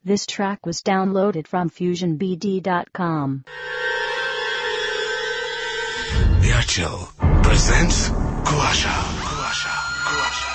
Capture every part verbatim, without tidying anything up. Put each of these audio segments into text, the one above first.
This track was downloaded from fusion b d dot com. Airtel presents Kuasha. Kuasha. Kuasha.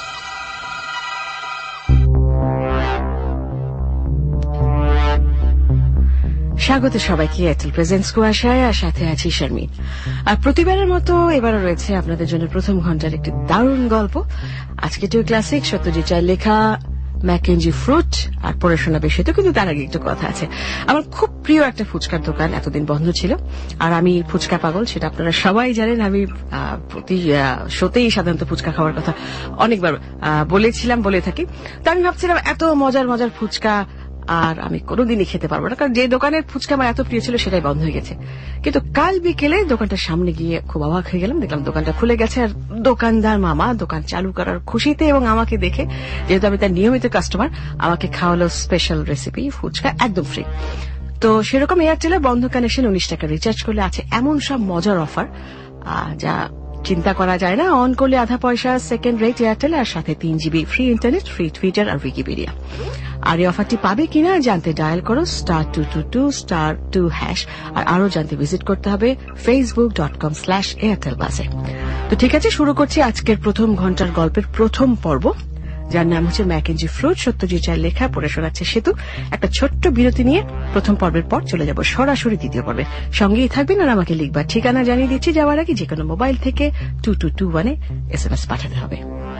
স্বাগত সবাইকে Airtel presents কুয়াশায়, আর সাথে আছি শারমিন। আর প্রতিবারের মতো এবারও রয়েছে আপনাদের জন্য প্রথম ঘন্টার একটি দারুণ গল্প। আজকে টু ক্লাসিক সত্যজিৎ রায়ের লেখা ম্যাকেঞ্জি ফ্রুট, আর পড়াশোনা বিষয় তো, কিন্তু তার আগে একটু কথা আছে। আমার খুব প্রিয় একটা ফুচকার দোকান এতদিন বন্ধ ছিল, আর আমি ফুচকা পাগল, সেটা আপনারা সবাই জানেন। আমি প্রতি শোতেই সাধারণত ফুচকা খাওয়ার কথা অনেকবার বলেছিলাম, বলে থাকি। তো আমি ভাবছিলাম এত মজার মজার ফুচকা আর আমি কোনোদিনই খেতে পারবো না, কারণ যে দোকানের ফুচকা আমার এত প্রিয় ছিল সেটাই বন্ধ হয়ে গেছে। কিন্তু কাল বিকেলে দোকানটার সামনে গিয়ে খুব অবাক হয়ে গেলাম, দেখলাম দোকানটা খুলে গেছে, আর দোকানদার মামা দোকান চালু করার খুশিতে এবং আমাকে দেখে, যেহেতু আমি তার নিয়মিত কাস্টমার, আমাকে খাওয়ালো স্পেশাল রেসিপি ফুচকা একদম ফ্রি। তো সেরকম এয়ারটেলের বন্ধ কানেকশন উনিশ টাকা রিচার্জ করলে আছে এমন সব মজার অফার যা চিন্তা করা যায় না। অন করলে আধা পয়সা সেকেন্ড রেট এয়ারটেল, আর সাথে তিন GB free internet, free Twitter আর উইকিপিডিয়া। আর এই অফারটি পাবে কিনা জানতে ডায়াল করো star two two two star two hash, আর আরো জানতে ভিজিট করতে হবে Facebook dot com slash Airtel বাসে। তো ঠিক আছে, শুরু করছি আজকের প্রথম ঘন্টার গল্পের প্রথম পর্ব, যার নাম হচ্ছে ম্যাকেঞ্জি ফ্রুট। সত্যজিৎ রায়ের লেখা, পড়ে শোনাচ্ছে সেতু। একটা ছোট্ট বিরতি নিয়ে প্রথম পর্বের পর চলে যাব সরাসরি দ্বিতীয় পর্বে। সঙ্গেই থাকবেন, আর আমাকে লিখবার ঠিকানা জানিয়ে দিচ্ছি। যাওয়ার আগে যে কোনো মোবাইল থেকে টু টু টু ওয়ানে এস এম এস পাঠাতে হবে।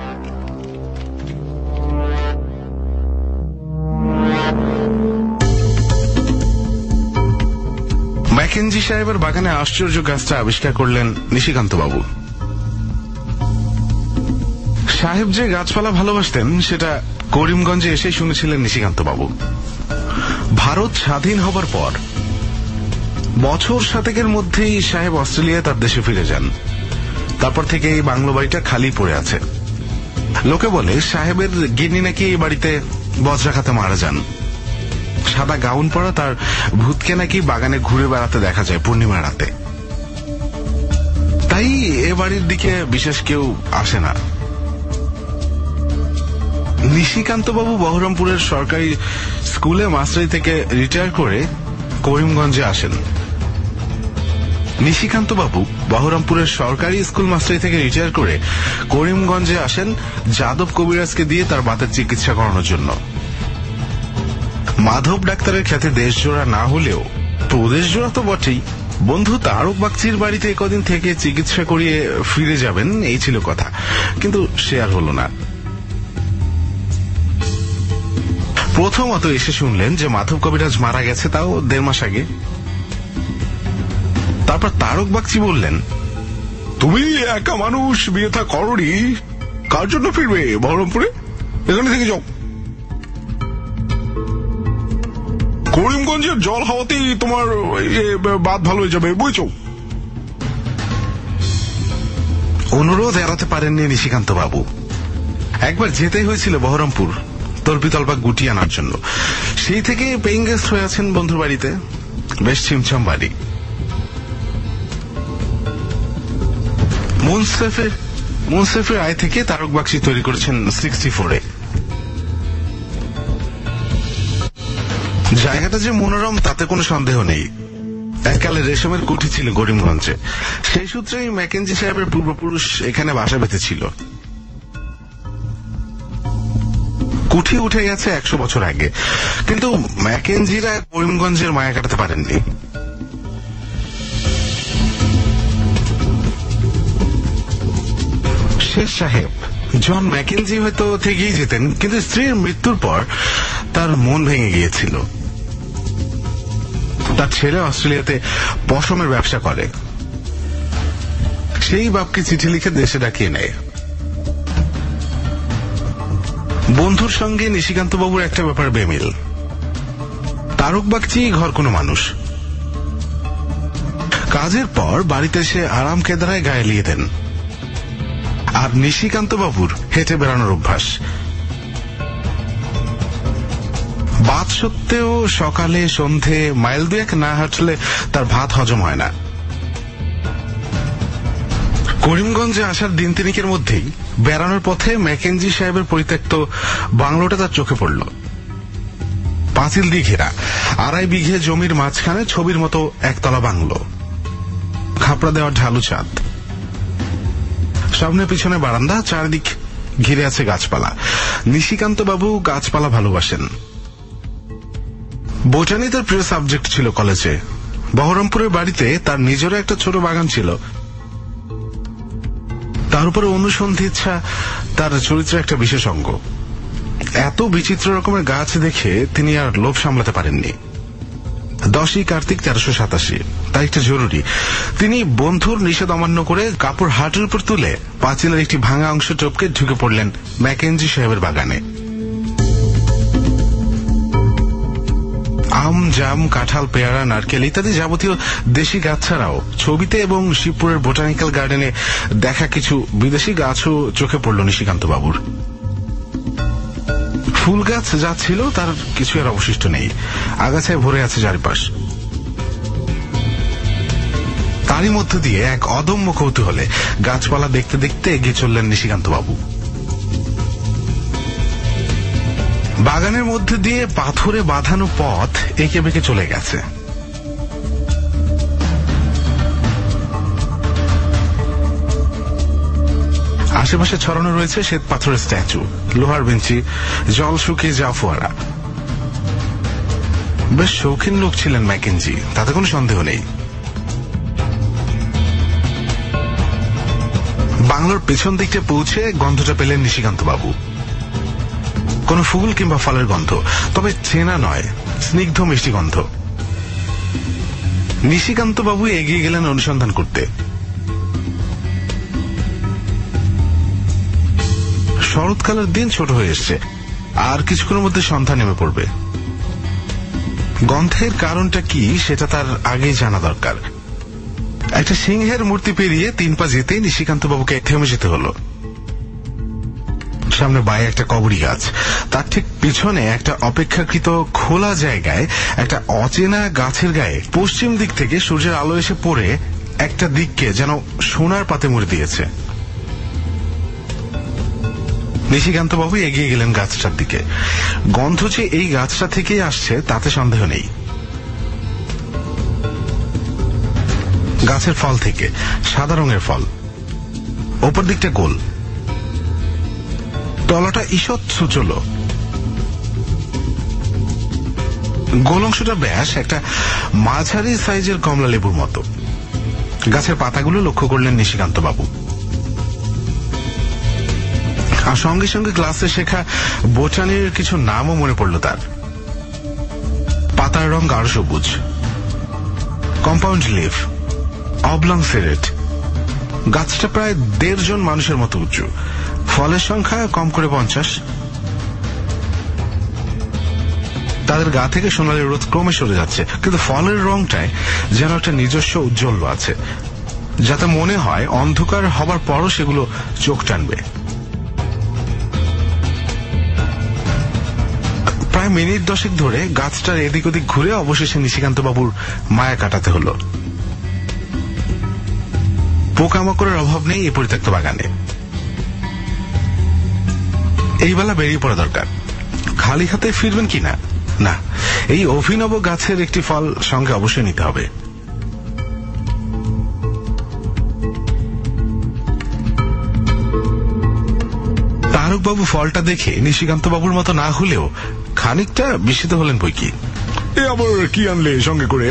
ম্যাকেঞ্জি সাহেবের বাগানে আশ্চর্য গাছটা আবিষ্কার করলেন নিশিকান্ত বাবু। সাহেব যে গাছপালা ভালোবাসতেন সেটা করিমগঞ্জে এসে শুনেছিলেন নিশিকান্ত বাবু। ভারত স্বাধীন হবার পর বছর সাতেকের মধ্যেই সাহেব অস্ট্রেলিয়ায় তার দেশে ফিরে যান। তারপর থেকে এই বাংলো বাড়িটা খালি পড়ে আছে। লোকে বলে সাহেবের গিন্নি নাকি এই বাড়িতে বজ্রাঘাতে মারা যান। সাদা গাউন পরা তার ভূতকে নাকি বাগানে ঘুরে বেড়াতে দেখা যায় পূর্ণিমা রাতে। তাই এ বাড়ির দিকে বিশেষ কেউ আসে না। নিশিকান্ত বাবু বহরমপুরের সরকারি স্কুলে মাস্টারি থেকে রিটায়ার করে করিমগঞ্জে আসেন। নিশিকান্ত বাবু বহরমপুরের সরকারি স্কুল মাস্টারি থেকে রিটায়ার করে করিমগঞ্জে আসেন যাদব কবিরাজকে দিয়ে তার বাতের চিকিৎসা করানোর জন্য। মাধব ডাক্তারের খ্যাতি দেশজোড়া না হলেও প্রদেশজোড়া তো বটেই। বন্ধু তারক বাগচির বাড়িতে কদিন থেকে চিকিৎসা করিয়ে ফিরে যাবেন, এই ছিল কথা, কিন্তু সে আর হল না। প্রথমত এসে শুনলেন যে মাধব কবিরাজ মারা গেছে, তাও দেড় মাস আগে। তারপর তারক বাগচি বললেন, তুমি একা মানুষ, বিয়ে থা করনি, কার জন্য ফিরবে বহরমপুরে? এখানে থেকে যাও। করিমগঞ্জের জল হাওয়াতেই তোমার বাত ভালো হয়ে যাবে, বুঝছো? অনুরোধ এড়াতে পারেননি নিশিকান্ত বাবু। একবার যেতেই হয়েছিল বহরমপুর তল্পিতল্পা গুটি আনার জন্য। সেই থেকে পেইং গেস্ট হয়ে আছেন বন্ধুর বাড়িতে। বেশ ছিমছাম বাড়ি। মুনসেফের মুনসেফের আয় থেকে তারক বাগচি তৈরি করেছেন সিক্সটি ফোরে। জায়গাটা যে মনোরম তাতে কোনো সন্দেহ নেই। এককালে রেশমের কুঠি ছিল করিমগঞ্জে। সেই সূত্রেই ম্যাকেঞ্জি সাহেবের পূর্বপুরুষ এখানে বাসা বেঁধেছিল। কুঠি উঠে গেছে একশো বছর আগে, কিন্তু ম্যাকেঞ্জিরা করিমগঞ্জের মায়া কাটাতে পারেননি। শেষ সাহেব জন ম্যাকেঞ্জি হয়তো থেকেই যেতেন, কিন্তু স্ত্রীর মৃত্যুর পর তার মন ভেঙে গিয়েছিল। তার ছেলে অস্ট্রেলিয়াতে পশমের ব্যবসা করে। সেই বাপকে চিঠি লিখে দেশে ডাকিয়ে নেয়। বন্ধুর সঙ্গে নিশিকান্ত বাবুর একটা ব্যাপার বেমিল। তারক বাগচি ঘর কোনো মানুষ। কাজের পর বাড়িতে এসে আরাম কেদারায় গায়ে লিয়ে দেন। আর নিশিকান্ত বাবুর হেঁটে বেড়ানোর অভ্যাস। বাত সত্ত্বেও সকালে সন্ধে মাইল দুয়েক না হাঁটলে তার ভাত হজম হয় না। করিমগঞ্জে আসার দিন তিনিকের মধ্যেই বেড়ানোর পথে ম্যাকেঞ্জি সাহেবের পরিত্যক্ত বাংলোটা তার চোখে পড়ল। পাঁচিল দিয়ে ঘেরা, আড়াই বিঘে জমির মাঝখানে ছবির মতো একতলা বাংলো, খাপড়া দেওয়া ঢালু ছাদ, সামনে পিছনে বারান্দা, চারিদিক ঘিরে আছে গাছপালা। নিশিকান্ত বাবু গাছপালা ভালোবাসেন। বোটানি তার প্রিয় সাবজেক্ট ছিল কলেজে। বহরমপুরের বাড়িতে তার নিজেরও একটা ছোট বাগান ছিল। তার উপরে অনুসন্ধিচ্ছা তার চরিত্রের একটা বিশেষ অঙ্গ। এত বিচিত্র রকমের গাছ দেখে তিনি আর লোভ সামলাতে পারেননি। দশই কার্তিক তেরোশো সাতাশি তারিখটা জরুরি। তিনি বন্ধুর নিষেধ অমান্য করে কাপড় হাটের উপর তুলে পাঁচিলের একটি ভাঙা অংশ টপকে ঢুকে পড়লেন ম্যাকেঞ্জি সাহেবের বাগানে। আম, জাম, কাঁঠাল, পেয়ারা, নারকেল ইত্যাদি যাবতীয় দেশি গাছ ছাড়াও ছবিতে এবং শিবপুরের বোটানিক্যাল গার্ডেনে দেখা কিছু বিদেশি গাছও চোখে পড়ল নিশিকান্ত বাবুর। ফুল গাছ যা ছিল তার কিছু আর অবশিষ্ট নেই, আগাছায় ভরে আছে চারিপাশ। তারই মধ্য দিয়ে এক অদম্য কৌতূহলে গাছপালা দেখতে দেখতে এগিয়ে চললেন নিশিকান্ত বাবু। বাগানের মধ্যে দিয়ে পাথরে বাঁধানো পথ এঁকে বেঁকে চলে গেছে। আশেপাশে ছড়ানো রয়েছে শ্বেত পাথরের স্ট্যাচু, লোহার বেঞ্চি, জল শুকিয়ে যাওয়া ফোয়ারা। বেশ শৌখিন লোক ছিলেন ম্যাকেঞ্জি, তাতে কোনো সন্দেহ নেই। বাংলোর পেছন দিকটা পৌঁছে গন্ধটা পেলেন নিশিকান্ত বাবু। কোন ফুল কিংবা ফলের গন্ধ, তবে চেনা নয়, স্নিগ্ধ মিষ্টি গন্ধ। নিশিকান্ত বাবু এগিয়ে গেলেন অনুসন্ধান করতে। শরৎকালের দিন ছোট হয়ে এসছে, আর কিছুক্ষণের মধ্যে সন্ধ্যা নেমে পড়বে। গন্ধের কারণটা কি সেটা তার আগেই জানা দরকার। একটা সিংহের মূর্তি পেরিয়ে তিন পা যেতেই নিশিকান্ত বাবুকে থেমে যেতে হলো। সামনে বায়ে একটা কবরী গাছ, তার ঠিক পিছনে একটা অপেক্ষাকৃত খোলা জায়গায় একটা অচেনা গাছের গায়ে পশ্চিম দিক থেকে সূর্যের আলো এসে পড়ে একটা দিককে যেন সোনার পাতে মুড়ে দিয়েছে। নিশিকান্ত বাবু এগিয়ে গেলেন গাছটার দিকে। গন্ধ যে এই গাছটা থেকেই আসছে তাতে সন্দেহ নেই। গাছের ফল থেকে, সাদা রঙের ফল, ওপর দিকটা গোল, তলাটা ঈষৎ সুচল। গোল অংশটা ব্যাস একটা মাঝারি সাইজের কমলা লেবুর মতো। গাছের পাতাগুলো লক্ষ্য করলেন নিশিকান্ত বাবু, আর সঙ্গে সঙ্গে ক্লাসে শেখা বোটানির কিছু নামও মনে পড়ল তার। পাতার রং গাঢ় সবুজ, কম্পাউন্ড লিফ, অবলং সিরেট। গাছটা প্রায় দেড় জন মানুষের মতো উঁচু, ফলের সংখ্যা কম করে পঞ্চাশ। তাদের গা থেকে সোনালি রোদ ক্রমে সরে যাচ্ছে, কিন্তু ফলের রংটায় যেন একটা নিজস্ব উজ্জ্বল আছে, যাতে মনে হয় অন্ধকার হবার পরও সেগুলো চোখ টানবে। প্রায় মিনিট দশেক ধরে গাছটার এদিক ওদিক ঘুরে অবশেষে নিশিকান্ত বাবুর মায়া কাটাতে হল। পোকামাকড়ের অভাব নেই এই পরিত্যক্ত বাগানে। এই বেলা বেরিয়ে পড়া দরকার। খালি হাতে ফিরবেন কিনা? না, এই অভিনব গাছের একটি ফল সঙ্গে অবশ্যই নিতে হবে। তারকবাবু ফলটা দেখে নিশিকান্ত বাবুর মতো না হলেও খানিকটা বিস্মিত হলেন বই কি। এ আবার কি আনলে সঙ্গে করে?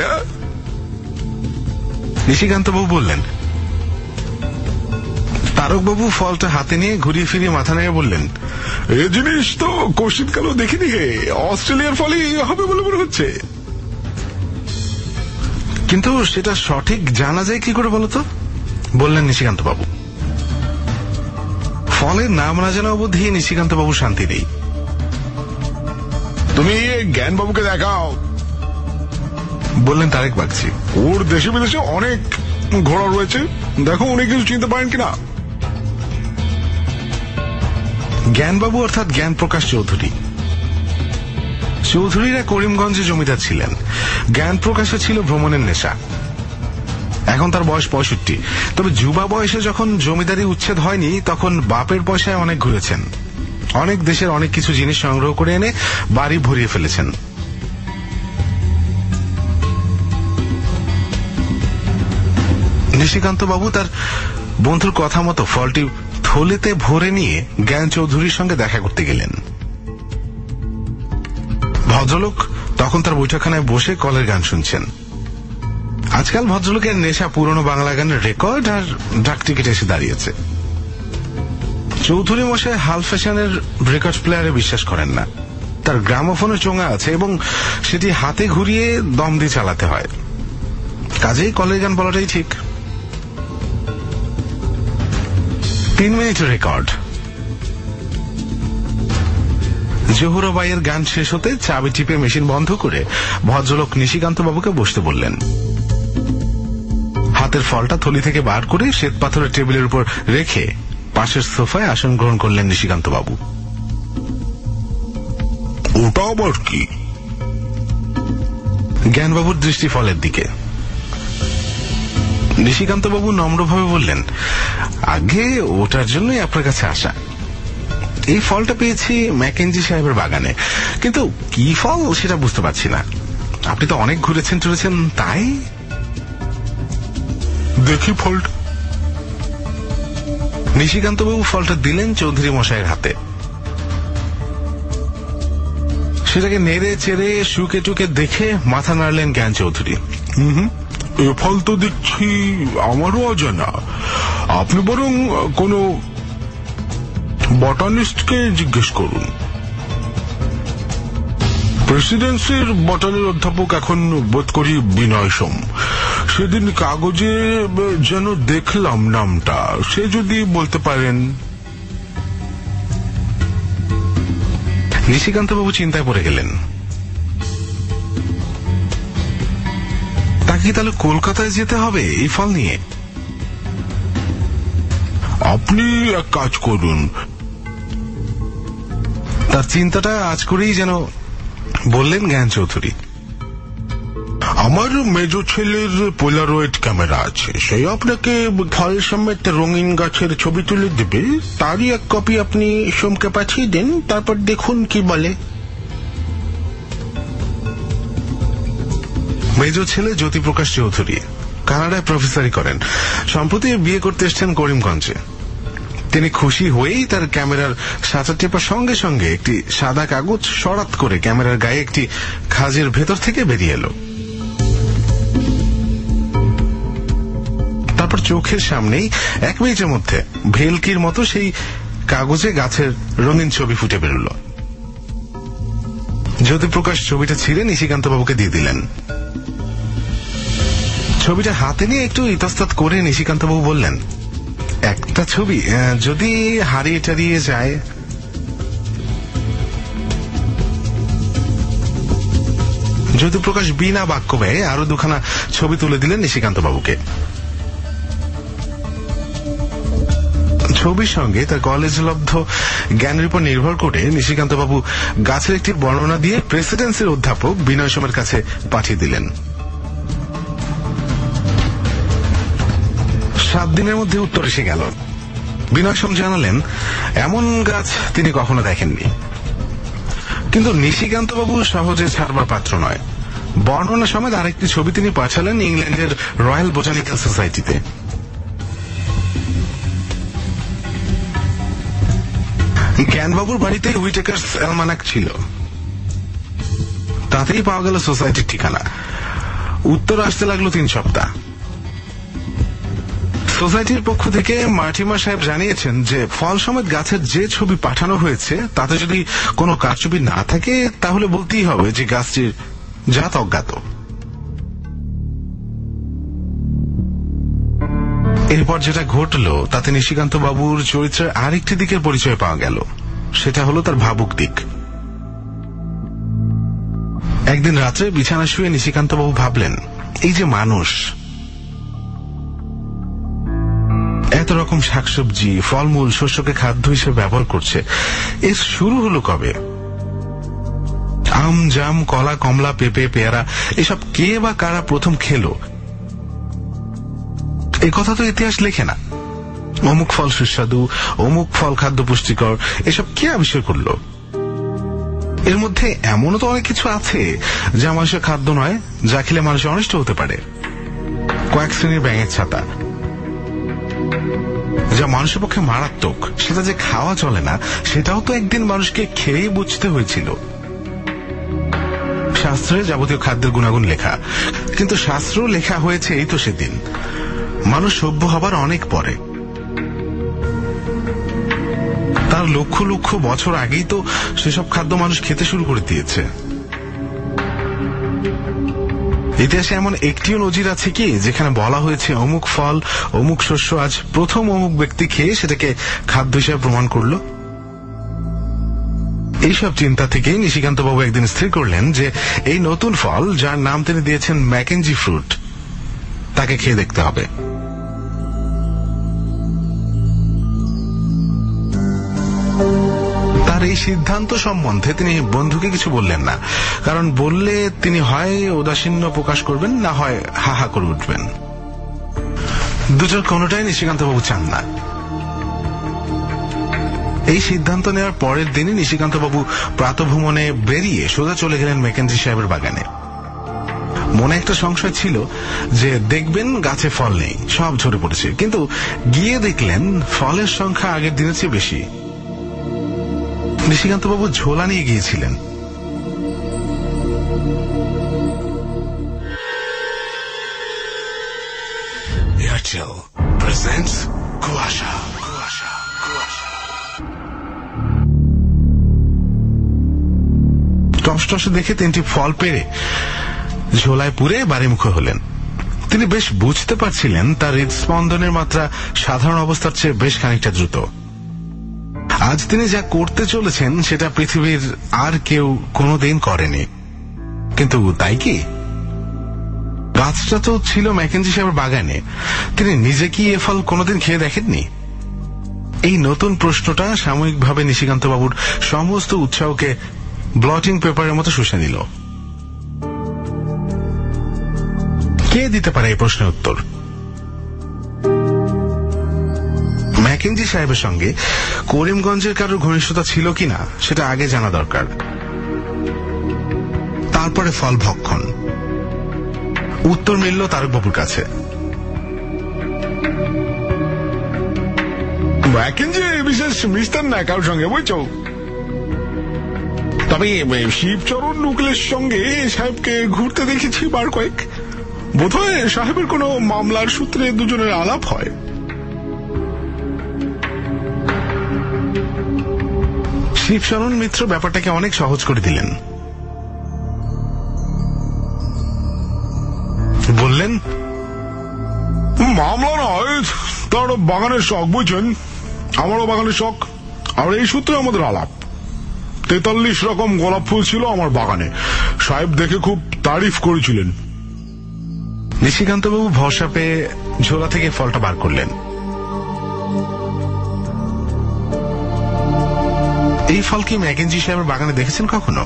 নিশিকান্ত বাবু বললেন। তারকবাবু ফলটা হাতে নিয়ে ঘুরিয়ে ফিরিয়ে মাথা নেড়ে বললেন, এ জিনিস তো কোশ্চিনকালও দেখিনি হে, অস্ট্রেলিয়ার ফলই হবে বলে মনে হচ্ছে। কিন্তু সেটা সঠিক জানা যায় কি করে বলতো, বললেন নিশিকান্ত বাবু। ফলের নাম না জানা অবধি নিশিকান্ত বাবু শান্তি নেই। তুমি জ্ঞান বাবুকে দেখাও, বললেন তারেক বাগচি। ওর দেশে বিদেশে অনেক ঘোড়া রয়েছে, দেখো উনি কিছু চিনতে পারেন কিনা। জ্ঞানবাবু অর্থাৎ জ্ঞান প্রকাশ চৌধুরী। চৌধুরীরা করিমগঞ্জে জমিদার ছিলেন। জ্ঞান প্রকাশে ছিল ভ্রমণের নেশা। এখন তার বয়স পঁয়ষট্টি, তবে যুবা বয়সে যখন জমিদারি উচ্ছেদ হয়নি তখন বাপের পয়সায় অনেক ঘুরেছেন। অনেক দেশের অনেক কিছু জিনিস সংগ্রহ করে এনে বাড়ি ভরিয়ে ফেলেছেন। নিশিকান্ত বাবু তার বন্ধুর কথা মতো ফলটি থলেতে ভরে নিয়ে জ্ঞান চৌধুরীর সঙ্গে দেখা করতে গেলেন। ভদ্রলোক তখন তার বৈঠকখানায় বসে কলের গান শুনছেন। আজকাল ভদ্রলোকের নেশা পুরনো বাংলা গানের রেকর্ড আর ডাক টিকিট এসে দাঁড়িয়েছে। চৌধুরী মশাই হাল ফ্যাশনের রেকর্ড প্লেয়ারে বিশ্বাস করেন না। তার গ্রামোফোনে চোঙা আছে এবং সেটি হাতে ঘুরিয়ে দম দিয়ে চালাতে হয়। কাজেই কলের গান বলাটাই ঠিক। তিন মিনিটের রেকর্ড। জহুরাবাইয়ের গান শেষ হতে চাবি টিপে মেশিন বন্ধ করে ভদ্রলোক নিশিকান্ত বাবুকে বসতে বললেন। হাতের ফলটা থলি থেকে বার করে শ্বেত পাথরের টেবিলের উপর রেখে পাশের সোফায় আসন গ্রহণ করলেন নিশিকান্ত বাবু। ওটা আবার কি? জ্ঞানবাবুর দৃষ্টি ফলের দিকে। নিশিকান্ত বাবু নম্রভাবে বললেন, আগে ওটার জন্যই আপনার কাছে আসা। এই ফলটা পেয়েছি ম্যাকেঞ্জি সাহেবের বাগানে, কিন্তু কি ফল সেটা বুঝতে পারছি না। আপনি তো অনেক ঘুরেছেন টুরেছেন, তাই দেখি ফলটা। নিশিকান্ত বাবু ফলটা দিলেন চৌধুরী মশাইয়ের হাতে। সেটাকে নেড়ে চেড়ে শুকে টুকে দেখে মাথা নাড়লেন জ্ঞান চৌধুরী। হুম, এ ফল তো দেখছি আমারও অজানা। আপনি বরং কোন বটানিস্টকে জিজ্ঞেস করুন। প্রেসিডেন্সির বটানির অধ্যাপক এখন বোধ করি বিনয় সোম। সেদিন কাগজে যেন দেখলাম নামটা, সে যদি বলতে পারেন। নিশিকান্ত বাবু চিন্তায় পড়ে গেলেন। তাকে তাহলে কলকাতায় যেতে হবে এই ফল নিয়ে? আপনি এক কাজ করুন। তার চিন্তাটা আজ করেই যেন বললেন জ্ঞান চৌধুরী, আমার মেজো ছেলের পোলারয়েড ক্যামেরা আছে, সেই আপনাকে ফল সমেত রঙিন গাছের ছবি তুলে দেবে। তারই এক কপি আপনি সোমকে পাঠিয়ে দেন, তারপর দেখুন কি বলে। মেজো ছেলে জ্যোতিপ্রকাশ চৌধুরী কানাডায় প্রফেসরি করেন। সম্প্রতি বিয়ে করতে এসছেন করিমগঞ্জে। তিনি খুশি হয়েই তার ক্যামেরার সাঁচা টেপার সঙ্গে সঙ্গে একটি সাদা কাগজ সরাত করে ক্যামেরার গায়ে একটি খাজের ভেতর থেকে বেরিয়ে এলো। তারপর চোখের সামনেই এক মিনিটের মধ্যে ভেলকির মতো সেই কাগজে গাছের রঙিন ছবি ফুটে বেরোল। জ্যোতিপ্রকাশ ছবিটা ছিঁড়ে নিশিকান্ত বাবুকে দিয়ে দিলেন। ছবিটা হাতে নিয়ে একটু ইতস্তত করে নিশিকান্ত বাবু বললেন, একটা ছবি যদি হারিয়ে টারিয়ে যায়। জ্যোতিপ্রকাশ বিনা বাক্য ব্যয়ে আরো দুখানা ছবি তুলে দিলেন নিশিকান্ত বাবুকে। ছবির সঙ্গে তার কলেজ লব্ধ জ্ঞানের উপর নির্ভর করে নিশিকান্ত বাবু গাছের একটি বর্ণনা দিয়ে প্রেসিডেন্সির অধ্যাপক বিনয় সোমের কাছে পাঠিয়ে দিলেন। সাত দিনের মধ্যে উত্তর এসে গেল। বিনয় সোম জানালেন এমন গাছ তিনি কখনো দেখেননি। কিন্তু নিশিকান্ত বাবু সহজে ছাড়বার পাত্র নয়। বর্ণনা সমেত আরেকটি ছবি তিনি পাঠালেন ইংল্যান্ডের রয়্যাল বোটানিক্যাল সোসাইটিতে। জ্ঞানবাবুর বাড়িতে হুইটেকার্স অ্যালমানাক ছিল, তাতেই পাওয়া গেল সোসাইটির ঠিকানা। উত্তর আসতে লাগলো তিন সপ্তাহ। সোসাইটির পক্ষ থেকে মার্টিমার সাহেব জানিয়েছেন যে ফল সমেত গাছের যে ছবি পাঠানো হয়েছে তাতে যদি কোনো কারচুপি না থাকে তাহলে বলতেই হবে যে গাছটির জাত অজ্ঞাত। এরপর যেটা ঘটল তাতে নিশিকান্ত বাবুর চরিত্রের আরেকটি দিকের পরিচয় পাওয়া গেল। সেটা হলো তার ভাবুক দিক। একদিন রাত্রে বিছানা শুয়ে নিশিকান্ত বাবু ভাবলেন, এই যে মানুষ এত রকম শাকসবজি ফলমূল শস্যকে খাদ্য হিসেবে ব্যবহার করছে, এর শুরু হলো কবে? আম জাম কলা কমলা পেঁপে পেয়ারা এসব কে বা কারা প্রথম খেলো? এ কথা তো ইতিহাস লেখে না। অমুক ফল সুস্বাদু, অমুক ফল খাদ্য পুষ্টিকর, এসব কে আবিষ্কার করলো? এর মধ্যে এমনও তো অনেক কিছু আছে যা মানুষের খাদ্য নয়, যা খেলে মানুষের অনিষ্ট হতে পারে। কয়েক শ্রেণীর ব্যাঙের ছাতা, যা মানুষের পক্ষে মারাত্মক, সেটা যে খাওয়া চলে না, সেটাও তো একদিন মানুষকে খেয়ে বুঝতে হয়েছিল। শাস্ত্রে যাবতীয় খাদ্যের গুণাগুণ লেখা, কিন্তু শাস্ত্র লেখা হয়েছে এই তো সেদিন, মানুষ সভ্য হবার অনেক পরে। তার লক্ষ লক্ষ বছর আগেই তো সেসব খাদ্য মানুষ খেতে শুরু করে দিয়েছে। ইতিহাসে এমন একটিও নজির আছে কি যেখানে বলা হয়েছে অমুক ফল অমুক শস্য আজ প্রথম অমুক ব্যক্তি খেয়ে সেটাকে খাদ্য হিসেবে প্রমাণ করল? এইসব চিন্তা থেকেই নিশিকান্ত বাবু একদিন স্থির করলেন যে এই নতুন ফল, যার নাম তিনি দিয়েছেন ম্যাকেঞ্জি ফ্রুট, তাকে খেয়ে দেখতে হবে। তার এই সিদ্ধান্ত সম্বন্ধে তিনি বন্ধুকে কিছু বললেন না, কারণ বললে তিনি হয় উদাসীন্য প্রকাশ করবেন, না হয় হা হা করে উঠবেন। দুটোর কোনোটাই নিশিকান্ত বাবু চান না। এই সিদ্ধান্ত নেওয়ার পরের দিনই নিশিকান্ত বাবু প্রাতঃভ্রমণে বেরিয়ে সোজা চলে গেলেন ম্যাকেঞ্জি সাহেবের বাগানে। মনে একটা সংশয় ছিল যে দেখবেন গাছে ফল নেই, সব ঝরে পড়েছে, কিন্তু গিয়ে দেখলেন ফলের সংখ্যা আগের দিনের চেয়ে বেশি। নিশিকান্ত বাবু ঝোলা নিয়ে গিয়েছিলেন। এয়ারটেল প্রেজেন্টস কুয়াশা। টসটসে দেখে তিনটি ফল পেরে ঝোলায় পুরে বাড়িমুখো হলেন। তিনি বেশ বুঝতে পারছিলেন তার হৃদস্পন্দনের মাত্রা সাধারণ অবস্থার চেয়ে বেশ খানিকটা দ্রুত। আজ তিনি যা করতে চলেছেন সেটা পৃথিবীর আর কেউ কোনোদিন করেনি। কিন্তু তাই কি? গাছটা তো ছিল ম্যাকেঞ্জি সাহেবের বাগানে, তিনি নিজে কি এ ফল কোনোদিন খেয়ে দেখেননি? এই নতুন প্রশ্নটা সাময়িকভাবে নিশিকান্ত বাবুর সমস্ত উৎসাহকে ব্লটিং পেপারের মতো শুষে নিল। কে দিতে পারে এই প্রশ্নের উত্তর? ম্যাকেঞ্জি সাহেবের সঙ্গে করিমগঞ্জের কারোর ঘনিষ্ঠতা ছিল কিনা সেটা আগে জানা দরকার, তারপরে ফল ভক্ষণ। উত্তর মিলল তারকবাবুর কাছে। ম্যাকেঞ্জি বিশেষ মিশতেন না কারোর সঙ্গে, বুঝছো? তবে শিবচরণ নুকলের সঙ্গে সাহেবকে ঘুরতে দেখেছি বার কয়েক। বোধহয় সাহেবের কোনো মামলার সূত্রে দুজনের আলাপ হয়। শিবচরণ মিত্র ব্যাপারটাকে অনেক সহজ করে দিলেন। বললেন, মামলা নয়, তার বাগানের শখ, বুঝছেন? আমারও বাগানের শখ, আর এই সূত্রে আমাদের আলাপ। তেতাল্লিশ রকম গোলাপ ফুল ছিল আমার বাগানে, সাহেব দেখে খুব তারিফ করেছিলেন। নিশিকান্ত বাবু ভরসা পেয়ে ঝোলা থেকে ফলটা বার করলেন। এই ফল কি ম্যাকেঞ্জি সাহেবের বাগানে দেখেছেন কখনো?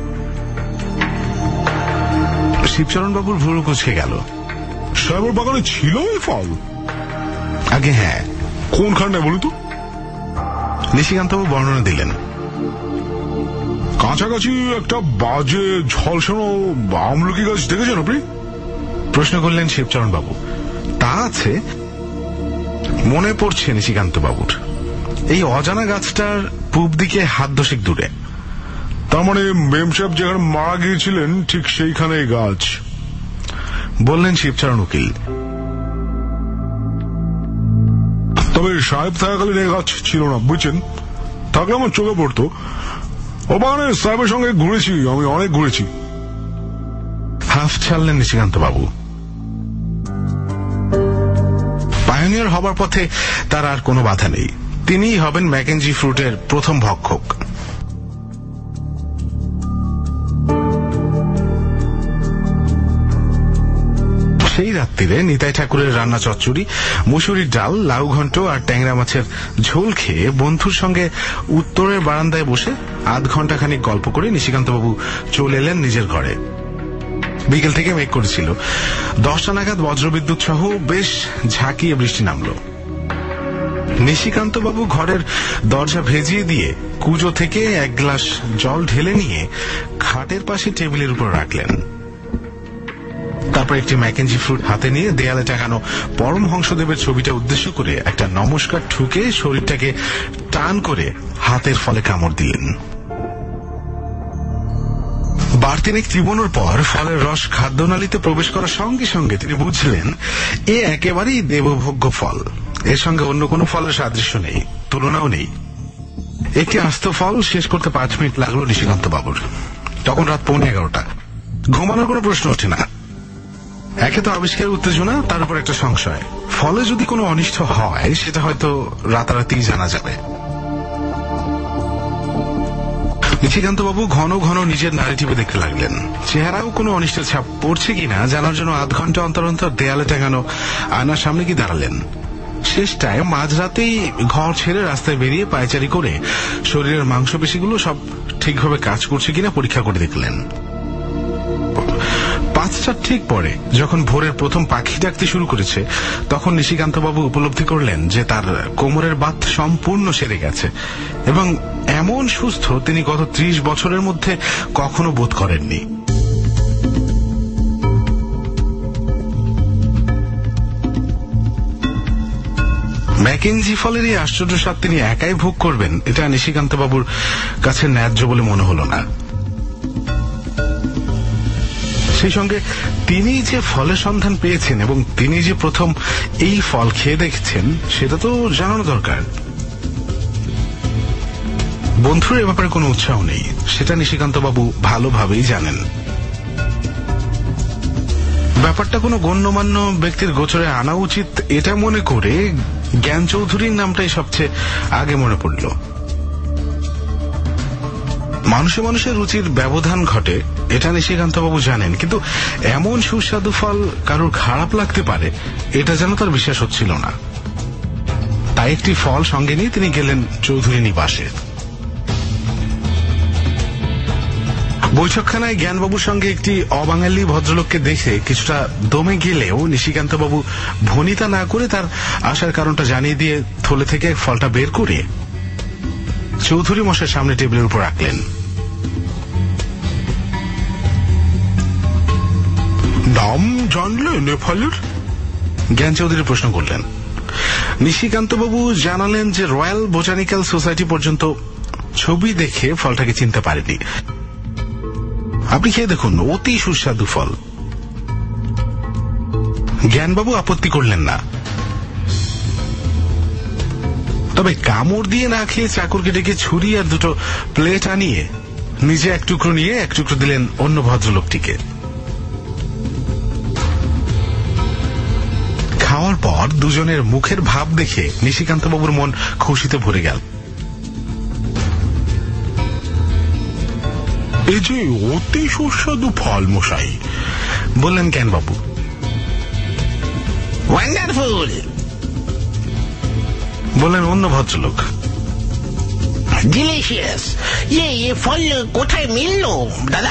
শিবচরণ বাবুর ভুরু কুঁচকে গেল। সাহেবের বাগানে ছিল এই ফল? আগে হ্যাঁ। কোনখানে বলি তো? নিশিকান্ত বাবু বর্ণনা দিলেন। কাছাকাছি একটা বাজে ঝলসানো আমলকি গাছ দেখেছেন আপনি? প্রশ্ন করলেন শিবচরণ বাবু। তা আছে, মনে পড়ছে নিশিকান্ত বাবুর। এই অজানা গাছটার পূব দিকে হাত দশেক দূরে। তার মানে মেম সাহেব যেখানে মারা গিয়েছিলেন ঠিক সেইখানে গাছ, বললেন শিবচরণ উকিল। তবে সাহেব থাকাকালীন এই গাছ ছিল না, বুঝছেন? থাকলে আমার চোখে পড়তো। ও বাগানে সাহেবের সঙ্গে ঘুরেছি, আমি অনেক ঘুরেছি। হাফ ছাড়লেন নিশিকান্ত বাবু। পায়োনিয়ার হবার পথে তার আর কোনো বাধা নেই। তিনিই হবেন ম্যাকেঞ্জি ফ্রুটের প্রথম ভক্ষক। সেই রাত্রিরে নিতাই ঠাকুরের রান্না চচ্চড়ি, মুসুরির ডাল, লাউ ঘন্ট আর ট্যাংরা মাছের ঝোল খেয়ে বন্ধুর সঙ্গে উত্তরের বারান্দায় বসে আধ ঘন্টা খানিক গল্প করে নিশিকান্ত বাবু চলে এলেন নিজের ঘরে। বিকেল থেকে মেঘ করেছিল। দশটা নাগাদ বজ্রবিদ্যুৎ সহ বেশ ঝাঁকিয়ে বৃষ্টি নামল। নিশিকান্ত বাবু ঘরের দরজা ভেজিয়ে দিয়ে কুজো থেকে এক গ্লাস জল ঢেলে নিয়ে খাটের পাশে টেবিলের উপর রাখলেন। তারপর একটি ম্যাকেঞ্জি ফ্রুট হাতে নিয়ে দেয়ালে টাঙানো পরমহংসদেবের ছবিটা উদ্দেশ্য করে একটা নমস্কার ঠুকে শরীরটাকে টান করে হাতের ফলে কামড় দিলেন। বার তিনেক চিবানোর পর ফলের রস খাদ্যনালীতে প্রবেশ করার সঙ্গে সঙ্গে তিনি বুঝলেন এ একেবারেই দেবভোগ্য ফল। এর সঙ্গে অন্য কোনো ফলের সাদৃশ্য নেই, তুলনাও নেই। একটি আস্ত ফল শেষ করতে পাঁচ মিনিট লাগলো নিশিকান্ত বাবুর। তখন রাত পৌনে এগারোটা। ঘুমানোর কোনো প্রশ্ন ওঠে না। একে তো আবিষ্কারের উত্তেজনা, তার উপর একটা সংশয়। ফলে যদি কোনো অনিষ্ট হয় সেটা হয়তো রাতারাতি জানা যাবে। নিশিকান্ত বাবু ঘন ঘন নিজের নাড়ি টিপে দেখতে লাগলেন। চেহারাও কোনো অনিষ্টের ছাপ পড়ছে কিনা জানার জন্য আধ ঘন্টা অন্তর অন্তর দেয়ালে টাঙানো আয়নার সামনে গিয়ে দাঁড়ালেন। শেষটায় মাঝরাতেই ঘর ছেড়ে রাস্তায় বেরিয়ে পায়চারি করে শরীরের মাংসপেশিগুলো সব ঠিকভাবে কাজ করছে কিনা পরীক্ষা করে দেখলেন। পাঁচটার ঠিক পরে যখন ভোরের প্রথম পাখি ডাকতে শুরু করেছে তখন নিশিকান্ত বাবু উপলব্ধি করলেন যে তার কোমরের বাত সম্পূর্ণ সেরে গেছে এবং এমন সুস্থ তিনি গত ত্রিশ বছরের মধ্যে কখনো বোধ করেননি। ম্যাকেঞ্জি ফলের এই আশ্চর্য স্বাদ তিনি একাই ভোগ করবেন এটা নিশিকান্ত বাবুর কাছে ন্যায্য বলে মনে হল না। সেই সঙ্গে তিনি যে ফলের সন্ধান পেয়েছেন এবং তিনি যে প্রথম এই ফল খেয়ে দেখছেন সেটা তো জানানো দরকার। বন্ধুর এ ব্যাপারে কোনো উৎসাহ নেই, সেটা নিশিকান্ত বাবু ভালোভাবেই জানেন। ব্যাপারটা কোনো গণ্যমান্য ব্যক্তির গোচরে আনা উচিত এটা মনে করে জ্ঞান চৌধুরীর নামটাই সবচেয়ে আগে মনে পড়ল। মানুষে মানুষের রুচির ব্যবধান ঘটে এটা নিশিকান্ত বাবু জানেন, কিন্তু এমন সুস্বাদু ফল কারোর খারাপ লাগতে পারে এটা যেন তার বিশ্বাস হচ্ছিল না। তাই একটি ফল সঙ্গে নিয়ে তিনি গেলেন চৌধুরী নিবাসে। বৈঠকখানায় জ্ঞানবাবুর সঙ্গে একটি অবাঙালি ভদ্রলোককে দেখে কিছুটা দমে গেলেও নিশিকান্ত বাবু ভনিতা না করে তার আসার কারণটা জানিয়ে দিয়ে থলে থেকে ফলটা বের করে চৌধুরী মশাইয়ের সামনে টেবিলের উপর রাখলেন। নাম জানলেন এ ফলের? জ্ঞান চৌধুরী প্রশ্ন করলেন। নিশিকান্ত বাবু জানালেন যে রয়্যাল বোটানিক্যাল সোসাইটি পর্যন্ত ছবি দেখে ফলটাকে চিনতে পারেনি। আপনি খেয়ে দেখুন, অতি সুস্বাদু ফল। জ্ঞানবাবু আপত্তি করলেন না, তবে কামড় দিয়ে না খেয়ে চাকরকে ডেকে ছুরি আর দুটো প্লেট আনিয়ে নিজে এক টুকরো নিয়ে এক টুকরো দিলেন অন্য ভদ্রলোকটিকে। খাওয়ার পর দুজনের মুখের ভাব দেখে নিশিকান্ত বাবুর মন খুশিতে ভরে গেল। এই যে অতি সুস্বাদু ফল মশাই, বললেন জ্ঞানবাবু। ওয়ান্ডারফুল, বললেন অন্য ভদ্রলোক। ডিলিশিয়াস। এই ফল কোথায় মিলল দাদা?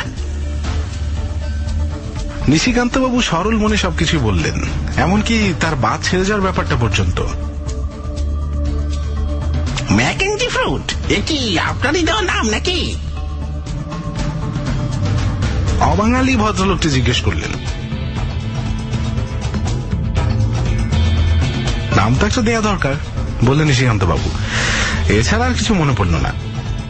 নিশিকান্ত বাবু সরল মনে সবকিছু বললেন, এমনকি তার বাত ছেড়ে যাওয়ার ব্যাপারটা পর্যন্ত। ম্যাকেঞ্জি ফ্রুট এ কি আপনারই দেওয়া নাম নাকি? অবাঙালি ভদ্রলোকটি জিজ্ঞেস করলেন। নাম তো একটা দেয়া দরকার, বললেন নিশিকান্ত বাবু। এছাড়া আর কিছু মনে পড়ল না।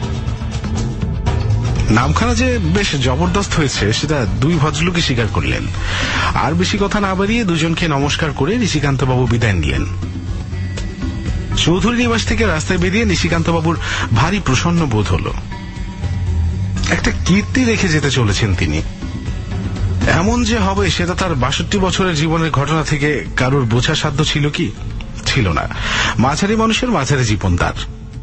নামখানা যে বেশ জবরদস্ত হয়েছে সেটা দুই ভদ্রলোকই স্বীকার করলেন। আর বেশি কথা না বাড়িয়ে দুজনকে নমস্কার করে নিশিকান্ত বাবু বিদায় নিলেন। চৌধুরী নিবাস থেকে রাস্তায় বেরিয়ে নিশিকান্ত বাবুর ভারী প্রসন্ন বোধ হল। একটা কীর্তি রেখে যেতে চলেছেন তিনি। এমন যে হবে সেটা তার বাষট্টি বছরের জীবনের ঘটনা থেকে কারোর বোঝার সাধ্য ছিল কি? ছিল না। মাঝারি মানুষের মাঝারি জীবন তার,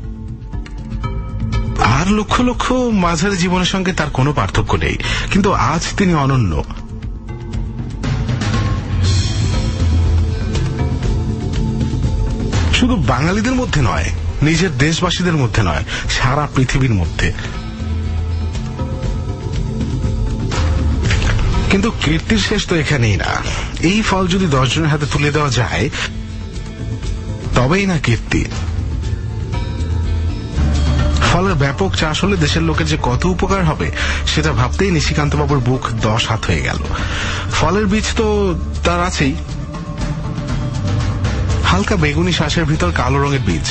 আর লক্ষ লক্ষ মাঝারি জীবনের সঙ্গে তার কোনো পার্থক্য নেই, কিন্তু আজ তিনি অনন্য। শুধু বাঙালিদের মধ্যে নয়, নিজের দেশবাসীদের মধ্যে নয়, সারা পৃথিবীর মধ্যে। কিন্তু কীর্তির শেষ তো এখানেই না। এই ফল যদি দশ জনের হাতে তুলে দেওয়া যায় তবেই না কীর্তি। ফলের ব্যাপক চাষ হলে দেশের লোকের যে কত উপকার হবে সেটা ভাবতেই নিশিকান্ত বাবুর বুক দশ হাত হয়ে গেল। ফলের বীজ তো তার আছেই, হালকা বেগুনি শ্বাসের ভিতর কালো রঙের বীজ,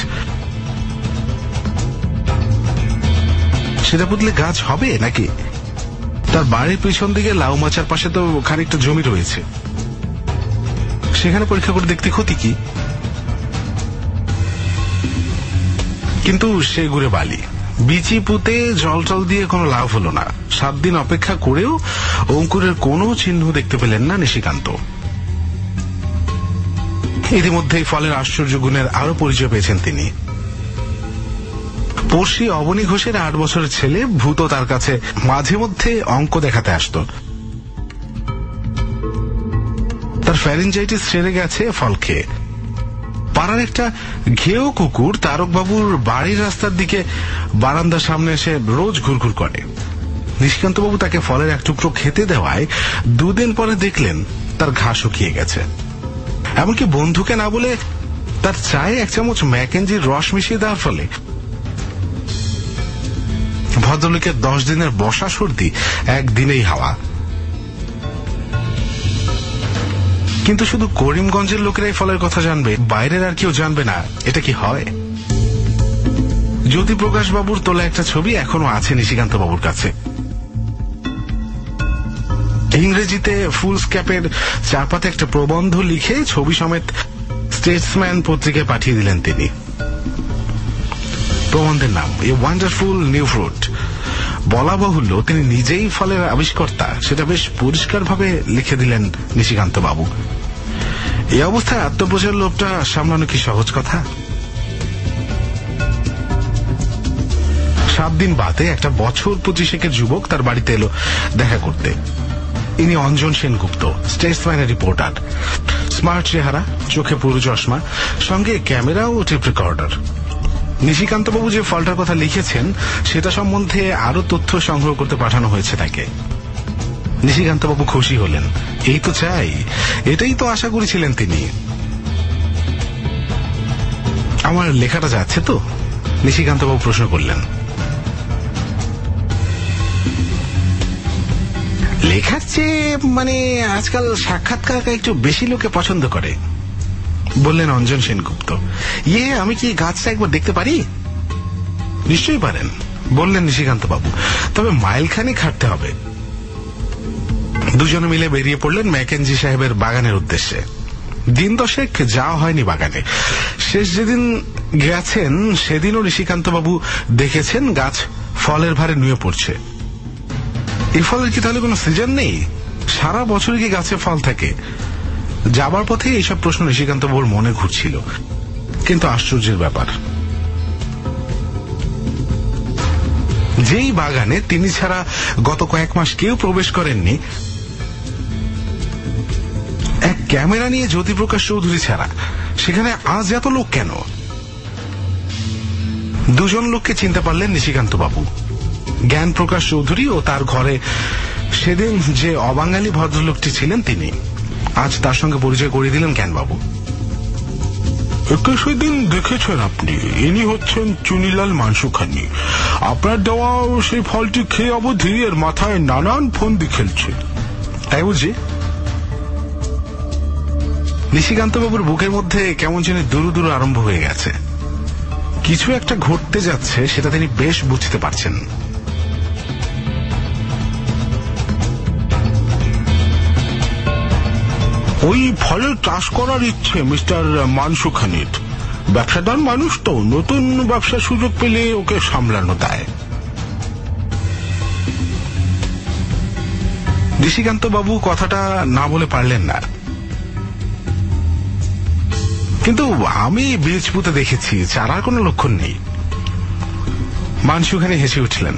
সেটা পুতলে গাছ হবে নাকি? তার বাড়ির পিছন দিকে লাউ মাচার পাশে তো খানিকটা জমি রয়েছে, সেখানে পরীক্ষা করে দেখতে ক্ষতি কি? কিন্তু সে ঘুরে বালি, বিচি পুঁতে জল টল দিয়ে কোনো লাভ হলো না। সাত দিন অপেক্ষা করেও অঙ্কুরের কোনো চিহ্ন দেখতে পেলেন না নিশিকান্ত। ইতিমধ্যেই ফলের আশ্চর্য গুণের আরো পরিচয় পেয়েছেন তিনি। পড়শি অবনী ঘোষের আট বছরের ছেলে ভূত তার কাছে মাঝে মধ্যে অঙ্ক দেখাতে আসত। তার ফ্যারিনজাইটিস সেরে গেছে ফল খেয়ে। পাড়ার একটা ঘেও কুকুর তারকবাবুর বাড়ির রাস্তার দিকে বারান্দার সামনে এসে রোজ ঘুরঘুর করে। নিশিকান্তবাবু তাকে ফলের এক টুকরো খেতে দেওয়ায় দুদিন পরে দেখলেন তার ঘা শুকিয়ে গেছে। এমনকি বন্ধুকে না বলে তার চায়ে এক চামচ ম্যাকেঞ্জির রস মিশিয়ে দেওয়ার ফলে ভদ্রলোকের দশ দিনের বসা সর্দি একদিনেই হাওয়া। কিন্তু শুধু করিমগঞ্জের লোকেরাই ফলের কথা জানবে, বাইরের আর কেউ জানবে না, এটা কি হয়? জ্যোতিপ্রকাশ বাবুর তোলা একটা ছবি এখনো আছে নিশিকান্ত বাবুর কাছে। ইংরেজিতে ফুলস ক্যাপের চারপাতে একটা প্রবন্ধ লিখে ছবি সমেত স্টেটসম্যান পত্রিকায় পাঠিয়ে দিলেন তিনি। প্রবন্ধের নাম এ ওয়ান্ডারফুল নিউ ফ্রুট। বলা বাহুল্য তিনি নিজেই ফলের আবিষ্কর্তা, সেটা বেশ পরিষ্কার ভাবে লিখে দিলেন নিশিকান্ত বাবু। এই অবস্থায় আত্মপ্রচার লোভটা সামলানো কি সহজ কথা? সাত দিন বাদে একটা বছর পঁচিশেকের যুবক তার বাড়িতে এলো দেখা করতে। ইনি অঞ্জন সেনগুপ্ত, স্টেটসম্যানের রিপোর্টার। স্মার্ট চেহারা, চোখে পুরু চশমা, সঙ্গে ক্যামেরা ও টেপ রেকর্ডার। নিশিকান্তবাবু যে ফলটার কথা লিখেছেন সেটা সম্বন্ধে আরো তথ্য সংগ্রহ করতে পাঠানো হয়েছে তাকে। নিশিকান্তবাবু খুশি হলেন। এই তো চাই, এটাই তো আশা করেছিলেন তিনি। আমার লেখাটা যাচ্ছে তো? নিশিকান্তবাবু প্রশ্ন করলেন। লেখার চেয়ে মানে আজকাল সাক্ষাৎকারটা একটু বেশি লোকে পছন্দ করে, বললেন অঞ্জন সেনগুপ্ত। ইয়ে, আমি কি গাছটা একবার দেখতে পারি? নিশ্চয়ই পারেন, বললেন নিশিকান্ত বাবু, তবে মাইলখানি হাঁটতে হবে। দুজনে মিলে বেরিয়ে পড়লেন ম্যাকেঞ্জি সাহেবের বাগানের উদ্দেশ্যে। দিন দশেক যাওয়া হয়নি বাগানে। শেষ যেদিন গেছেন সেদিনও নিশিকান্ত বাবু দেখেছেন গাছ ফলের ভারে নুয়ে পড়ছে। এই ফলের কি তাহলে কোনো সিজন নেই? সারা বছরই কি গাছে ফল থাকে? যাবার পথে এইসব প্রশ্ন নিশিকান্ত বাবুর মনে ঘুরছিল। কিন্তু আশ্চর্যের ব্যাপার, যেই বাগানে তিনি ছাড়া গত কয়েক মাস কেউ প্রবেশ করেননি, এক ক্যামেরা নিয়ে জ্যোতিপ্রকাশ চৌধুরী ছাড়া, সেখানে আজ এত লোক কেন? দুজন লোককে চিনতে পারলেন নিশিকান্ত বাবু, জ্ঞান প্রকাশ চৌধুরী ও তার ঘরে সেদিন যে অবাঙালি ভদ্রলোকটি ছিলেন তিনি। আজ তার সঙ্গে পরিচয় করিয়ে দিলেন জ্ঞানবাবু। একে সেদিন দেখেছেন আপনি, ইনি হচ্ছেন চুনিলাল মানসুখানি। আপনার দেওয়া সেই ফলটি খেয়ে অবধি এর মাথায় নানান ফন্দি খেলছে। তাই বুঝি? নিশিকান্তবাবুর বুকের মধ্যে কেমন যেন দুরু দুরু আরম্ভ হয়ে গেছে। কিছু একটা ঘটতে যাচ্ছে সেটা তিনি বেশ বুঝতে পারছেন। ওই ফলের চাষ করার ইচ্ছে মিস্টার মানসুখানির। ব্যবসাদার মানুষ তো, নতুন ব্যবসার সুযোগ পেলে ওকে সামলানো দেয়। নিশিকান্ত বাবু কথাটা না বলে পারলেন না। কিন্তু আমি বীজ পুঁতে দেখেছি, চারার কোনো লক্ষণ নেই। মানসুখানি হেসে উঠলেন।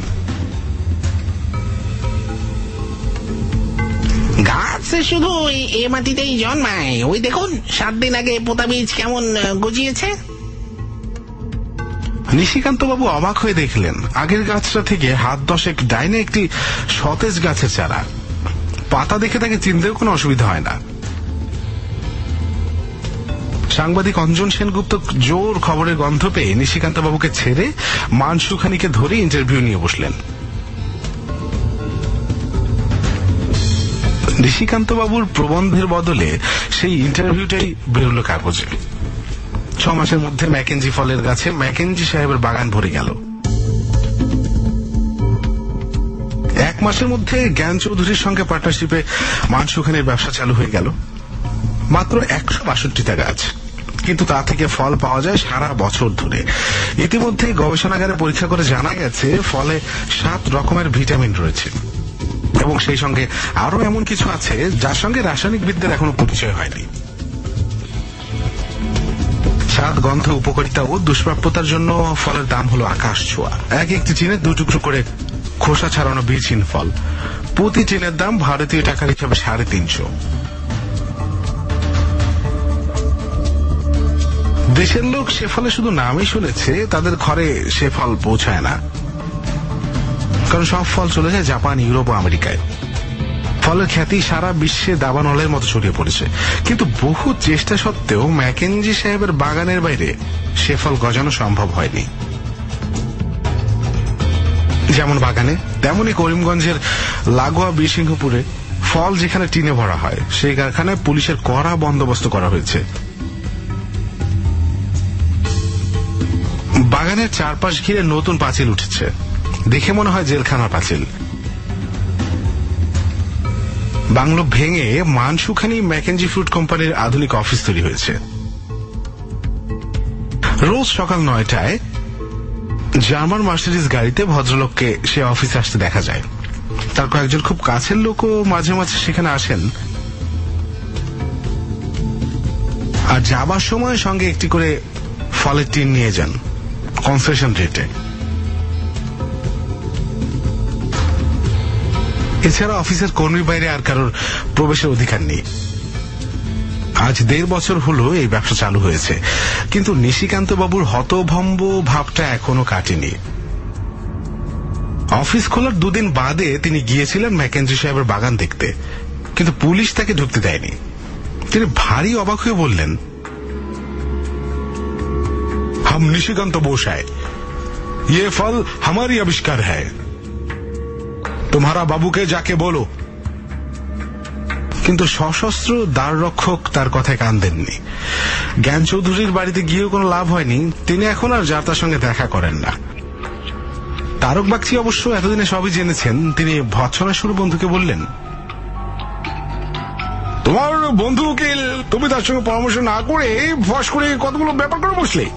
গাছ শুধু এ মাটিতেই জন্মায়। ওই দেখুন, সাত দিন আগে পোতা বীজ কেমন গজিয়েছে। নিশিকান্ত বাবু অবাক হয়ে দেখলেন আগের গাছটা থেকে হাত দশেক ডাইনে একটি সতেজ গাছের চারা। পাতা দেখে তাকে চিনতেও কোনো অসুবিধা হয় না। সাংবাদিক অঞ্জন সেনগুপ্ত জোর খবরের গন্ধ পেয়ে নিশিকান্ত বাবুকে ছেড়ে মানসুখানিকে ধরে ইন্টারভিউ নিয়ে বসলেন। নিশিকান্ত বাবুর প্রবন্ধের বদলে সেই ইন্টারভিউটাই বেরোল কাগজে। ছ মাসের মধ্যে ম্যাকেঞ্জি ফলের গাছে ম্যাকেঞ্জি সাহেবের বাগান ভরে গেল। এক মাসের মধ্যে জ্ঞান চৌধুরীর সঙ্গে পার্টনারশিপে মানসুখানির ব্যবসা চালু হয়ে গেল। মাত্র একশো বাষট্টিটা গাছ, কিন্তু তা থেকে ফল পাওয়া যায় সারা বছর ধরে। ইতিমধ্যে গবেষণাগারে পরীক্ষা করে জানা গেছে ফলে সাত রকমের ভিটামিন রয়েছে এবং সেই সঙ্গে আরো এমন কিছু আছে যার সঙ্গে রাসায়নিক বিদ্যার এখনো পরিচয় হয়নি। স্বাদ, গন্ধ, উপকারিতা ও দুষ্প্রাপ্যতার জন্য ফলের দাম হলো আকাশ ছোঁয়া। এক একটি টিনে দু টুকরো করে খোসা ছাড়ানো বীজহীন ফল, প্রতি টিনের দাম ভারতীয় টাকার হিসাবে সাড়ে তিনশো। দেশের লোক সে ফলে শুধু নামই শুনেছে, তাদের ঘরে সে ফল পৌঁছায় না, কারণ সব ফল চলে যায় জাপান, ইউরোপ ও আমেরিকায়। ফলের খ্যাতি সারা বিশ্বে দাবানলের মতো ছড়িয়ে পড়েছে, কিন্তু বহু চেষ্টা সত্ত্বেও ম্যাকেঞ্জি সাহেবের বাগানের বাইরে সে ফল গজানো সম্ভব হয়নি। যেমন বাগানে, তেমনি করিমগঞ্জের লাগোয়া বীরসিংহপুরে ফল যেখানে টিনে ভরা হয় সেই কারখানায় পুলিশের কড়া বন্দোবস্ত করা হয়েছে। বাগানের চারপাশ ঘিরে নতুন পাঁচিল উঠেছে, দেখে মনে হয় জেলখানার পাঁচিল। বাংলো ভেঙে মানসুখানি ম্যাকেঞ্জি ফ্রুট কোম্পানির আধুনিক অফিস তৈরি হয়েছে। রোজ সকাল নয়টায় জার্মান মার্সিডিজ গাড়িতে ভদ্রলোককে সে অফিসে আসতে দেখা যায়। তার কয়েকজন খুব কাছের লোকও মাঝে মাঝে সেখানে আসেন, আর যাবার সময় সঙ্গে একটি করে ফলের টিন নিয়ে যান কনসেশন রেটে। এছাড়া অফিসের কর্মীর বাইরে আর কারোর প্রবেশের অধিকার নেই। আজ দেড় বছর হলো এই ব্যবসা চালু হয়েছে, কিন্তু নিশিকান্ত বাবুর হতভম্ব ভাবটা এখনো কাটেনি। অফিস খোলার দুদিন বাদে তিনি গিয়েছিলেন ম্যাকেঞ্জি সাহেবের বাগান দেখতে, কিন্তু পুলিশ তাকে ঢুকতে দেয়নি। তিনি ভারী অবাক হয়ে বললেন, हम निशिकांत बोस है, ये फल हमारी आविष्कार है, तुम्हारा बाबूके जाके बोलो। কিন্তু সশস্ত্র দ্বাররক্ষক তার কথায় কান দেননি। জ্ঞান চৌধুরীর বাড়িতে গিয়েও কোনো লাভ হয়নি, তিনি এখন আর যার তার সঙ্গে দেখা করেন না। তারক বাগচি অবশ্য এতদিনে সবই জেনেছেন। তিনি ভৎসনা শুরু বন্ধুকে বললেন, তোমার বন্ধু উকিল, তুমি তার সঙ্গে পরামর্শ না করে ফস করে কতগুলো ব্যাপার করে বসলে।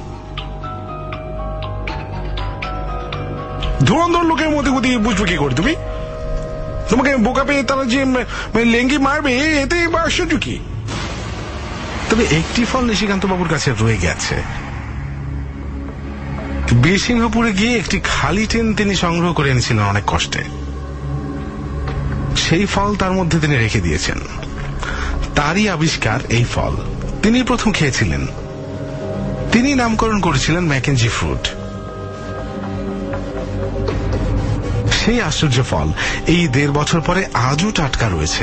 ধুরন্ধর লোকের মধ্যে গতি বুঝবে কি করে তুমি? তোমাকে বোকা পেয়ে তারা যে লেঙ্গি মারবে, এতে আশ্চর্য কি? তবে একটি ফল নিশিকান্ত বাবুর কাছে রয়ে গেছে। বীরসিংহপুরে গিয়ে একটি খালি টিন তিনি সংগ্রহ করে এনেছিলেন অনেক কষ্টে। সেই ফল তার মধ্যে তিনি রেখে দিয়েছেন। তারই আবিষ্কার এই ফল। তিনি প্রথম খেয়েছিলেন, তিনি নামকরণ করেছিলেন ম্যাকেঞ্জি ফ্রুট। সেই আশ্চর্য ফল এই দেড় বছর পরে আজও টাটকা রয়েছে।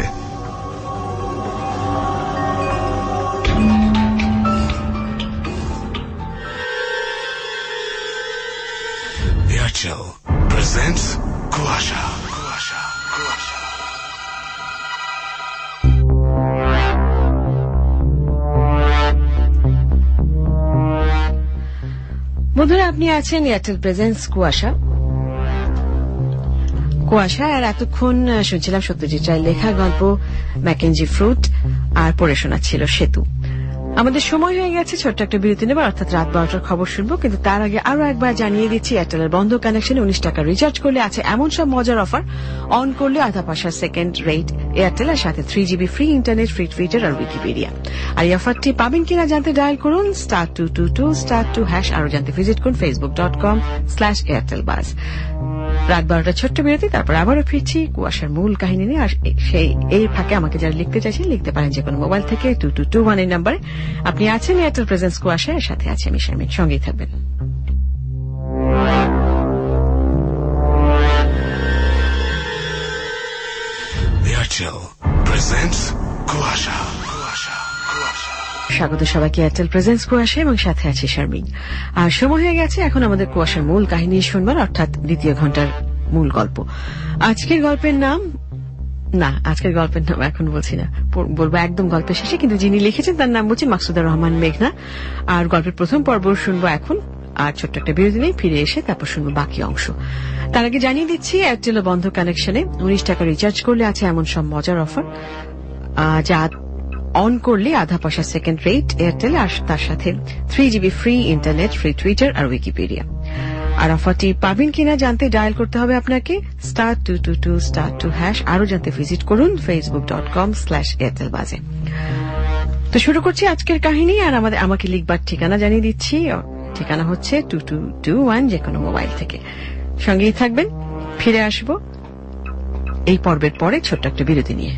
এয়ারটেল প্রেজেন্টস কুয়াশা। কুয়াশা কুয়াশা বন্ধুরা, আপনি আছেন এয়ারটেল প্রেজেন্টস কুয়াশা। কুয়াশা আর এতক্ষণ শুনছিলাম সত্যজিৎ রায়ের লেখা গল্প ম্যাকেঞ্জি ফ্রুট, আর পড়ে শোনাচ্ছিল সেতু। আমাদের সময় হয়ে গেছে ছোট্ট একটা বিরতি নেবার, অর্থাৎ রাত বারোটার খবর শুনবো। কিন্তু তার আগে আরো একবার জানিয়ে দিচ্ছি, এয়ারটেলের বন্ধ কানেকশনে উনিশ টাকা রিচার্জ করলে আছে এমন সব মজার অফার। অন করলে আধা পয়সা সেকেন্ড রেট এয়ারটেল, আর সাথে three GB free internet, free Twitter আর উইকিপিডিয়া। আর এই অফারটি পাবেন কিনা জানতে ডায়াল করুন star two two two star two hash. আরো জানতে ভিজিট করুন Facebook dot com slash Airtel বাস। রাত বারোটা ছোট্ট বিরতি, তারপর আবারও ফিরছি কুয়াশার মূল কাহিনী নিয়ে। আর সেই এই ফাঁকে আমাকে যারা লিখতে চাইছেন লিখতে পারেন যে কোনো মোবাইল থেকে টু টু টু ওয়ান এই নাম্বারে। আপনি আছেন এয়ারটেল প্রেজেন্স কুয়াশার সাথে আছে আমি শারমিন, সঙ্গেই থাকবেন। এয়ারটেল প্রেজেন্টস কুয়াশা। কুয়াশা কুয়াশা স্বাগত সবাইকে এয়ারটেল প্রেজেন্স কুয়াশা এবং সাথে আছে শারমিন। আর সময় হয়ে গেছে এখন আমাদের কুয়াশার মূল কাহিনী শুনবার, অর্থাৎ দ্বিতীয় ঘন্টার মূল গল্প। আজকের গল্পের নাম না আজকের গল্পের নাম এখন বলছি না, বলবো একদম গল্পের শেষে। কিন্তু যিনি লিখেছেন তার নাম বলছি মাকসুদুর রহমান মেঘনা। আর গল্পের প্রথম পর্ব শুনবো এখন, আর ছোট্ট একটা বিরতি নেই, ফিরে এসে তারপর শুনবো বাকি অংশ। তার আগে জানিয়ে দিচ্ছি এয়ারটেল বন্ধ কানেকশনে উনিশ টাকা রিচার্জ করলে আছে এমন সব মজার অফার, যা অন করলে আধা পয়সা সেকেন্ড রেট এয়ারটেল, আর তার সাথে three GB free internet, free Twitter আর উইকিপিডিয়া। আর অফারটি পাবেন কিনা জানতে ডায়াল করতে হবে আপনাকে star two two two star two hash. আরো জানতে ভিজিট করুন Facebook dot com slash Airtel বাজে। তো শুরু করছি আজকের কাহিনী। আর আমাদের আমাকে লিখবার ঠিকানা জানিয়ে দিচ্ছি। ঠিকানা হচ্ছে টু টু টু ওয়ান, যে কোনো মোবাইল থেকে। সঙ্গেই থাকবেন, ফিরে আসব এই পর্বের পরে ছোট্ট একটা বিরতি নিয়ে।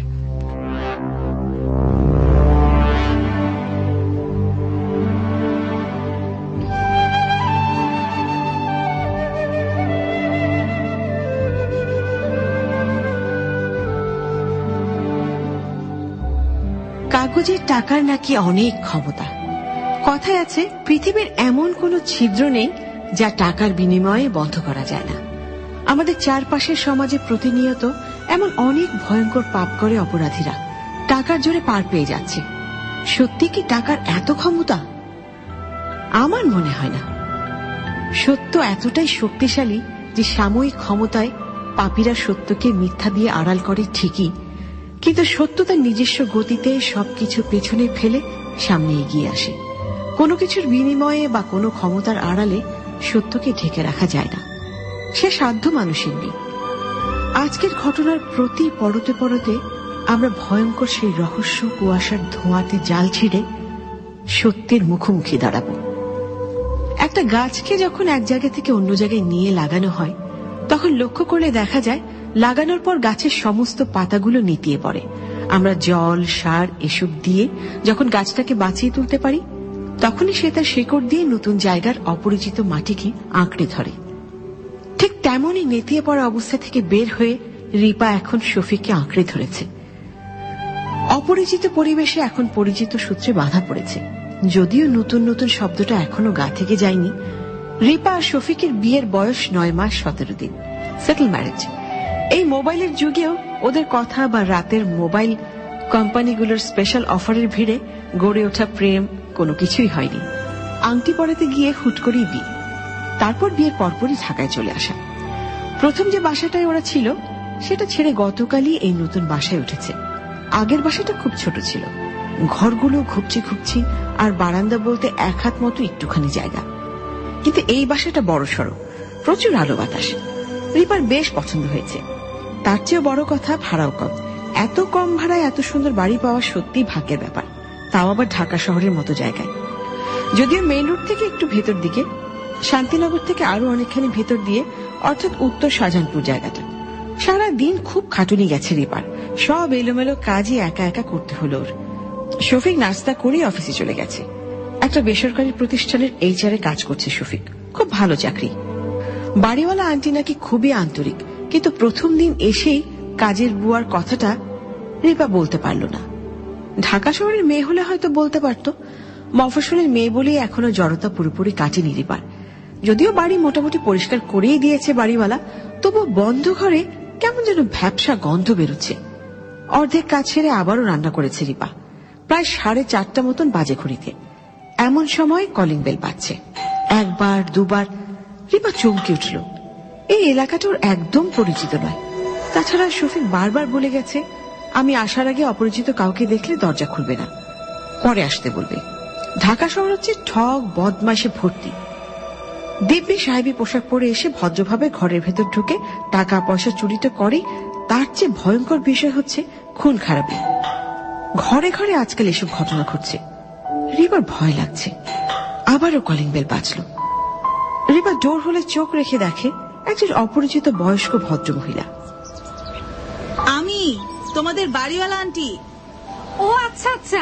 কাগজের টাকার নাকি অনেক ক্ষমতা। কথায় আছে পৃথিবীর এমন কোন ছিদ্র নেই যা টাকার বিনিময়ে বন্ধ করা যায় না। আমাদের চারপাশের সমাজে প্রতিনিয়ত এমন অনেক ভয়ঙ্কর পাপ করে অপরাধীরা টাকার জোরে পার পেয়ে যাচ্ছে। সত্যি কি টাকার এত ক্ষমতা? আমার মনে হয় না। সত্য এতটাই শক্তিশালী যে সাময়িক ক্ষমতায় পাপীরা সত্যকে মিথ্যা দিয়ে আড়াল করে ঠিকই, কিন্তু সত্য তার নিজস্ব গতিতে সবকিছু পেছনে ফেলে সামনে এগিয়ে আসে। কোনো কিছুর বিনিময়ে বা কোনো ক্ষমতার আড়ালে সত্যকে ঢেকে রাখা যায় না, সে সাধ্য মানুষের নেই। আজকের ঘটনার প্রতি পরতে পরতে আমরা ভয়ঙ্কর সেই রহস্য কুয়াশার ধোঁয়াতে জাল ছিঁড়ে সত্যের মুখোমুখি দাঁড়াবো। একটা গাছকে যখন এক জায়গা থেকে অন্য জায়গায় নিয়ে লাগানো হয়, তখন লক্ষ্য করলে দেখা যায় লাগানোর পর গাছের সমস্ত পাতাগুলো নেতিয়ে পড়ে। আমরা জল, সার এসব দিয়ে যখন গাছটাকে বাঁচিয়ে তুলতে পারি, তখনই সে তার শেকড় দিয়ে নতুন জায়গার অপরিচিত মাটিকে আঁকড়ে ধরে। ঠিক তেমনই নেতিয়ে পড়া অবস্থা থেকে বের হয়ে রিপা এখন শফিককে আঁকড়ে ধরেছে। অপরিচিত পরিবেশে এখন পরিচিত সূত্রে বাধা পড়েছে। যদিও নতুন নতুন শব্দটা এখনো গা থেকে যায়নি। রিপা আর শফিকের বিয়ের বয়স নয় মাস সতেরো দিন, সেটেল ম্যারেজ। এই মোবাইলের যুগেও ওদের কথা বা রাতের মোবাইল কোম্পানিগুলোর স্পেশাল অফারের ভিড়ে গড়ে ওঠা প্রেম কোনো কিছুই হয়নি। আংটি পরাতে গিয়ে হুট করেই বিয়ে, তারপর বিয়ের পরপরই ঢাকায় চলে আসা। প্রথম যে বাসাটায় ওরা ছিল সেটা ছেড়ে গতকালই এই নতুন বাসায় উঠেছে। আগের বাসাটা খুব ছোট ছিল, ঘরগুলো ঘুপচি ঘুপচি, আর বারান্দা বলতে এক হাত মতো একটুখানি জায়গা। কিন্তু এই বাসাটা বড় সড়ো, প্রচুর আলো বাতাস। রিপার বেশ পছন্দ হয়েছে। তার চেয়েও বড় কথা, ভাড়াও কম। এত কম ভাড়ায় এত সুন্দর বাড়ি পাওয়া সত্যি ভাগ্যের ব্যাপার, তাও আবার ঢাকা শহরের মতো জায়গায়। যদিও মেইন রোড থেকে একটু ভেতর দিকে, শান্তিনগর থেকে আরো অনেকখানি ভেতর দিয়ে, অর্থাৎ উত্তর শাহজাহানপুর জায়গাটা। সারা দিন খুব খাটুনি গেছে রিপার, সব এলোমেলো কাজই একা একা করতে হলো ওর। শফিক নাস্তা করে অফিসে চলে গেছে। একটা বেসরকারি প্রতিষ্ঠানের এইচআরে কাজ করছে শফিক, খুব ভালো চাকরি। বাড়িওয়ালা আন্টি নাকি খুবই আন্তরিক, কিন্তু প্রথম দিন এসেই কাজের বুয়ার কথাটা রিপা বলতে পারল না। ঢাকা শহরের মেয়ে হলে হয়তো বলতে পারত, মফস্বলের মেয়ে বলেই এখনো জড়তা পুরোপুরি কাটেনি রিপার। যদিও বাড়ি মোটামুটি পরিষ্কার করেই দিয়েছে বাড়িওয়ালা, তবু বন্ধ ঘরে কেমন যেন ভ্যাপসা গন্ধ বেরোচ্ছে। অর্ধেক কাজ ছেড়ে আবারও রান্না করেছে রিপা। প্রায় সাড়ে চারটা মতন বাজে ঘড়িতে। এমন সময় কলিং বেল বাজছে। একবার দুবার রিপা চমকে উঠল। এই এলাকাটা ওর একদম পরিচিত নয়। তাছাড়া শফিক বারবার বলে গেছে, আমি আসার আগে অপরিচিত কাউকে দেখলে দরজা খুলবে না, পরে আসতে বলবে। ঢাকা শহর হচ্ছে ঠক বদমাইশে ভর্তি। দিব্যি সাহেবী পোশাক পরে এসে ভদ্রভাবে ঘরের ভেতর ঢুকে টাকা পয়সা চুরি তো করে, তার চেয়ে ভয়ঙ্কর বিষয় হচ্ছে খুন খারাপি। ঘরে ঘরে আজকাল এসব ঘটনা ঘটছে। রিপার ভয় লাগছে। আবারও কলিং বেল বাজল। রিপা ডোর হলে চোখ রেখে দেখে একজন অপরিচিত বয়স্ক ভদ্র মহিলা। আমি তোমাদের বাড়িওয়ালা আন্টি। ও আচ্ছা আচ্ছা,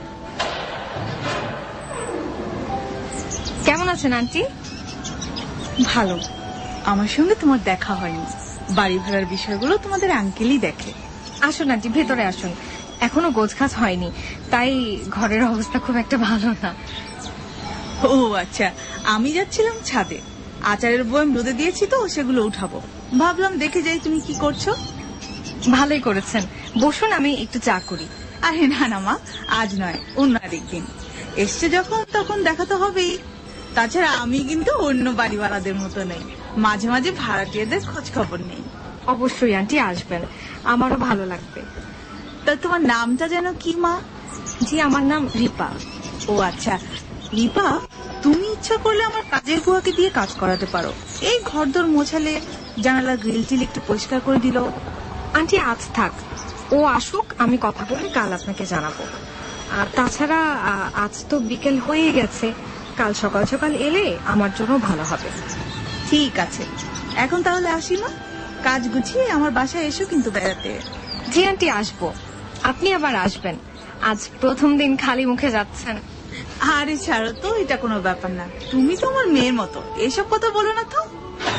কেমন আছেন আন্টি? ভালো। আমার সঙ্গে তোমার দেখা হয়নি। বাড়ি ভাড়ার বিষয়গুলো তোমাদের আঙ্কেলই দেখে। আসুন আন্টি, ভেতরে আসুন। এখনো গোছগাছ হয়নি, তাই ঘরের অবস্থা খুব একটা ভালো না। ও আচ্ছা, আমি যাচ্ছিলাম ছাদে, আচারের বয়ম রোদে দিয়েছি তো, সেগুলো উঠাবো। ভাবলাম দেখে যাই তুমি কি করছো। ভালোই করেছেন, বসুন, আমি একটু চা করি। আরে না না মা, আজ নয়, অন্য আরেকদিন। এসছে যখন তখন দেখা তো হবেই। তাছাড়া আমি কিন্তু অন্য বাড়িওয়ালাদের মতো নেই, মাঝে মাঝে ভাড়াটিয়াদের খোঁজ খবর নেই। অবশ্যই আন্টি আসবেন, আমারও ভালো লাগবে। তা তোমার নামটা যেন কি মা? জি, আমার নাম রিপা। ও আচ্ছা রিপা, তুমি ইচ্ছা করলে আমার কাজের বুয়াকে দিয়ে কাজ করাতে পারো। এই ঘরদোর মোছালে, জানালার গ্রিল টিল একটু পরিষ্কার করে দিল। আন্টি আজ থাক, ও আসুক, আমি কথা বলে কাল আপনাকে জানাবো। আর তাছাড়া আজ তো বিকেল হয়ে গেছে, কাল সকাল সকাল এলে আমার জন্য ভালো হবে। ঠিক আছে, এখন তাহলে আসি মা, কাজ গুছিয়ে আমার বাসায় এসো কিন্তু বেড়াতে। জি আন্টি, আসবো। আপনি আবার আসবেন, আজ প্রথম দিন খালি মুখে যাচ্ছেন। আরে ছাড়ো তো, এটা কোনো ব্যাপার না, তুমি তো আমার মেয়ের মতো, এসব কথা বলো না তো।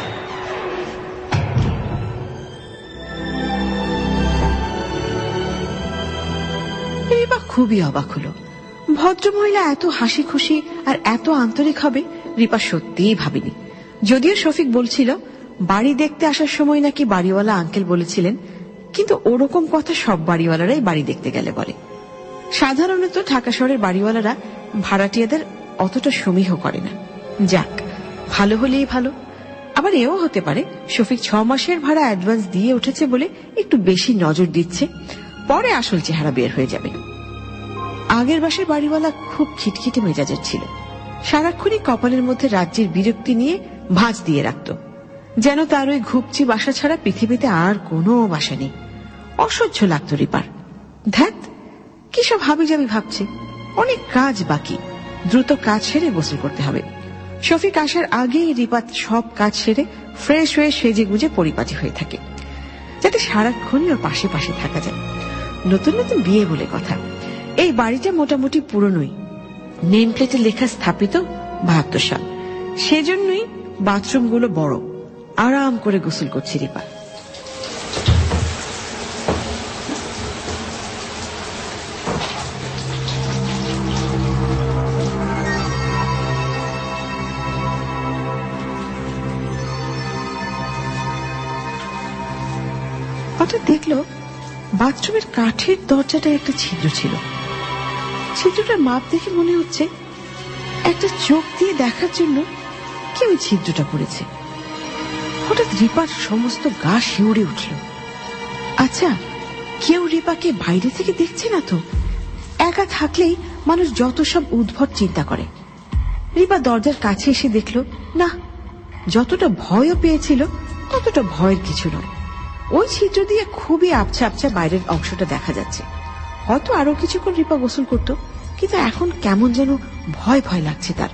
রিপা খুবই অবাক হলো। ভদ্রমহিলা এত হাসি খুশি আর এত আন্তরিক হবে রিপা সত্যিই ভাবেনি। যদিও শফিক বলছিল বাড়ি দেখতে আসার সময় নাকি বাড়িওয়ালা আঙ্কেল বলেছিলেন, কিন্তু ওরকম কথা সব বাড়িওয়ালারাই বাড়ি দেখতে গেলে বলে। সাধারণত ঢাকা শহরের বাড়িওয়ালারা ভাড়াটিয়াদের অতটা সমীহ করে না। যাক, ভালো হলেই ভালো। আবার এও হতে পারে শফিক ছ মাসের ভাড়া অ্যাডভান্স দিয়ে উঠেছে বলে একটু বেশি নজর দিচ্ছে, পরে আসল চেহারা বের হয়ে যাবে। আগের বাসের বাড়িওয়ালা খুব খিটখিটে মেজাজের ছিল, সারাক্ষণই কপালের মধ্যে রাজ্যের বিরক্তি নিয়ে ভাঁজ দিয়ে রাখত, যেন তার ওই ঘুপচি বাসা ছাড়া পৃথিবীতে আর কোনো বাসা নেই। অসহ্য লাগত রিপার। ধ্যাত, কি সব হাবিজাবি ভাবছে, অনেক কাজ বাকি, দ্রুত কাজ সেরে গোসল করতে হবে। শফিক আসার আগেই রিপা সব কাজ সেরে ফ্রেশ হয়ে সেজে গুজে পরিপাটি হয়ে থাকে, যাতে সারাক্ষণই ওর পাশে পাশে থাকা যায়। নতুন নতুন বিয়ে বলে কথা। এই বাড়িটা মোটামুটি পুরনোই, নেম প্লেটে লেখা স্থাপিত বাহাত্তর সাল, সেজন্যই বাথরুমগুলো বড়। আরাম করে গোসল করছে রিপা। হঠাৎ দেখলো বাথরুমের কাঠের দরজাটায় একটা ছিদ্র ছিল। ছিদ্রটার মাপ দেখে মনে হচ্ছে একটা চোখ দিয়ে দেখার জন্য কেউ ছিদ্রটা করেছে। হঠাৎ রিপার সমস্ত গা শিউরে উঠল। আচ্ছা, কেউ রিপাকে বাইরে থেকে দেখছে না তো? একা থাকলেই মানুষ যত সব উদ্ভট চিন্তা করে। রিপা দরজার কাছে এসে দেখল না, যতটা ভয়ও পেয়েছিল ততটা ভয়ের কিছু নয়। ওই ছিদ্র দিয়ে খুবই আবছা আবছা বাইরের অংশটা দেখা যাচ্ছে। হয়তো আরো কিছুক্ষণ রিপা গোসল করত, কিন্তু এখন কেমন যেন ভয় ভয় লাগছে তার।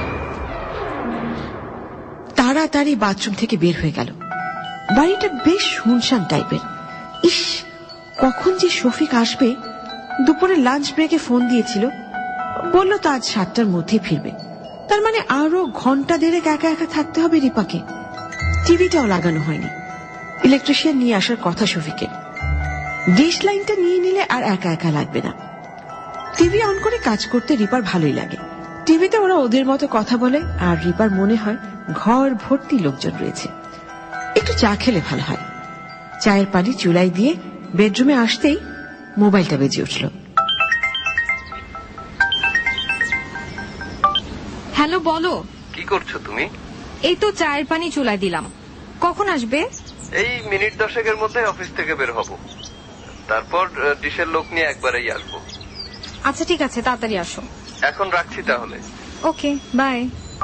তাড়াতাড়ি বাথরুম থেকে বের হয়ে গেল। বাড়িটা বেশ শুনশান টাইপের। ইস, কখন যে শফিক আসবে। দুপুরে লাঞ্চ ব্রেকে ফোন দিয়েছিল, বলল তো আজ সাতটার মধ্যে ফিরবে। তার মানে আরো ঘন্টা দেড়েক একা একা থাকতে হবে রিপাকে। টিভিটাও লাগানো হয়নি, ইলেকট্রিশিয়ান নিয়ে আসার কথা শফিকের। ডিশ লাইনটা নিয়ে নিলে আর একা একা লাগবে না। টিভি অন করে কাজ করতে রিপার ভালোই লাগে। টিভিতে ওরা ওদের মতো কথা বলে আর রিপার মনে হয় ঘর ভর্তি লোকজন রয়েছে। একটু চা খেলে ভালো হয়। চায়ের পানি চুলাই দিয়ে বেডরুমে আসতেই মোবাইলটা বেজে উঠল। হ্যালো, বলো। কি করছো তুমি? এই তো চায়ের পানি চুলাই দিলাম। কখন আসবে? এই মিনিট দশেকের মধ্যে অফিস থেকে বের হব, তারপর ডিশের লোক নিয়ে একবারেই আসবো। আচ্ছা ঠিক আছে, তাড়াতাড়ি আসো। এখন রাখছি তাহলে। ওকে, বাই।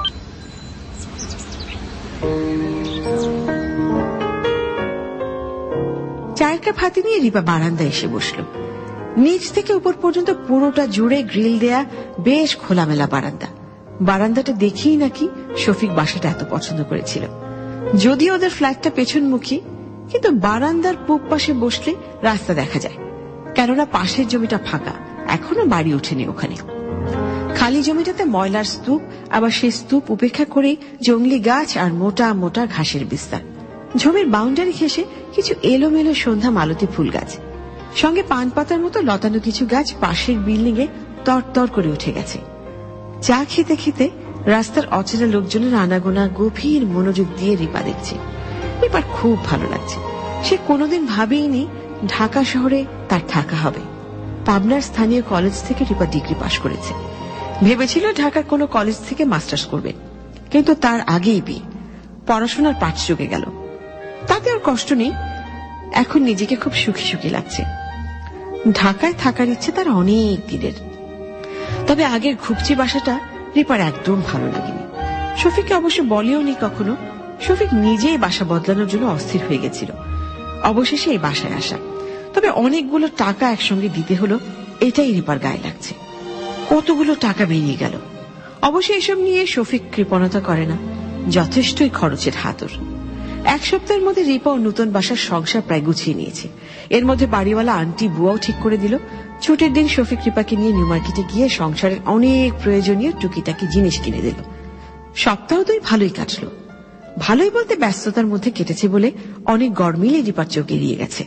চায়ের কাপ হাতে নিয়ে রিপা বারান্দায় এসে বসল। নিচ থেকে উপর পর্যন্ত পুরোটা জুড়ে গ্রিল দেয়া বেশ খোলামেলা বারান্দা। বারান্দাটা দেখেই নাকি শফিক বাসাটা এত পছন্দ করেছিল। যদিও ওদের ফ্ল্যাটটা পেছনমুখী, কিন্তু বারান্দার পূব পাশে বসলে রাস্তা দেখা যায়, কেননা পাশের জমিটা ফাঁকা, এখনো বাড়ি ওঠেনি ওখানে। খালি জমিটাতে ময়লার স্তূপ, আবার সেই স্তূপ উপেক্ষা করে জংলি গাছ আর মোটা মোটা ঘাসের বিস্তার। জমির বাউন্ডারি ঘেঁষে কিছু এলোমেলো সন্ধ্যা মালতী ফুল গাছ। সঙ্গে পান পাতার মতো লতানো কিছু গাছ পাশের বিল্ডিং এ তর তর করে উঠে গেছে। চা খেতে খেতে রাস্তার অচেনা লোকজনের আনাগোনা গভীর মনোযোগ দিয়ে রিপা দেখছে। রিপার খুব ভালো লাগছে। সে কোনোদিন ভাবেইনি ঢাকা শহরে তার থাকা হবে। পাবনার স্থানীয় কলেজ থেকে রিপা ডিগ্রি পাশ করেছে। ভেবেছিল ঢাকার কোনো কলেজ থেকে মাস্টার্স করবে, কিন্তু তার আগেই বিয়ে। পড়াশোনার পাঠ চুকে গেল। তাতে আর কষ্ট নেই, এখন নিজেকে খুব সুখী সুখী লাগছে। ঢাকায় থাকার ইচ্ছে তার অনেক দিনের। তবে আগের ঘুপচি বাসাটা রিপার একদম ভালো লাগেনি। শফিককে অবশ্য বলেও নি কখনো। শফিক নিজেই বাসা বদলানোর জন্য অস্থির হয়ে গেছিল। অবশেষে এই বাসায় আসা। তবে অনেকগুলো টাকা একসঙ্গে দিতে হলো, এটাই রিপার গায়ে লাগছে। কতগুলো টাকা বেরিয়ে গেল। অবশ্য এসব নিয়ে শফিক কৃপণতা করে না, যথেষ্টই খরচের হাতর। এক সপ্তাহের মধ্যে রিপা ও নতুন বাসার সংসার প্রায় গুছিয়ে নিয়েছে। এর মধ্যে বাড়িওয়ালা আন্টি বুয়াও ঠিক করে দিল। ছুটির দিন শফিক রিপাকে নিয়ে নিউ মার্কেটে গিয়ে সংসারের অনেক প্রয়োজনীয় টুকিটাকি জিনিস কিনে দিল। সপ্তাহ দুই ভালোই কাটলো। ভালোই বলতে ব্যস্ততার মধ্যে কেটেছে বলে অনেক গরমিলে রিপার চোখ এড়িয়ে গেছে।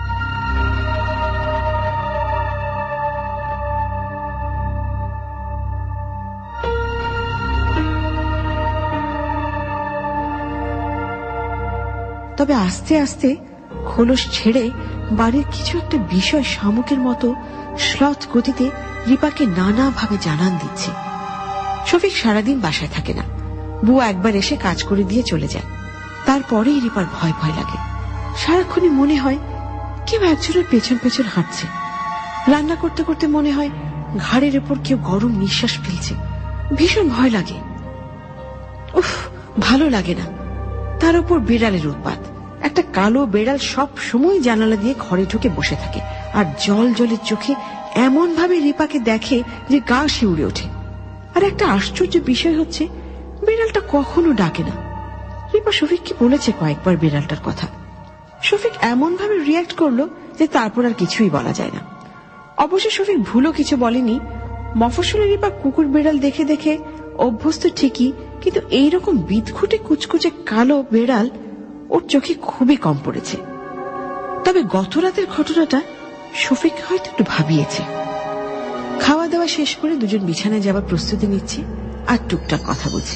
তবে আস্তে আস্তে খোলস ছেড়ে বাড়ির কিছু একটা বিষয় শামুকের মতো শ্লথ গতিতে রিপাকে নানাভাবে জানান দিচ্ছে। শফিক সারাদিন বাসায় থাকে না। বুয়া একবার এসে কাজ করে দিয়ে চলে যায়। তারপরেই রিপার ভয় ভয় লাগে। সারাক্ষণই মনে হয় কেউ একজনের পেছন পেছন হাঁটছে। রান্না করতে করতে মনে হয় ঘাড়ের উপর কেউ গরম নিঃশ্বাস ফেলছে। ভীষণ ভয় লাগে। উফ, ভালো লাগে না। তার উপর বিড়ালের উৎপাত। একটা কালো বেড়াল সব সময় জানালা দিয়ে ঘরে ঢুকে বসে থাকে আর জল জলের চোখে এমন ভাবে রিপাকে দেখে যে গা শিউরে ওঠে। আর একটা আশ্চর্য বিষয় হচ্ছে বিড়ালটা কখনো ডাকে না। রিপা শফিককে বলেছে কয়েকবার বিড়ালটার কথা। শফিক এমন ভাবে রিয়াক্ট করলো যে তারপর আর কিছুই বলা যায় না। অবশ্য শফিক ভুলও কিছু বলেনি। মফস্বলে রিপা কুকুর বিড়াল দেখে দেখে অভ্যস্ত ঠিকই, কিন্তু এইরকম বিদঘুটে কুচকুচে কালো বেড়াল ওর চোখে খুবই কম পড়েছে। তবে গত রাতের ঘটনাটা শফিক হয়তো একটু ভাবিয়েছে। খাওয়া দাওয়া শেষ করে দুজন বিছানায় যাবার প্রস্তুতি নিচ্ছে আর টুকটাক কথা বলছে।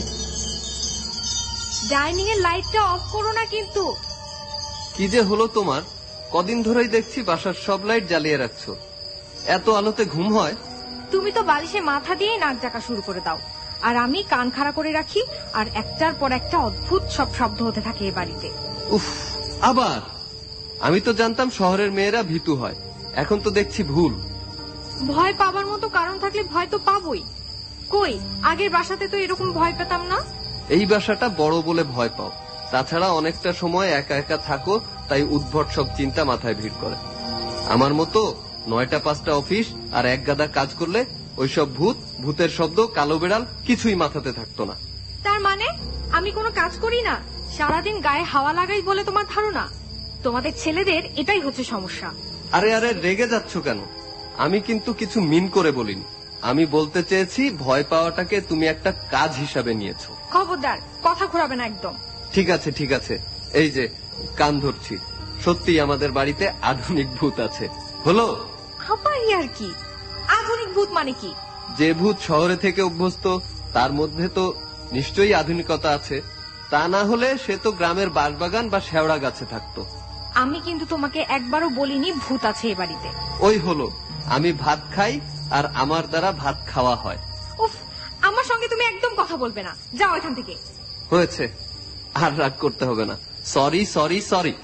ডাইনিং এর লাইটটা অফ করো না কিন্তু। কি যে হলো তোমার? কদিন ধরেই দেখছি বাসার সব লাইট জ্বালিয়ে রাখছো। এত আলোতে ঘুম হয়? তুমি তো বালিশে মাথা দিয়ে নাক ডাকা শুরু করে দাও, আর আমি কান খাড়া করে রাখি, আর একটার পর একটা অদ্ভুত সব শব্দ হতে থাকে এ বাড়িতে। উফ, আবার? আমি তো জানতাম শহরের মেয়েরা ভীতু হয়, এখন তো দেখছি ভুল। ভয় পাবার মতো কারণ থাকলে ভয় তো পাবই। কই, আগের বাসাতে তো এরকম ভয় পেতাম না। এই বাসাটা বড় বলে ভয় পাও, তাছাড়া অনেকটা সময় একা একা থাকো, তাই উদ্ভট সব চিন্তা মাথায় ভিড় করে। আমার মতো নয়টা পাঁচটা অফিস আর এক গাদা কাজ করলে ওইসব ভূত, ভূতের শব্দ, কালো বেড়াল কিছুই মাথাতে থাকতো না। তার মানে আমি কোনো কাজ করি না, সারাদিন গায়ে হাওয়া লাগাই বলে তোমার ধারণা? তোমাদের ছেলেদের এটাই হচ্ছে সমস্যা। আরে আরে রেগে যাচ্ছ কেন? আমি কিন্তু কিছু মিন করে বলিনি। আমি বলতে চেয়েছি ভয় পাওয়াটাকে তুমি একটা কাজ হিসাবে নিয়েছো। খবরদার, কথা ঘোরাবে না একদম। ঠিক আছে ঠিক আছে, এই যে কান ধরছি। সত্যি আমাদের বাড়িতে আধুনিক ভূত আছে। হলো আবার আর কি? আধুনিক ভূত মানে কি? যে ভূত শহরে থেকে অভ্যস্ত তার মধ্যে তো নিশ্চয়ই আধুনিকতা আছে। তা না হলে সে তো গ্রামের বাঁশবাগান বা শেওড়া গাছে থাকতো। আমি কিন্তু তোমাকে একবারও বলিনি ভূত আছে এ বাড়িতে। ওই হলো, আমি ভাত খাই আর আমার দ্বারা ভাত খাওয়া হয়। উফ, আমার সঙ্গে তুমি একদম কথা বলবে না, যাও এখান থেকে। হয়েছে, আর রাগ করতে হবে না। Sorry sorry sorry.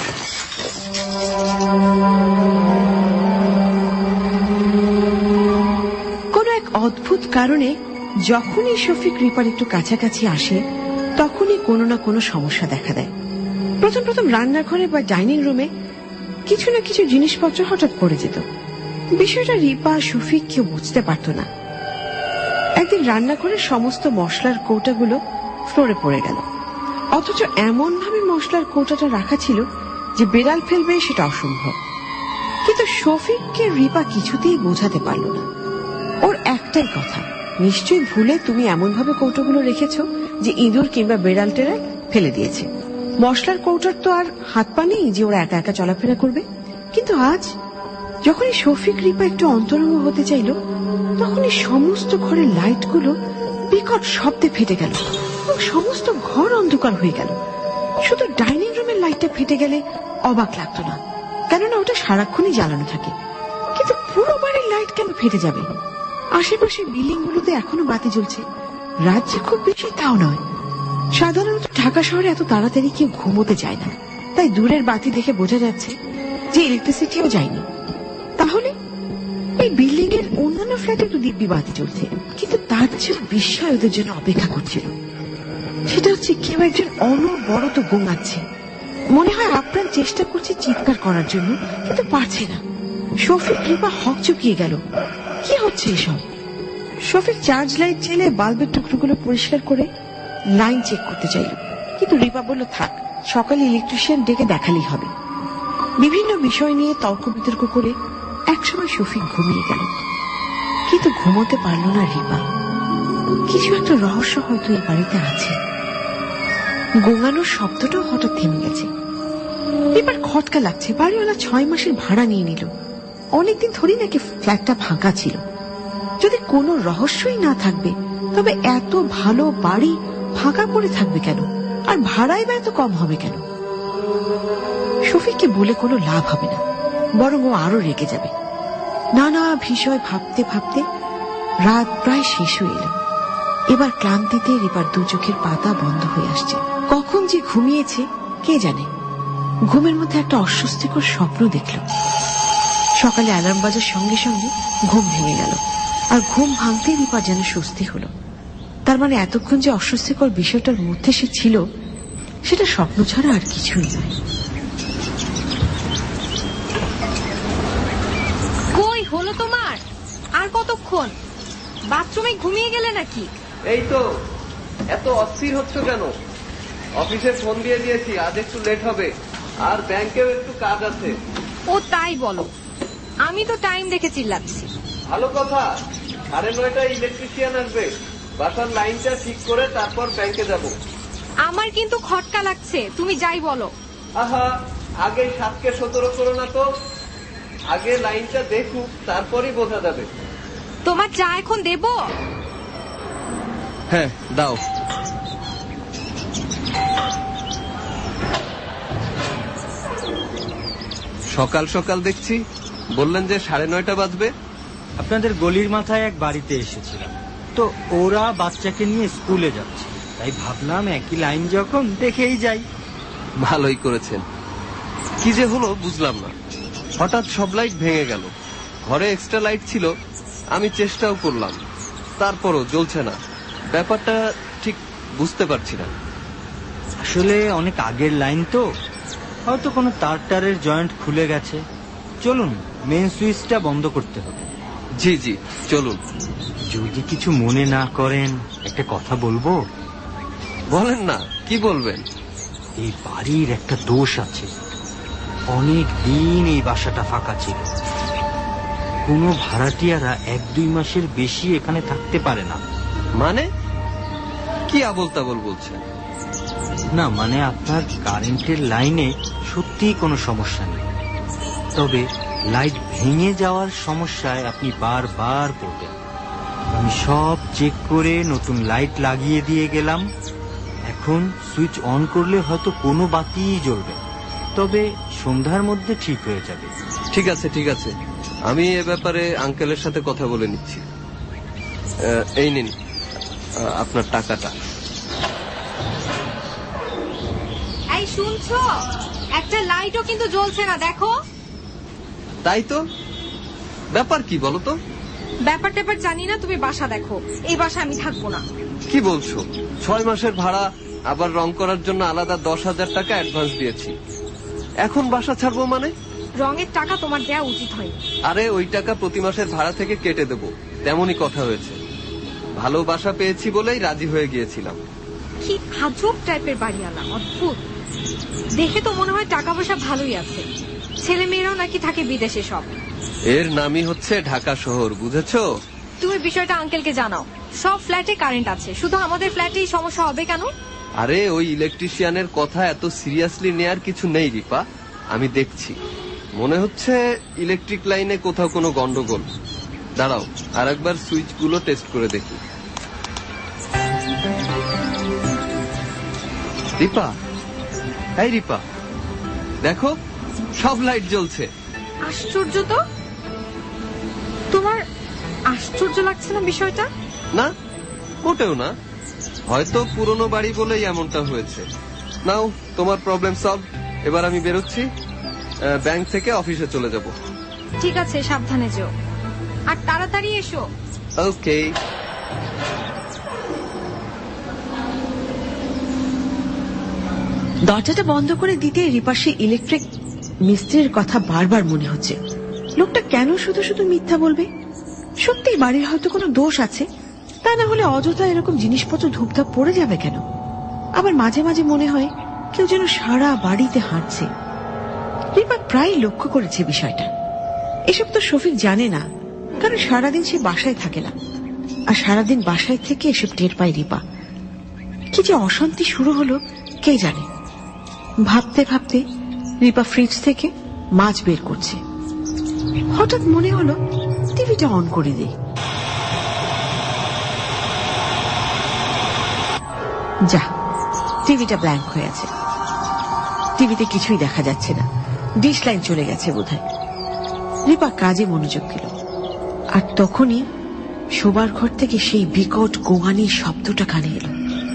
কোন এক অদ্ভুত কারণে যখনই শফিক রিপার একটু কাছাকাছি আসে তখনই কোনো না কোনো সমস্যা দেখা দেয়। প্রথম প্রথম রান্নাঘরে বা ডাইনিং রুমে কিছু না কিছু জিনিসপত্র হঠাৎ পড়ে যেত। বিষয়টা রিপা শফিক কেউ বুঝতে পারত না। একদিন রান্নাঘরের সমস্ত মশলার কৌটাগুলো ফ্লোরে পড়ে গেল, অথচ এমন ভাবে মশলার কৌটাটা রাখা ছিল যে বিড়াল ফেলবে সেটা অসম্ভব। কিন্তু শফিককে রিপা কিছুতেই বোঝাতে পারল না। ওর একটাই কথা, নিশ্চয়ই ভুলে তুমি এমন ভাবে কৌটোগুলো রেখেছ যে ইঁদুর কিংবা বিড়াল টেরা ফেলে দিয়েছে। মশলার কৌটার তো আর হাত পা নেই যে ওরা একা একা চলাফেরা করবে। কিন্তু আজ যখনই শফিক রিপা একটু অন্তরঙ্গ হতে চাইল, তখনই সমস্ত ঘরের লাইটগুলো বিকট শব্দে ফেটে গেল এবং সমস্ত ঘর অন্ধকার হয়ে গেল। শুধু ডাইনিং রুমের লাইটটা ফেটে গেলে অবাক লাগতো না, কেননা ওটা সারাক্ষণই জ্বালানো থাকে। কিন্তু পুরো বাড়ির লাইট কেন ফেটে যাবে? আশেপাশে বিল্ডিং গুলোতে এখনো বাতি জ্বলছে। রাত যে খুব বেশি তাও নয়। সাধারণত ঢাকা শহরে এত তাড়াতাড়ি কেউ ঘুমোতে যায় না, তাই দূরের বাতি দেখে বোঝা যাচ্ছে যে ইলেকট্রিসিটিও যায়নি। তাহলে এই বিল্ডিং এর অন্যান্য ফ্ল্যাটে তো দিব্যি বাতি চলছে, কিন্তু তার চেয়ে বিস্ময় ওদের জন্য অপেক্ষা করছিল। সেটা হচ্ছে কেউ একজন অনবরত গোঙাচ্ছে। মনে হয় আপ্রাণ চেষ্টা করছে চিৎকার করার জন্য, কিন্তু পারছে না। শফিক রিপা হক চুকিয়ে গেল। কি হচ্ছে এসব? শফিক চার্জ লাইট জ্বেলে বাল্বের টুকরোগুলো পরিষ্কার করে লাইন চেক করতে চাইল, কিন্তু রিপা বলল থাক, সকালে ইলেকট্রিশিয়ান ডেকে দেখালেই হবে। বিভিন্ন বিষয় নিয়ে তর্ক বিতর্ক করে একসময় শফিক ঘুমিয়ে গেল, কিন্তু ঘুমোতে পারল না রিপা। কিছু একটা রহস্য হয়তো এই বাড়িতে আছে। গোঙানোর শব্দটাও হঠাৎ থেমে গেছে। এবার খটকা লাগছে। বাড়িওয়ালা ছয় মাসের ভাড়া নিয়ে নিল। অনেকদিন ধরেই নাকি ফ্ল্যাটটা ফাঁকা ছিল। যদি কোনো রহস্যই না থাকবে, তবে এত ভালো বাড়ি ফাঁকা পড়ে থাকবে কেন? আর ভাড়াই বা এত কম হবে কেন? শফিককে বলে কোনো লাভ হবে না, বরং ও আরো রেগে যাবে। নানা বিষয় ভাবতে ভাবতে রাত প্রায় শেষ হয়ে এলো। এবার ক্লান্তিতে রিপার দু চোখের পাতা বন্ধ হয়ে আসছে। কখন যে ঘুমিয়েছে কে জানে। ঘুমের মধ্যে একটা অস্বস্তিকর স্বপ্ন দেখল। সকালে অ্যালার্ম বাজার সঙ্গে সঙ্গে ঘুম ভেঙে গেল, আর ঘুম ভাঙতে রিপা যেন স্বস্তি হলো। তার মানে এতক্ষণ যে অস্বস্তিকর বিষয়টার মধ্যে সে ছিল, সেটা স্বপ্ন ছাড়া আর কিছুই নয়। কই হলো তোমার? আর কতক্ষণ? বাথরুমে ঘুমিয়ে গেলে নাকি? এই তো, এত অস্থির হচ্ছে কেন? অফিসে ফোন দিয়ে দিয়েছি, আজ একটু লেট হবে, আর ব্যাংকেও একটু কাজ আছে। ও তাই বলো? আমি তো টাইম দেখে চিল্লাচ্ছি। ভালো কথা, সাড়ে নয়টায় ইলেকট্রিশিয়ান আসবে। বাসার লাইনটা ঠিক করে তারপর ব্যাংকে যাব। আমার কিন্তু খটকা লাগছে, তুমি যাই বলো। আহা, আগে সাতকে সতেরো করো না তো। আগে লাইনটা দেখুক, তারপরই বোঝা যাবে। তোমার চা এখন দেব? হ্যাঁ দাও। সকাল সকাল দেখছি, বললেন যে সাড়ে নয়টা বাজবে। আপনাদের গলির মাথায় এক বাড়িতে এসেছিলাম, তো ওরা বাচ্চাকে নিয়ে স্কুলে যাচ্ছে, তাই ভাবলাম একই লাইন যখন দেখেই যাই। ভালোই করেছেন। কি যে হলো বুঝলাম না, হঠাৎ সব লাইট ভেঙে গেল। ঘরে এক্সট্রা লাইট ছিল, আমি চেষ্টাও করলাম, তারপরও জ্বলছে না। ব্যাপারটা ঠিক বুঝতে পারছি না। আসলে অনেক আগের লাইন তো, হয়তো কোনো তার টারের জয়েন্ট খুলে গেছে। চলুন মেন সুইচটা বন্ধ করতে হবে। জি জি চলুন। যদি কিছু মনে না করেন একটা কথা বলবো? বলেন না, কি বলবেন? এই বাড়ির একটা দোষ আছে। অনেক দিন এই বাসাটা ফাঁকা ছিল। কোনো ভাড়াটিয়ারা এক দুই মাসের বেশি এখানে থাকতে পারে না। মানে কি আবল তাবল বলছেন? না মানে আপনার কারেন্টের লাইনে সত্যিই কোনো সমস্যা নেই, তবে লাইট ভেঙে যাওয়ার সমস্যায় আপনি বারবার পড়বেন। আমি সব চেক করে নতুন লাইট লাগিয়ে দিয়ে গেলাম। এখন সুইচ অন করলে হয়তো কোনো বাতিই জ্বলবে, তবে সন্ধ্যার মধ্যে ঠিক হয়ে যাবে। ঠিক আছে ঠিক আছে, আমি এ ব্যাপারে আঙ্কেলের সাথে কথা বলে নিচ্ছি। এই নিন আপনার টাকাটা। এই শুনছো, একটা লাইটও কিন্তু জ্বলছে না, দেখো। তাই তো, ব্যাপার কি বলো তো? ব্যাপার ট্যাপার জানি না, তুমি বাসা দেখো। এই বাসা আমি থাকবো না। কি বলছো? ছয় মাসের ভাড়া, আবার রং করার জন্য আলাদা দশ হাজার টাকা অ্যাডভান্স দিয়েছি। এখন বাসা ছাড়বো মানে? রঙের টাকা তোমার দেওয়া উচিত হয়নি। আরে ওই টাকা প্রতি মাসের ভাড়া থেকে কেটে দেবো, তেমনই কথা হয়েছে। ভালো বাসা পেয়েছি বলেই রাজি হয়ে গিয়েছিলাম। কি আজব টাইপের বাড়িওয়ালা, অদ্ভুত। দেখে তো মনে হয় টাকা পয়সা ভালোই আছে। ছেলে মেয়েরাও নাকি থাকে বিদেশে সব। এর নামই হচ্ছে ঢাকা শহর, বুঝেছো? তুমি বিষয়টা আঙ্কেলকে জানাও। সব ফ্ল্যাটে কারেন্ট আছে, শুধু আমাদের ফ্ল্যাটেই সমস্যা হবে কেন? আরে ওই ইলেকট্রিশিয়ানের কথা এত সিরিয়াসলি নেয়ার কিছু নেই রিপা, আমি দেখছি। মনে হচ্ছে ইলেকট্রিক লাইনে কোথাও কোনো গন্ডগোল। দাঁড়াও, আর একবার সুইচ গুলো টেস্ট করে দেখি। রিপা, এই রিপা, দেখো সব লাইট জ্বলছে। আশ্চর্য তো। তোমার আশ্চর্য লাগছে না বিষয়টা? না, মোটেও না। হয়তো পুরনো বাড়ি বলেই এমনটা হয়েছে। নাও, তোমার প্রবলেম সলভ। এবার আমি বেরোচ্ছি, ব্যাংক থেকে অফিসে চলে যাব। ঠিক আছে, সাবধানে যেও আর তাড়াতাড়ি এসো। ওকে। দরজাটা বন্ধ করে দিতে রিপার সে ইলেকট্রিক মিস্ত্রির কথা বারবার মনে হচ্ছে। লোকটা কেন শুধু শুধু মিথ্যা বলবে? সত্যি বাড়ির হয়তো কোনো দোষ আছে, তা না হলে অযথা এরকম জিনিসপত্র ধূপধাপ পড়ে যাবে কেন? আবার মাঝে মাঝে মনে হয় কেউ যেন সারা বাড়িতে হাঁটছে। রিপা প্রায় লক্ষ্য করেছে বিষয়টা। এসব তো শফিক জানে না, কারণ সারাদিন সে বাসায় থাকে না, আর সারাদিন বাসায় থেকে এসব টের পায় রিপা। কি যে অশান্তি শুরু হলো কে জানে। ভাবতে ভাবতে রিপা ফ্রিজ থেকে মাছ বের করছে। হঠাৎ মনে হলো টিভিটা অন করে দেই। যা, টিভিটা ব্ল্যাঙ্ক হয়ে আছে। টিভিতে কিছুই দেখা যাচ্ছে না, ডিশ লাইন চলে গেছে বোধহয়। রিপা কাজে মনোযোগ দিল, আর তখনই শোবার ঘর থেকে সেই বিকট গোঙানির শব্দটা কানে এলো।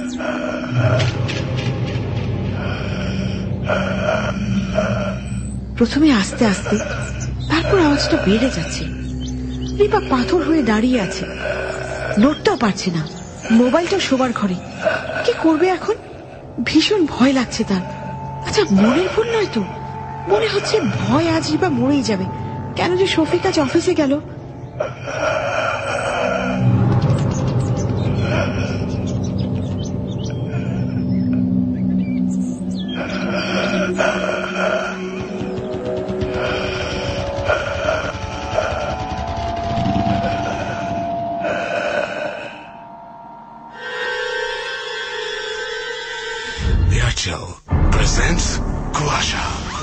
প্রথমে আস্তে আস্তে, তারপর আওয়াজটা বেড়ে যাচ্ছে। রিপা পাথর হয়ে দাঁড়িয়ে আছে, নড়তেও পারছে না। মোবাইলটা শোবার ঘরে। কি করবে এখন? ভীষণ ভয় লাগছে তার। আচ্ছা, মনের ভুল নয় তো? মনে হচ্ছে ভয় আজ রিপা মরেই যাবে। কেন যে শফিক আজ অফিসে গেল। presents কুয়াশা।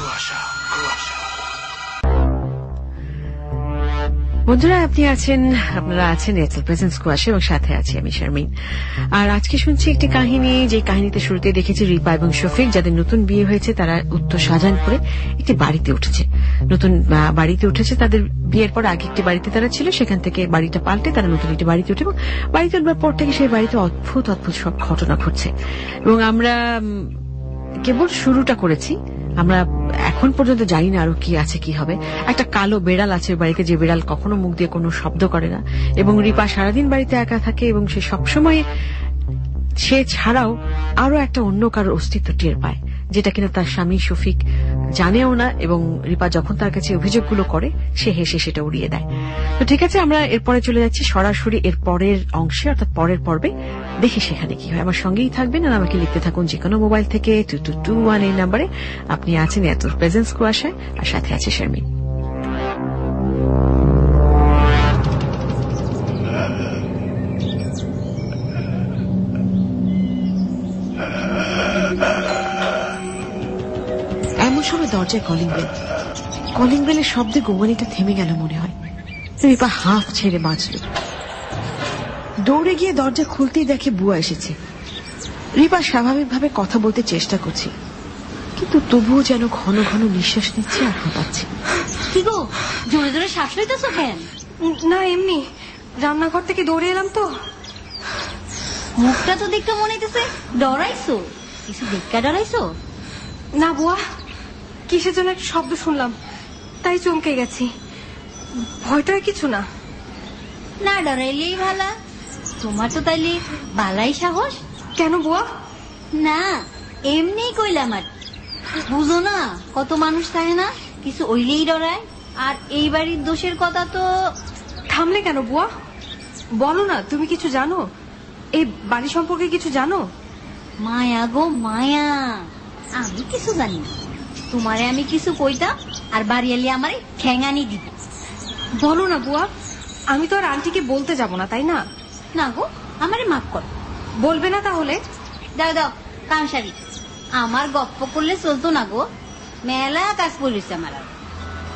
বন্ধুরা, আপনি আছেন আপনারা আছেন এয়ারটেল প্রেজেন্স কুয়াশা এবং সাথে আছি আমি শারমিন। আর আজকে শুনছি একটি কাহিনী, যে কাহিনীতে শুরুতে দেখেছি রিপা এবং শফিক, যাদের নতুন বিয়ে হয়েছে, তারা উত্তর শাহজাহানপুরে একটি বাড়িতে উঠেছে। নতুন বাড়িতে উঠেছে, তাদের বিয়ের পর আগে একটি বাড়িতে তারা ছিল, সেখান থেকে বাড়িটা পাল্টে তারা নতুন একটি বাড়িতে উঠে, এবং বাড়িতে উঠবার পর থেকে সেই বাড়িতে অদ্ভুত অদ্ভুত সব ঘটনা ঘটছে। এবং আমরা কেবল শুরুটা করেছি, আমরা এখন পর্যন্ত জানি না আরো কি আছে কি হবে। একটা কালো বেড়াল আছে বাড়িতে, যে বেড়াল কখনো মুখ দিয়ে কোনো শব্দ করে না, এবং রিপা সারাদিন বাড়িতে একা থাকে, এবং সে সবসময় সে ছাড়াও আরো একটা অন্য কারোর অস্তিত্ব টের পায়, যেটা কিনা তার স্বামী শফিক জানেও না। এবং রিপা যখন তার কাছে অভিযোগগুলো করে, সে হেসে সেটা উড়িয়ে দেয়। তো ঠিক আছে, আমরা এরপরে চলে যাচ্ছি সরাসরি এর পরের অংশে, অর্থাৎ পরের পর্বে। দেখি সেখানে কি হয়। আমার সঙ্গেই থাকবেন আর আমাকে লিখতে থাকুন যে কোনো মোবাইল থেকে টু টু টু ওয়ান এই নাম্বারে। আপনি আছেন এয়ারটেল প্রেজেন্স কুয়াশায়, আর সাথে আছে শারমিন। এমন সময় দরজায় কলিং বেল। কলিং বেলের শব্দে গোঙানিটা থেমে গেল মনে হয়। রিপা হাফ ছেড়ে বাঁচল। দৌড়ে গিয়ে দরজা খুলতেই দেখে বুয়া এসেছে। রিপা স্বাভাবিকভাবে কথা বলতে চেষ্টা করছে, কিন্তু তবুও যেন ঘন ঘন নিঃশ্বাস নিচ্ছে আর হাঁপাচ্ছে। কি গো, জোরে জোরে শ্বাস লইতেছো কেন? না, এমনি রান্নাঘর থেকে দৌড়ে এলাম তো। মুখটা তো দেখতে মনে হইতেছে ডরাইছো। কিছু দেখা ডরাইছো? না বুয়া, কিসের জন্য একটা শব্দ শুনলাম, তাই চমকে গেছি। ভয়টা কিছু না। না ডরাইলেই ভালা। তোমার তো তাইলে বালাই সাহস। কেন বুয়া? না, এমনি কইলাম। আর বুঝো না, কত মানুষ থাকে না কিছু ওইলেই ডরায়। আর এই বাড়ির দোষের কথা তো। থামলে কেন বুয়া? বলো না, তুমি কিছু জানো? এই বাড়ি সম্পর্কে কিছু জানো? মায়া গো মায়া, আমি কিছু জানি না। তোমারে আমি কিছু কইতাম আর বাড়ি এলে আমারে ঠেঙানি দিত। বলো না বুয়া, আমি তো আর আন্টিকে বলতে যাব না, তাই না? না গো, আমারে মাফ কর। বলবে না তাহলে? দাও দাও কামসারি, আমার গপ্প করলে চলতো না গো। মেলা কাজ পড়েছে আমার।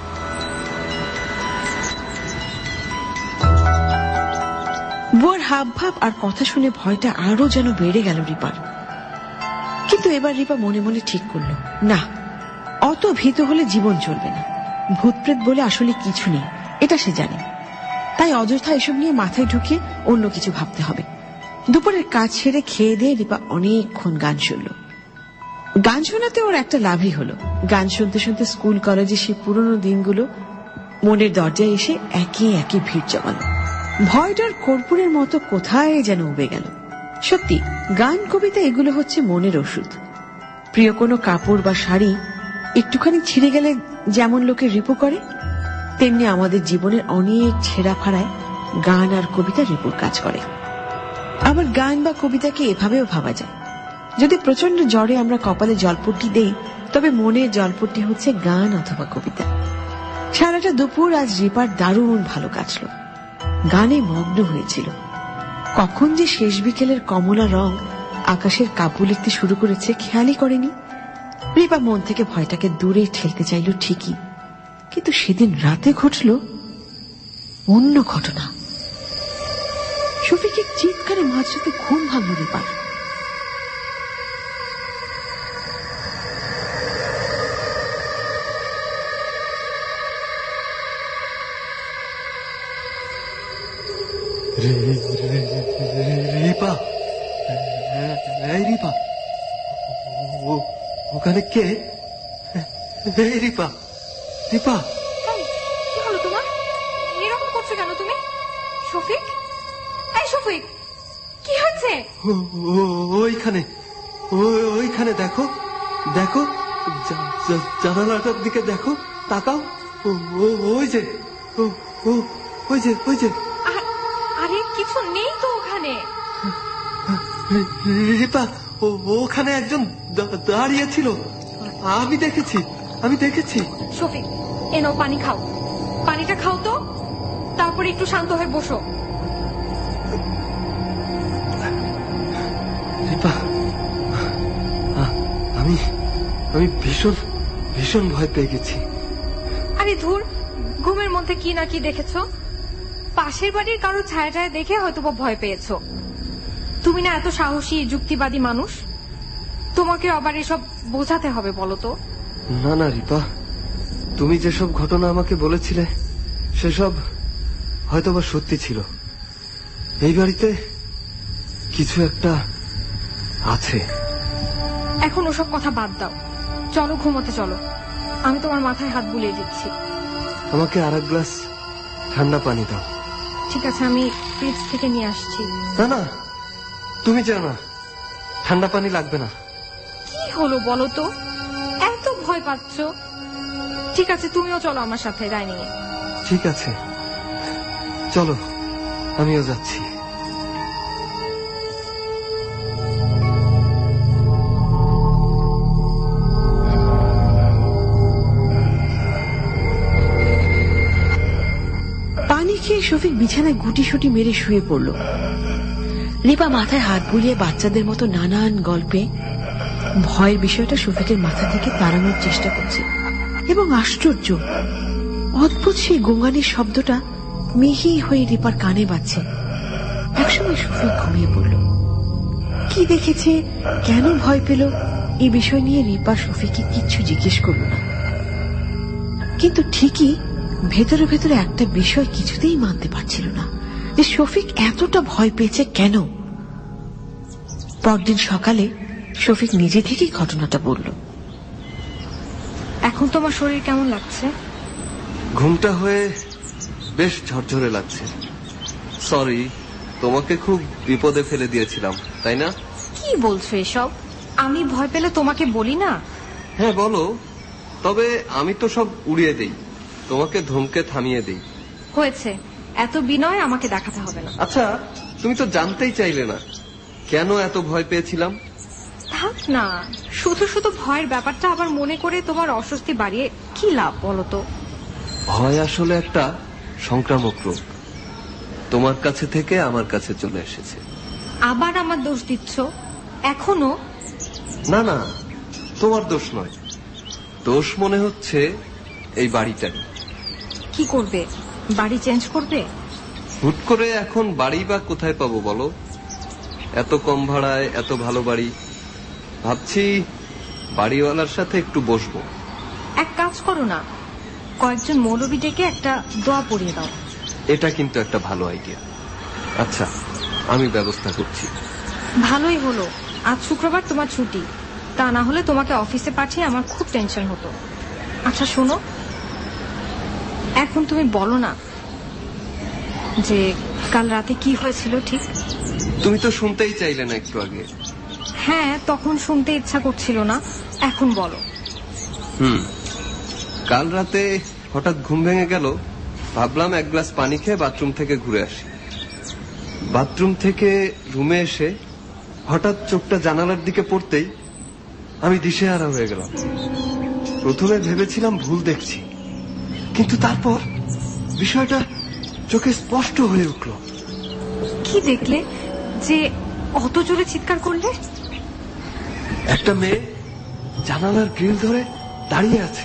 বুয়ার হাব ভাব আর কথা শুনে ভয়টা আরো যেন বেড়ে গেল রিপার। কিন্তু এবার রিপা মনে মনে ঠিক করল, না, অত ভীত হলে জীবন চলবে না। ভূতপ্রেত বলে আসলে কিছু নেই, এটা সে জানে। তাই অযথা এসব নিয়ে মাথায় ঢুকিয়ে অন্য কিছু ভাবতে হবে। দুপুরের কাজ ছেড়ে খেয়ে দিয়ে রিপা অনেকক্ষণ গান শুনল। গান শোনাতে ওর একটা লাভই হলো, গান শুনতে শুনতে স্কুল কলেজে সে পুরনো দিনগুলো মনের দরজায় এসে একে একে ভিড় জমালো। ভয়ডর কর্পূরের মতো কোথায় যেন উবে গেল। সত্যি, গান কবিতা এগুলো হচ্ছে মনের ওষুধ। প্রিয় কোনো কাপড় বা শাড়ি একটুখানি ছিঁড়ে গেলে যেমন লোকে রিপু করে, তেমনি আমাদের জীবনের অনেক ছেঁড়া ফাড়ায় গান আর কবিতা রিপুর কাজ করে। আবার গান বা কবিতাকে এভাবেও ভাবা যায়, যদি প্রচন্ড জ্বরে আমরা কপালে জলপট্টি দেই, তবে মনের জলপট্টি হচ্ছে গান অথবা কবিতা। সারাটা দুপুর আজ রিপার দারুণ ভালো কাটল, গানে মগ্ন হয়েছিল। কখন যে শেষ বিকেলের কমলা রং আকাশের কাবু লিখতে শুরু করেছে খেয়ালই করেনি। রিপা মন থেকে ভয়টাকে দূরে ঠেলতে চাইল ঠিকই, কিন্তু সেদিন রাতে ঘটল অন্য ঘটনা। শফিকের চিৎকারে মাঝরাতে ঘুম ভাঙল রিপার। রিপা, এই রিপা, ওখানে কে? এই রিপা, রিপা, কি হলো তোমার? এরকম করছো কেন তুমি? শফিক, এই শফিক, কি হচ্ছে? ওইখানে, ওইখানে দেখো, দেখো, জানালাটার দিকে দেখো, তাকাও, ওই যে, ওই যে, ওই যে। আরে কিছু নেই তো ওখানে। রিপা, ওখানে একজন দাঁড়িয়ে ছিল, আমি দেখেছি, আমি দেখেছি। শফিক, এনো পানি খাও, পানিটা খাও তো, তারপরে একটু শান্ত হয়ে বসো। রিপা, আমি আমি ভীষণ ভীষণ ভয় পেয়ে গেছি। আরে ধুর, ঘুমের মধ্যে কি না কি দেখেছো? পাশের বাড়ির কারো ছায়া ছায়া দেখে হয়তো ভয় পেয়েছো। তুমি না এত সাহসী যুক্তিবাদী মানুষ, তোমাকে আবার এসব বোঝাতে হবে বলো তো? না না রিপা, তুমি যেসব ঘটনা আমাকে বলেছিলে সেসব হয়তোবা সত্যি ছিল। এই বাড়িতে কিছু একটা আছে। এখন ওসব কথা বাদ দাও, চলো ঘুমোতে চলো। আমি তোমার মাথায় হাত বুলিয়ে দিচ্ছি। আমাকে আর এক গ্লাস ঠান্ডা পানি দাও। ঠিক আছে, আমি ফ্রিজ থেকে নিয়ে আসছি। না না, তুমি যাও না, ঠান্ডা পানি লাগবে না। কি হলো বলো তো, এত ভয় পাচ্ছ? ঠিক আছে, তুমিও চলো আমার সাথে ডাইনিং এ। ঠিক আছে, চলো, আমিও যাচ্ছি। পানি খেয়ে শফিক বিছানায় গুটি সুটি মেরে শুয়ে পড়ল। রিপা মাথায় হাত বুলিয়ে বাচ্চাদের মতো নানান গল্পে ভয়ের বিষয়টা শফিকের মাথা থেকে তাড়ানোর চেষ্টা করছে। এবং আশ্চর্য, অদ্ভুত সেই গোঙানির শব্দটা মিহি হয়ে রিপার কানে বাজছে। একসময় শফিক ঘুমিয়ে পড়ল। কি দেখেছে, কেন ভয় পেল, এই বিষয় নিয়ে রিপা শফিককে কিচ্ছু জিজ্ঞেস করল না। কিন্তু ঠিকই ভেতরে ভেতরে একটা বিষয় কিছুতেই মানতে পারছিল না, যে শফিক এতটা ভয় পেয়েছে কেন। পরদিন সকালে শফিক নিজে থেকেই ঘটনাটা বলল। এখন তোমার শরীর কেমন লাগছে? ঘুমটা হয়ে বেশ ঝরঝরে লাগছে। সরি, তোমাকে খুব বিপদে ফেলে দিয়েছিলাম, তাই না? কি বলছো এসব? আমি ভয় পেলে তোমাকে বলি না? হ্যাঁ বলো, তবে আমি তো সব উড়িয়ে দেই, তোমাকে ধমকে থামিয়ে দেই। হয়েছে, এত বিনয় আমাকে দেখাতে হবে না। আচ্ছা, তুমি তো জানতেই চাইলে না কেন এত ভয় পেয়েছিলাম। থাক না, শুধু শুধু ভয়ের ব্যাপারটা আবার মনে করে তোমার অস্বস্তি বাড়িয়ে কি লাভ বলো তো? ভয় আসলে একটা সংক্রামক রোগ, তোমার কাছে থেকে আমার কাছে চলে এসেছে। আবার আমার দোষ দিচ্ছ এখনো? না না, তোমার দোষ নয়, দোষ মনে হচ্ছে এই বাড়িটার। কি করবে, বাড়ি চেঞ্জ করবে? হুট করে এখন বাড়ি বা কোথায় পাবো বলো? এত কম ভাড়ায় এত ভালো বাড়ি। ভাবছি বাড়িওয়ালার সাথে একটু বসবো। এক কাজ করো না, কয়েকজন মৌলবি ডেকে একটা দোয়া পড়িয়ে দাও। এটা কিন্তু একটা ভালো আইডিয়া। আচ্ছা, আমি ব্যবস্থা করছি। ভালোই হলো, আজ শুক্রবার তোমার ছুটি, তা না হলে তোমাকে অফিসে পাঠিয়ে আমার খুব টেনশন হতো। আচ্ছা শোনো, এখন তুমি বলো না যে কাল রাতে কি হয়েছিল ঠিক। তুমি তো শুনতেই চাইলে না একটু আগে। হ্যাঁ, তখন শুনতে ইচ্ছা করছিল না, এখন বলো। হুম, কাল রাতে হঠাৎ ঘুম ভেঙে গেল। ভাবলাম এক গ্লাস পানি খেয়ে বাথরুম থেকে ঘুরে আসি। বাথরুম থেকে রুমে এসে হঠাৎ চোখটা জানালার দিকে পড়তেই আমি দিশেহারা হয়ে গেলাম। প্রথমে ভেবেছিলাম ভুল দেখছি, কিন্তু তারপর বিষয়টা চোখে স্পষ্ট হয়ে উঠল। কি দেখলে যে অত জোরে চিৎকার করলে? একটা মেয়ে জানালার গ্রিল ধরে দাঁড়িয়ে আছে।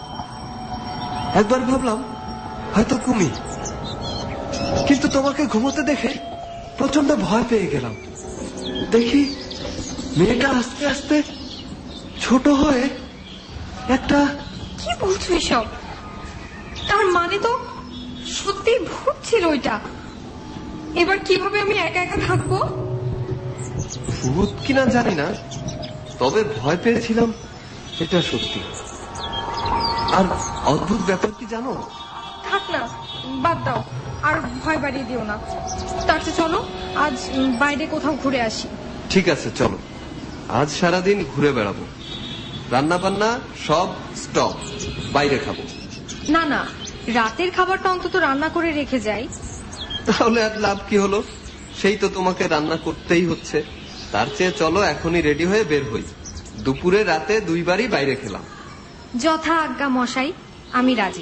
একবার ভাবলাম হয়তো কুমি, কিন্তু তোমাকে ঘুমোতে দেখে প্রচন্ড ভয় পেয়ে গেলাম। দেখি মেয়েটা আস্তে আস্তে ছোট হয়ে একটা... কি বলছো এসব? তার মানে তো সত্যি ভূত ছিল ওইটা। এবার কিভাবে আমি একা একা থাকবো? ভূত কিনা জানি না, তবে ভয় পেয়েছিলাম এটা সত্যি। আর অদ্ভুত ব্যাপার কি জানো? থাক না, বাদ দাও, আর ভয় বাড়িয়ে দিও না। তার চেয়ে চলো আজ বাইরে কোথাও ঘুরে আসি। ঠিক আছে, চলো। আজ সারাদিন ঘুরে বেড়াবো। রান্না বান্না সব স্টপ, বাইরে খাবো। না না, রাতের খাবারটা অন্তত রান্না করে রেখে যাই। তাহলে আর লাভ কি হলো? সেই তো তোমাকে রান্না করতেই হচ্ছে। তার চেয়ে চলো এখনই রেডি হয়ে বের হই। দুপুরে রাতে দুইবারই বাইরে খেলাম। যথা আজ্ঞা মশাই, আমি রাজি।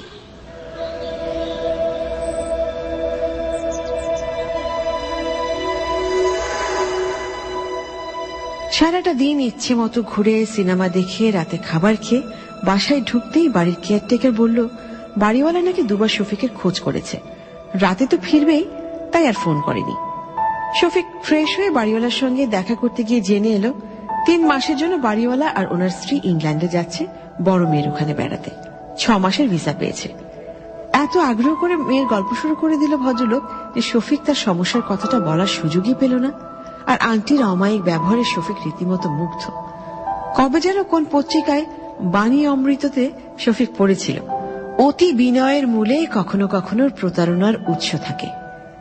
সারাটা দিন ইচ্ছে মতো ঘুরে সিনেমা দেখে রাতে খাবার খেয়ে বাসায় ঢুকতেই বাড়ির কেয়ারটেকার বলল বাড়িওয়ালা নাকি দুবার শফিকের খোঁজ করেছে, রাতে তো ফিরবেই, তাই আর ফোন করেনি। শফিক ফ্রেশ হয়ে বাড়িওয়ালার সঙ্গে দেখা করতে গিয়ে জেনে এলো তিন মাসের জন্য বাড়িওয়ালা আর ওনার স্ত্রী ইংল্যান্ডে যাচ্ছে বড় মেয়ের ওখানে বেড়াতে। ছ মাসের ভিসা পেয়েছে। এত আগ্রহ করে মেয়ের গল্প শুরু করে দিল ভদ্রলোক যে শফিক তার সমস্যার কথাটা বলার সুযোগই পেল না। আর আন্টির অমায়িক ব্যবহারে শফিক রীতিমতো মুগ্ধ। কবে যেন কোন পত্রিকায় বাণী অমৃততে শফিক পড়েছিল, অতি বিনয়ের মূলে কখনো কখনো প্রতারণার উৎস থাকে।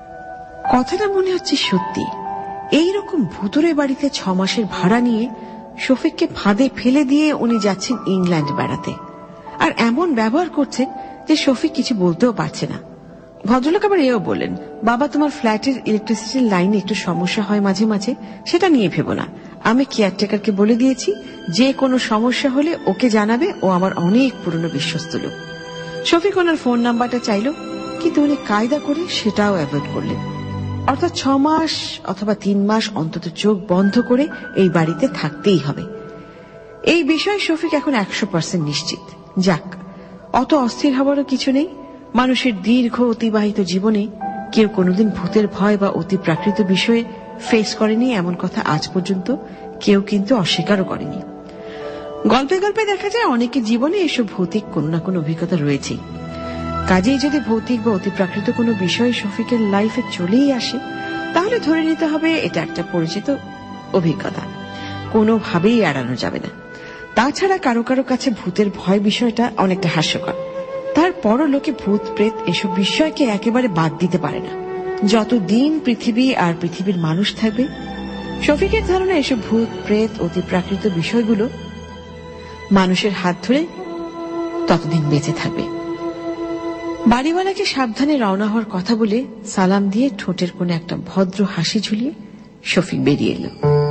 কথাটা মনে হচ্ছে সত্যি। এইরকম ভুতুরে বাড়িতে ছ মাসের ভাড়া নিয়ে শফিককে ফাঁদে ফেলে দিয়ে উনি যাচ্ছেন ইংল্যান্ড বেড়াতে, আর এমন ব্যবহার করছেন যে শফিক কিছু বলতেও পারছে না। ভদ্রলোক আবার এও বললেন, বাবা তোমার ফ্ল্যাটের ইলেকট্রিসিটির লাইনে একটু সমস্যা হয় মাঝে মাঝে, সেটা নিয়ে ভেবো না। আমি কেয়ারটেকারকে বলে দিয়েছি যে কোনো সমস্যা হলে ওকে জানাবে, ও আমার অনেক পুরনো বিশ্বস্ত লোক। শফিক ওনার ফোন নাম্বারটা চাইল, কিন্তু উনি কায়দা করে সেটাও অ্যাভয়েড করলেন। অর্থাৎ ছ মাস অথবা তিন মাস অন্তত চোখ বন্ধ করে এই বাড়িতে থাকতেই হবে। এই বিষয়ে শফিক এখন একশো পার্সেন্ট নিশ্চিত। যাক, অত অস্থির হওয়ারও কিছু নেই। মানুষের দীর্ঘ অতিবাহিত জীবনে কেউ কোনোদিন ভূতের ভয় বা অতি প্রাকৃত বিষয়ে ফেস করেনি, এমন কথা আজ পর্যন্ত কেউ কিন্তু অস্বীকারও করেনি। গল্পে গল্পে দেখা যায় অনেকের জীবনে এসব ভৌতিক কোনো না কোনো অভিজ্ঞতা রয়েছেই। কাজেই যদি ভৌতিক বা অতি প্রাকৃত কোনো বিষয় শফিকের লাইফে চলেই আসে, তাহলে ধরে নিতে হবে এটা একটা পরিচিত অভিজ্ঞতা, কোনোভাবেই এড়ানো যাবে না। তাছাড়া কারো কারো কাছে ভূতের ভয় বিষয়টা অনেকটা হাস্যকর। তারপরও লোকে ভূত প্রেত এসব বিষয়কে একেবারে বাদ দিতে পারে না। যতদিন পৃথিবী আর পৃথিবীর মানুষ থাকবে, শফিকের ধারণা এসব ভূত প্রেত অতি প্রাকৃত বিষয়গুলো মানুষের হাত ধরে ততদিন বেঁচে থাকবে। বাড়িওয়ালাকে সাবধানে রওনা হওয়ার কথা বলে সালাম দিয়ে ঠোঁটের কোণে একটা ভদ্র হাসি ঝুলিয়ে শফিক বেরিয়ে এলো।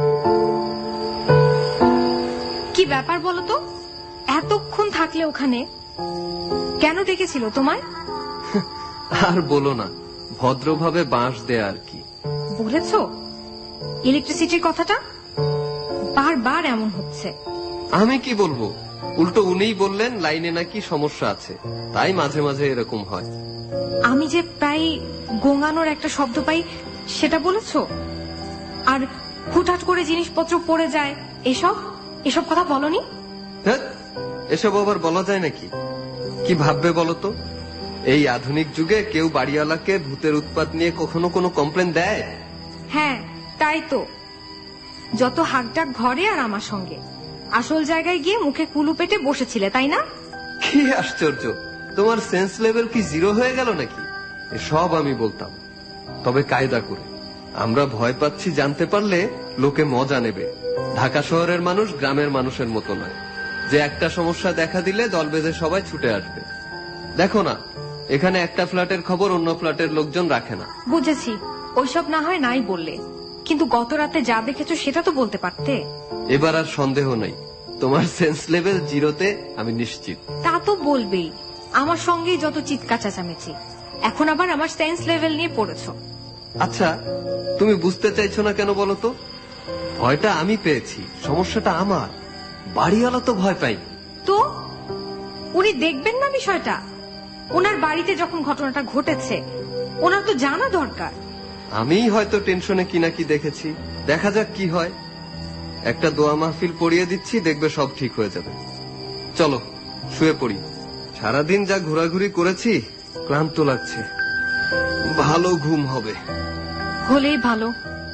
কি ব্যাপার বলো তো, এতক্ষণ থাকলে ওখানে? কেন ডেকেছিল তোমায়? আর বলো না, ভদ্রভাবে বাঁশ দেয়া আর কি। বলেছ ইলেকট্রিসিটির কথাটা? বারবার এমন হচ্ছে। আমি কি বলবো, উল্টো উনিই বললেন লাইনে নাকি সমস্যা আছে, তাই মাঝে মাঝে এরকম হয়। আমি যে প্রায় গোঙানোর একটা শব্দ পাই সেটা বলেছো, আর হুটহাট করে জিনিসপত্র পড়ে যায় এসব এসব কথা বলনি? হ্যাঁ, এসব আবার বলা যায় নাকি? কি ভাববে বলতো? এই আধুনিক যুগে কেউ বাড়িওয়ালাকে ভূতের উৎপাত নিয়ে কখনো কোনো কমপ্লেন দেয়? হ্যাঁ তাই তো, যত হাকডাক ঘরে আর আমার সঙ্গে, আসল জায়গায় গিয়ে মুখে কুলু পেটে বসেছিলে তাই না? কি আশ্চর্য, তোমার সেন্স লেভেল কি জিরো হয়ে গেল নাকি? সব আমি বলতাম, তবে কায়দা করে। আমরা ভয় পাচ্ছি জানতে পারলে লোকে মজা নেবে। ঢাকা শহরের মানুষ গ্রামের মানুষের মতো নয় যে একটা সমস্যা দেখা দিলে দল বেঁধে সবাই ছুটে আসবে। দেখো না, এখানে একটা ফ্ল্যাটের খবর অন্য ফ্ল্যাটের লোকজন রাখে না। বুঝেছি, ওইসব না হয় নাই বললে, কিন্তু গত রাতে যা দেখেছো সেটা তো বলতে পারতে। এবার আর সন্দেহ নেই, তোমার সেন্স লেভেল জিরোতে, আমি নিশ্চিত। তা তো বলবেই, আমার সঙ্গেই যত চিৎকার চেঁচামেচি, এখন আবার আমার সেন্স লেভেল নিয়ে পড়েছো। আচ্ছা, তুমি বুঝতে চাইছো না কেন বলো তো? ভয়টা আমি পেয়েছি, সমস্যাটা আমার। বাড়িওয়ালা তো ভয় পাই। তো উনি দেখবেন না বিষয়টা? ওনার বাড়িতে যখন ঘটনাটা ঘটেছে ওনার তো জানা দরকার। আমি হয়তো টেনশনে কি না কি দেখেছি, দেখা যাক কি হয়। একটা দোয়া মাহফিল পড়িয়ে দিচ্ছি, দেখবে সব ঠিক হয়ে যাবে। চলো শুয়ে পড়ি, সারাদিন যা ঘোরাঘুরি করেছি ক্লান্ত লাগছে, ভালো ঘুম হবে। হলেই ভালো।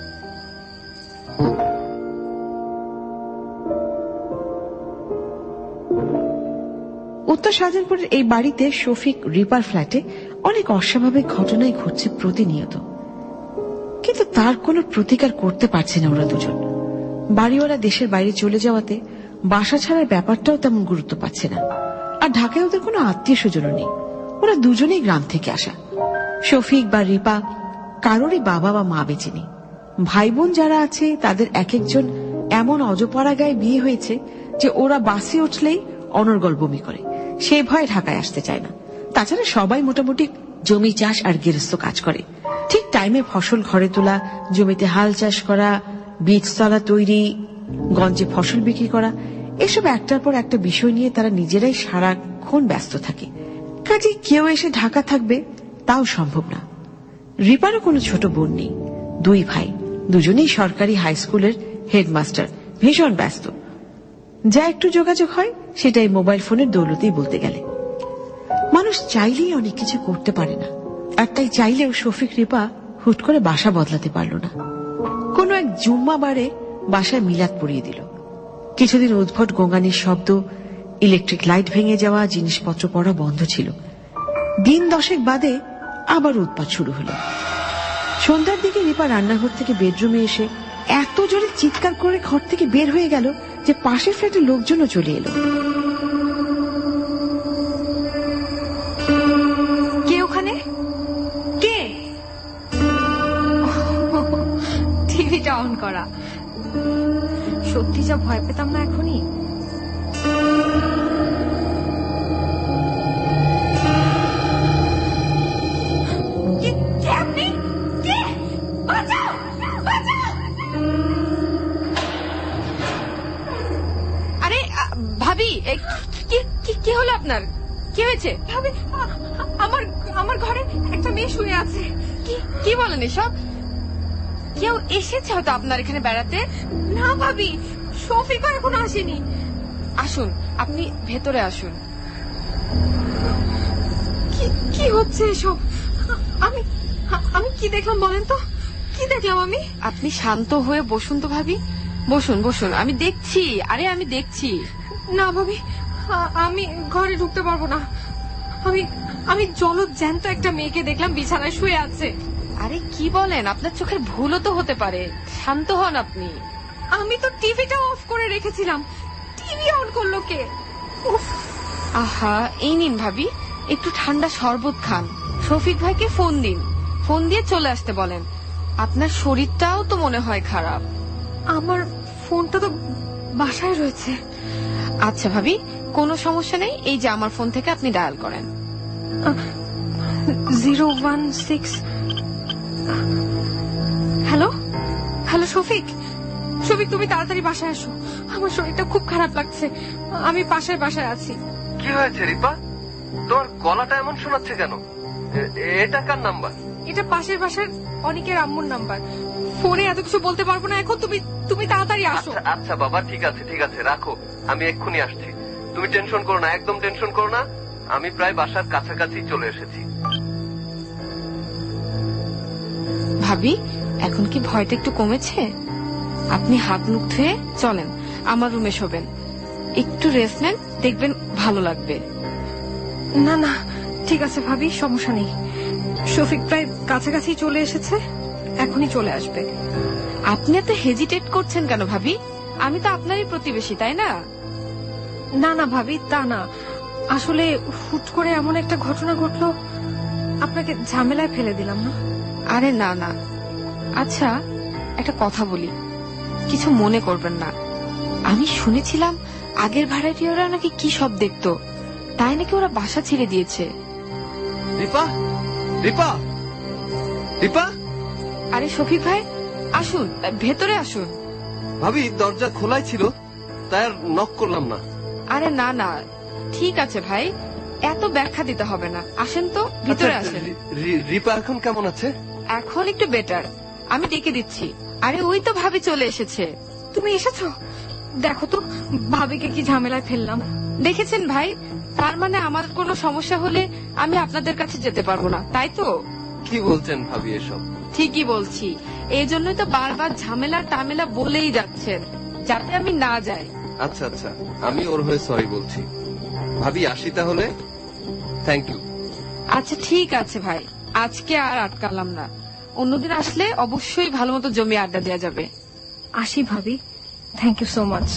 উত্তর শাহজাহানপুরের এই বাড়িতে শফিক রিপার ফ্ল্যাটে অনেক অস্বাভাবিক ঘটনাই ঘটছে প্রতিনিয়ত, কিন্তু তার কোনো প্রতিকার করতে পারছে না ওরা দুজন। বাড়িওয়ালা দেশের বাইরে চলে যাওয়াতে বাসা ছাড়ার ব্যাপারটাও তেমন গুরুত্ব পাচ্ছে না, আর ঢাকায় ওদের কোনো আত্মীয় স্বজনও নেই। ওরা দুজনেই গ্রাম থেকে আসা। শফিক বা রিপা কারোরই বাবা বা মা বেঁচে নেই। ভাই বোন যারা আছে তাদের এক একজন এমন অজপরা গায়ে বিয়ে হয়েছে যে ওরা বাসে উঠলেই অনর্গল বমি করে, সেই ভয়ে ঢাকায় আসতে চায় না। তাছাড়া সবাই মোটামুটি জমি চাষ আর গৃহস্থ কাজ করে। ঠিক টাইমে ফসল ঘরে তোলা, জমিতে হাল চাষ করা, বীজতলা তৈরি, গঞ্জে ফসল বিক্রি করা, এসব একটার পর একটা বিষয় নিয়ে তারা নিজেরাই সারাক্ষণ ব্যস্ত থাকে। কাজে কেউ এসে ঢাকা থাকবে তাও সম্ভব না। রিপারও কোনো ছোট বোন নেই, দুই ভাই, দুজনেই সরকারি হাই স্কুলের হেডমাস্টার, ভীষণ ব্যস্ত। যা একটু যোগাযোগ হয় সেটাই মোবাইল ফোনের দৌলতেই বলতে গেলে। মানুষ চাইলেই অনেক কিছু করতে পারে না, আর তাই চাইলেও শফিক রিপা হুট করে বাসা বদলাতে পারল না। কোন এক জুম্মা বারে বাসায় মিলাদ পড়িয়ে দিল। কিছুদিন উদ্ভট গোঙানির শব্দ, ইলেকট্রিক লাইট ভেঙে যাওয়া, জিনিসপত্র পড়া বন্ধ ছিল। দিন দশেক বাদে আবার উৎপাত শুরু হলো। সন্ধ্যার দিকে রিপা রান্নাঘর থেকে বেডরুমে এসে এত জোরে চিৎকার করে ঘর থেকে বের হয়ে গেল যে পাশের ফ্ল্যাটের লোকজনও চলে এলো। কে ওখানে? কে? টিভিটা অন করা। সত্যি যা ভয় পেতাম না এখনই। আরে ভাবি, কি হলো আপনার? কি হয়েছে? ভাবি, আমার আমার ঘরে একটা মেয়ে শুয়ে আছে। কি কি বলেন এসব? কেউ এসেছে হয়তো আপনার এখানে বেড়াতে। না ভাবি, শফিকও এখনো আসেনি। আসুন, আপনি ভেতরে আসুন। কি হচ্ছে এসব? আমি আমি কি দেখলাম বলেন তো? কি দেখলাম আমি? আপনি শান্ত হয়ে বসুন তো ভাবি, বসুন বসুন, আমি দেখছি। আরে আমি দেখছি। না ভাবি, আমি ঘরে ঢুকতে পারবো না। আমি আমি জলদ জ্যান্ত একটা মেয়েকে দেখলাম বিছানায় শুয়ে আছে। আরে কি বলেন? আপনার চোখের ভুলও তো হতে পারে, শান্ত হন আপনি। আমি তো টিভিটা অফ করে রেখেছিলাম, টিভি অন করলো কে? আহা, এই নিন ভাবি, একটু ঠান্ডা শরবত খান। শফিক ভাইকে ফোন দিন, ফোন দিয়ে চলে আসতে বলেন। আপনার শরীরটাও তো মনে হয় খারাপ। আমার ফোনটা তো বাসায় রয়েছে। আচ্ছা ভাবি, কোনো সমস্যা নেই, এই যে আমার ফোন থেকে আপনি ডায়াল করেন। Zero one six. Hello hello Shafiq, Shafiq তুমি তাড়াতাড়ি বাসায় আসো, আমার শরীরটা খুব খারাপ লাগছে, আমি পাশের বাসায় আছি। কি হয়েছে রিপা? তোমার গলাটা এমন শোনাচ্ছে কেন? এটা কার নাম্বার? এটা পাশের বাসার অনেকের আম্মুর নাম্বার। ফোনে এত কিছু বলতে পারবো না এখন, তুমি তুমি তাড়াতাড়ি আসো। আচ্ছা বাবা, ঠিক আছে ঠিক আছে, রাখো, আমি এক্ষুনি আসছি। তুমি টেনশন করো না, একদম টেনশন করো না, আমি প্রায় বাসার কাছাকাছি চলে এসেছি। ভাবি, এখন কি ভয়টা একটু কমেছে? আপনি হাত মুখ ধুয়ে চলেন, আমার রুমে শোবেন, একটু রেস্ট নেন, দেখবেন ভালো লাগবে। না না ঠিক আছে ভাবি, সমস্যা নেই। শফিক প্রায় কাছাকাছি চলে এসেছে, এখনই চলে আসবে। আপনি এত হেজিটেট করছেন কেন ভাবি? আমি তো আপনারই প্রতিবেশী, তাই না? না না ভাবি, তা না, আসলে হুট করে এমন একটা ঘটনা ঘটলো, আপনাকে ঝামেলায় ফেলে দিলাম না। আরে না না। আচ্ছা একটা কথা বলি, কিছু মনে করবেন না। আমি শুনেছিলাম আগের ভাড়াটিয়ারা নাকি কি সব দেখতো, তাই নাকি ওরা বাসা ছেড়ে দিয়েছে। রিপা, রিপা, রিপা। আরে শফিক ভাই, আসুন, ভেতরে আসুন। ভাবি, দরজা খোলাই ছিল, তাই আর নক করলাম না। আরে না না, ঠিক আছে ভাই, এত ব্যাখ্যা দিতে হবে না, আসেন তো, ভিতরে আসেন। রিপা এখন কেমন আছে? এখন একটু বেটার, আমি ডেকে দিচ্ছি। আরে ওই তো ভাবি চলে এসেছে। তুমি এসেছো? দেখো তো ভাবিকে কি ঝামেলায় ফেললাম। দেখেছেন ভাই, তার মানে আমার কোনো সমস্যা হলে আমি আপনাদের কাছে যেতে পারবো না, তাই তো? কি বলছেন ভাবি এসব? ঠিকই বলছি, এই জন্যই তো বারবার ঝামেলা টামেলা বলেই যাচ্ছেন, যাতে আমি না যাই। আচ্ছা আচ্ছা, আমি ওর হয়ে সরি বলছি। ভাবি আসি তাহলে, থ্যাংক ইউ। আচ্ছা ঠিক আছে ভাই, আজকে আর আটকালাম না, অন্যদিন আসলে অবশ্যই ভালো মতো জমি আড্ডা দেওয়া যাবে। আসি ভাবি, থ্যাংক ইউ সো মাচ।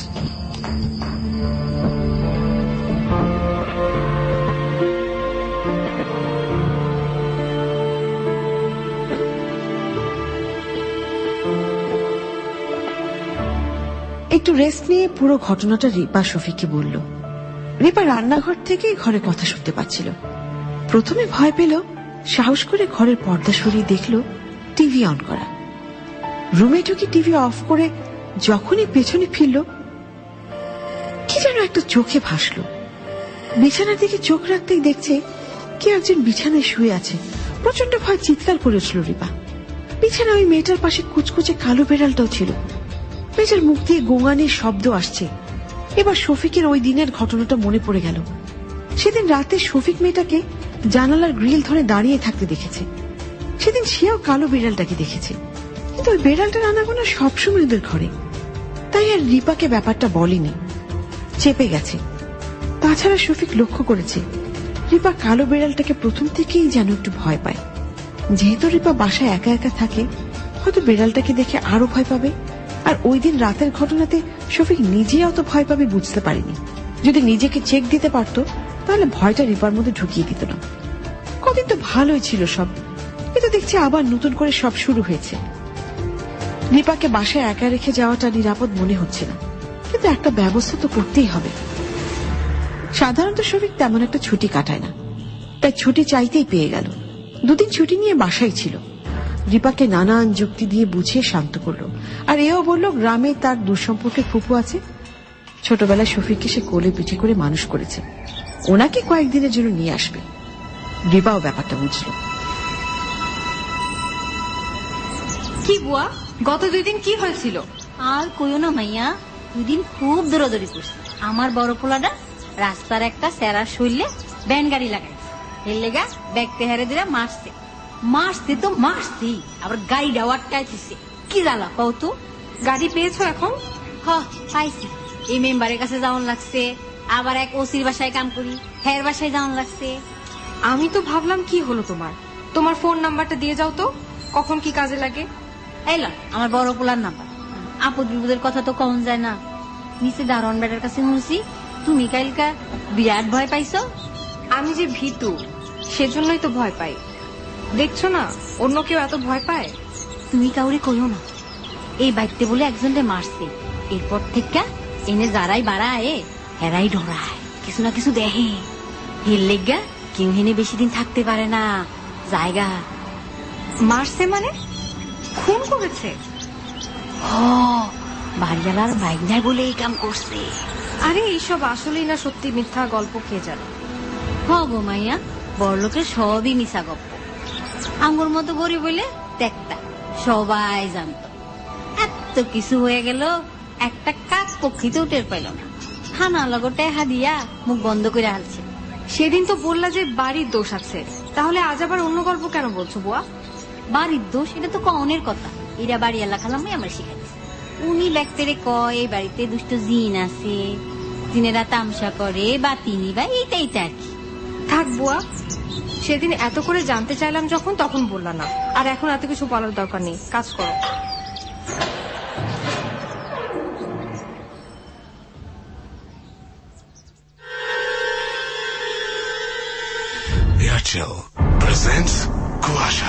একটু রেস্ট নিয়ে পুরো ঘটনাটা রিপা শফিককে বলল। রিপা রান্নাঘর থেকে ঘরে কথা শুনতে পাচ্ছিল। প্রথমে ভয় পেল, সাহস করে ঘরের পর্দা সরিয়ে দেখল টিভি অন করা। রুমে ঢুকে টিভি অফ করে যখনই পেছনে ফিরল, কি যেন একটা চোখে ভাসল। বিছানার দিকে চোখ রাখতেই দেখছে কে একজন বিছানায় শুয়ে আছে। প্রচন্ড ভয় চিৎকার করে উঠল রিপা। বিছানায় ওই মেয়েটার পাশে কুচকুচে কালো বেড়ালটাও ছিল। মেয়েটার মুখ দিয়ে গোঙানির শব্দ আসছে। এবার শফিকের ওই দিনের ঘটনাটা মনে পড়ে গেল। সেদিন রাতে শফিক মেয়েটাকে জানালার গ্রিল ধরে দাঁড়িয়ে থাকতে দেখেছে। সেদিন সেও কালো বিড়ালটাকে দেখেছে, কিন্তু ওই বিড়ালটার আনাগোনা সবসময় ওদের ঘরে। তাই আর রিপাকে ব্যাপারটা বলেনি, চেপে গেছে। তাছাড়া শফিক লক্ষ্য করেছে রিপা কালো বিড়ালটাকে প্রথম থেকেই যেন একটু ভয় পায়। যেহেতু রিপা বাসায় একা একা থাকে, হয়তো বিড়ালটাকে দেখে আরো ভয় পাবে। আর ওই দিন রাতের ঘটনাতে শফিক নিজে অত ভয় পাবে বুঝতে পারেনি। যদি নিজেকে চেক দিতে পারত তাহলে ভয়টা রিপার মধ্যে ঢুকিয়ে দিত না। কদিন তো ভালোই ছিল সব, কিন্তু দেখছি আবার নতুন করে সব শুরু হয়েছে। রিপাকে বাসায় একা রেখে যাওয়াটা নিরাপদ মনে হচ্ছে না, কিন্তু একটা ব্যবস্থা তো করতেই হবে। সাধারণত শফিক তেমন একটা ছুটি কাটায় না, তাই ছুটি চাইতেই পেয়ে গেল। দুদিন ছুটি নিয়ে বাসায় ছিল। রিপাকে নানান যুক্তি দিয়ে বুঝিয়ে শান্ত করলো। আর এও বলল গ্রামে তার দুঃসম্পর্কের ফুপু আছে, ছোটবেলায় শফিককে সে কোলে পিঠে করে মানুষ করেছে, ওনাকে কয়েকদিনের জন্য নিয়ে আসবে। রিপাও ব্যাপারটা বুঝল। কি বুয়া, গত দুই দিন কি হয়েছিল? আর কইও না মাইয়া, দুদিন খুব দৌড়াদৌড়ি করছে। আমার বড় পোলাটা রাস্তার একটা সেরা শৈলে ব্যান গাড়ি লাগাইছে, এর লেগা ব্যাগতে হেরে দিরা মারছে। মারছে তো মারছি, আবার গাড়ি আটকাইছে। কি জ্বালা কও তো। গাড়ি পেয়েছো এখন? হ পাইছি। এই মেম্বারের কাছে যাওয়ান লাগছে, আবার এক ওসির বাসায় কাম করি, হের বাসায় যাওয়ান লাগছে। আমি তো ভাবলাম কি হলো তোমার। তোমার ফোন নাম্বারটা দিয়ে যাও তো, কখন কি কাজে লাগে। এই ল আমার বড় পোলার নাম্বার। আপদ বিপদের কথা তো কম যায় না। নিচে দারোয়ান বেটার কাছে শুনছি তুমি কালকা বিরাট ভয় পাইছো। আমি যে ভীতু, সেজন্যই তো ভয় পাই। দেখছো না অন্য কেউ এত ভয় পায়। তুমি কাউরে কইও না, এই বাইকতে বলে একজনকে মারছে। এরপর থেকে এনে যারাই বাড়ায় হেরাই ডরায়, কিছু না কিছু দেখে। হের লেগা কেউ হেনে বেশি দিন থাকতে পারে না জায়গা। মারছে মানে খুন করেছে? হ বাড়িওয়ালার বাইক নাই বলে এই কাম করছে। আরে এইসব আসলেই না সত্যি মিথ্যা গল্প কে জানে। হব মাইয়া, বড় লোকের সবই মিশা গপ্প। আঙ্গুর মতো গরিব বলে দেখতা সবাই জানত। এত কিছু হয়ে গেল, একটা কাক পক্ষীতেও টের পাইল না। হানা লগতে হাদিয়া মুখ বন্ধ করে হালছে। সেদিন তো বললা যে বাড়ির দোষ আছে, তাহলে আজ আবার অন্য গল্প কেন বলছো বুয়া? বাড়ির দোষ এটা তো কনের কথা, এরা বাড়ি এলা খালামই আমার শিখাইছে। উনি ব্যক্তিরে কয় এই বাড়িতে দুষ্ট জিন আছে, জিনেরা তামসা করে বা তিনি বা এইটা এইটা আর কি। থাক বুয়া, সেদিন এত করে জানতে চাইলাম যখন তখন বললা না, আর এখন এত কিছু বলার দরকার নেই, কাজ করো। এয়ারটেল প্রেজেন্টস কুয়াশা।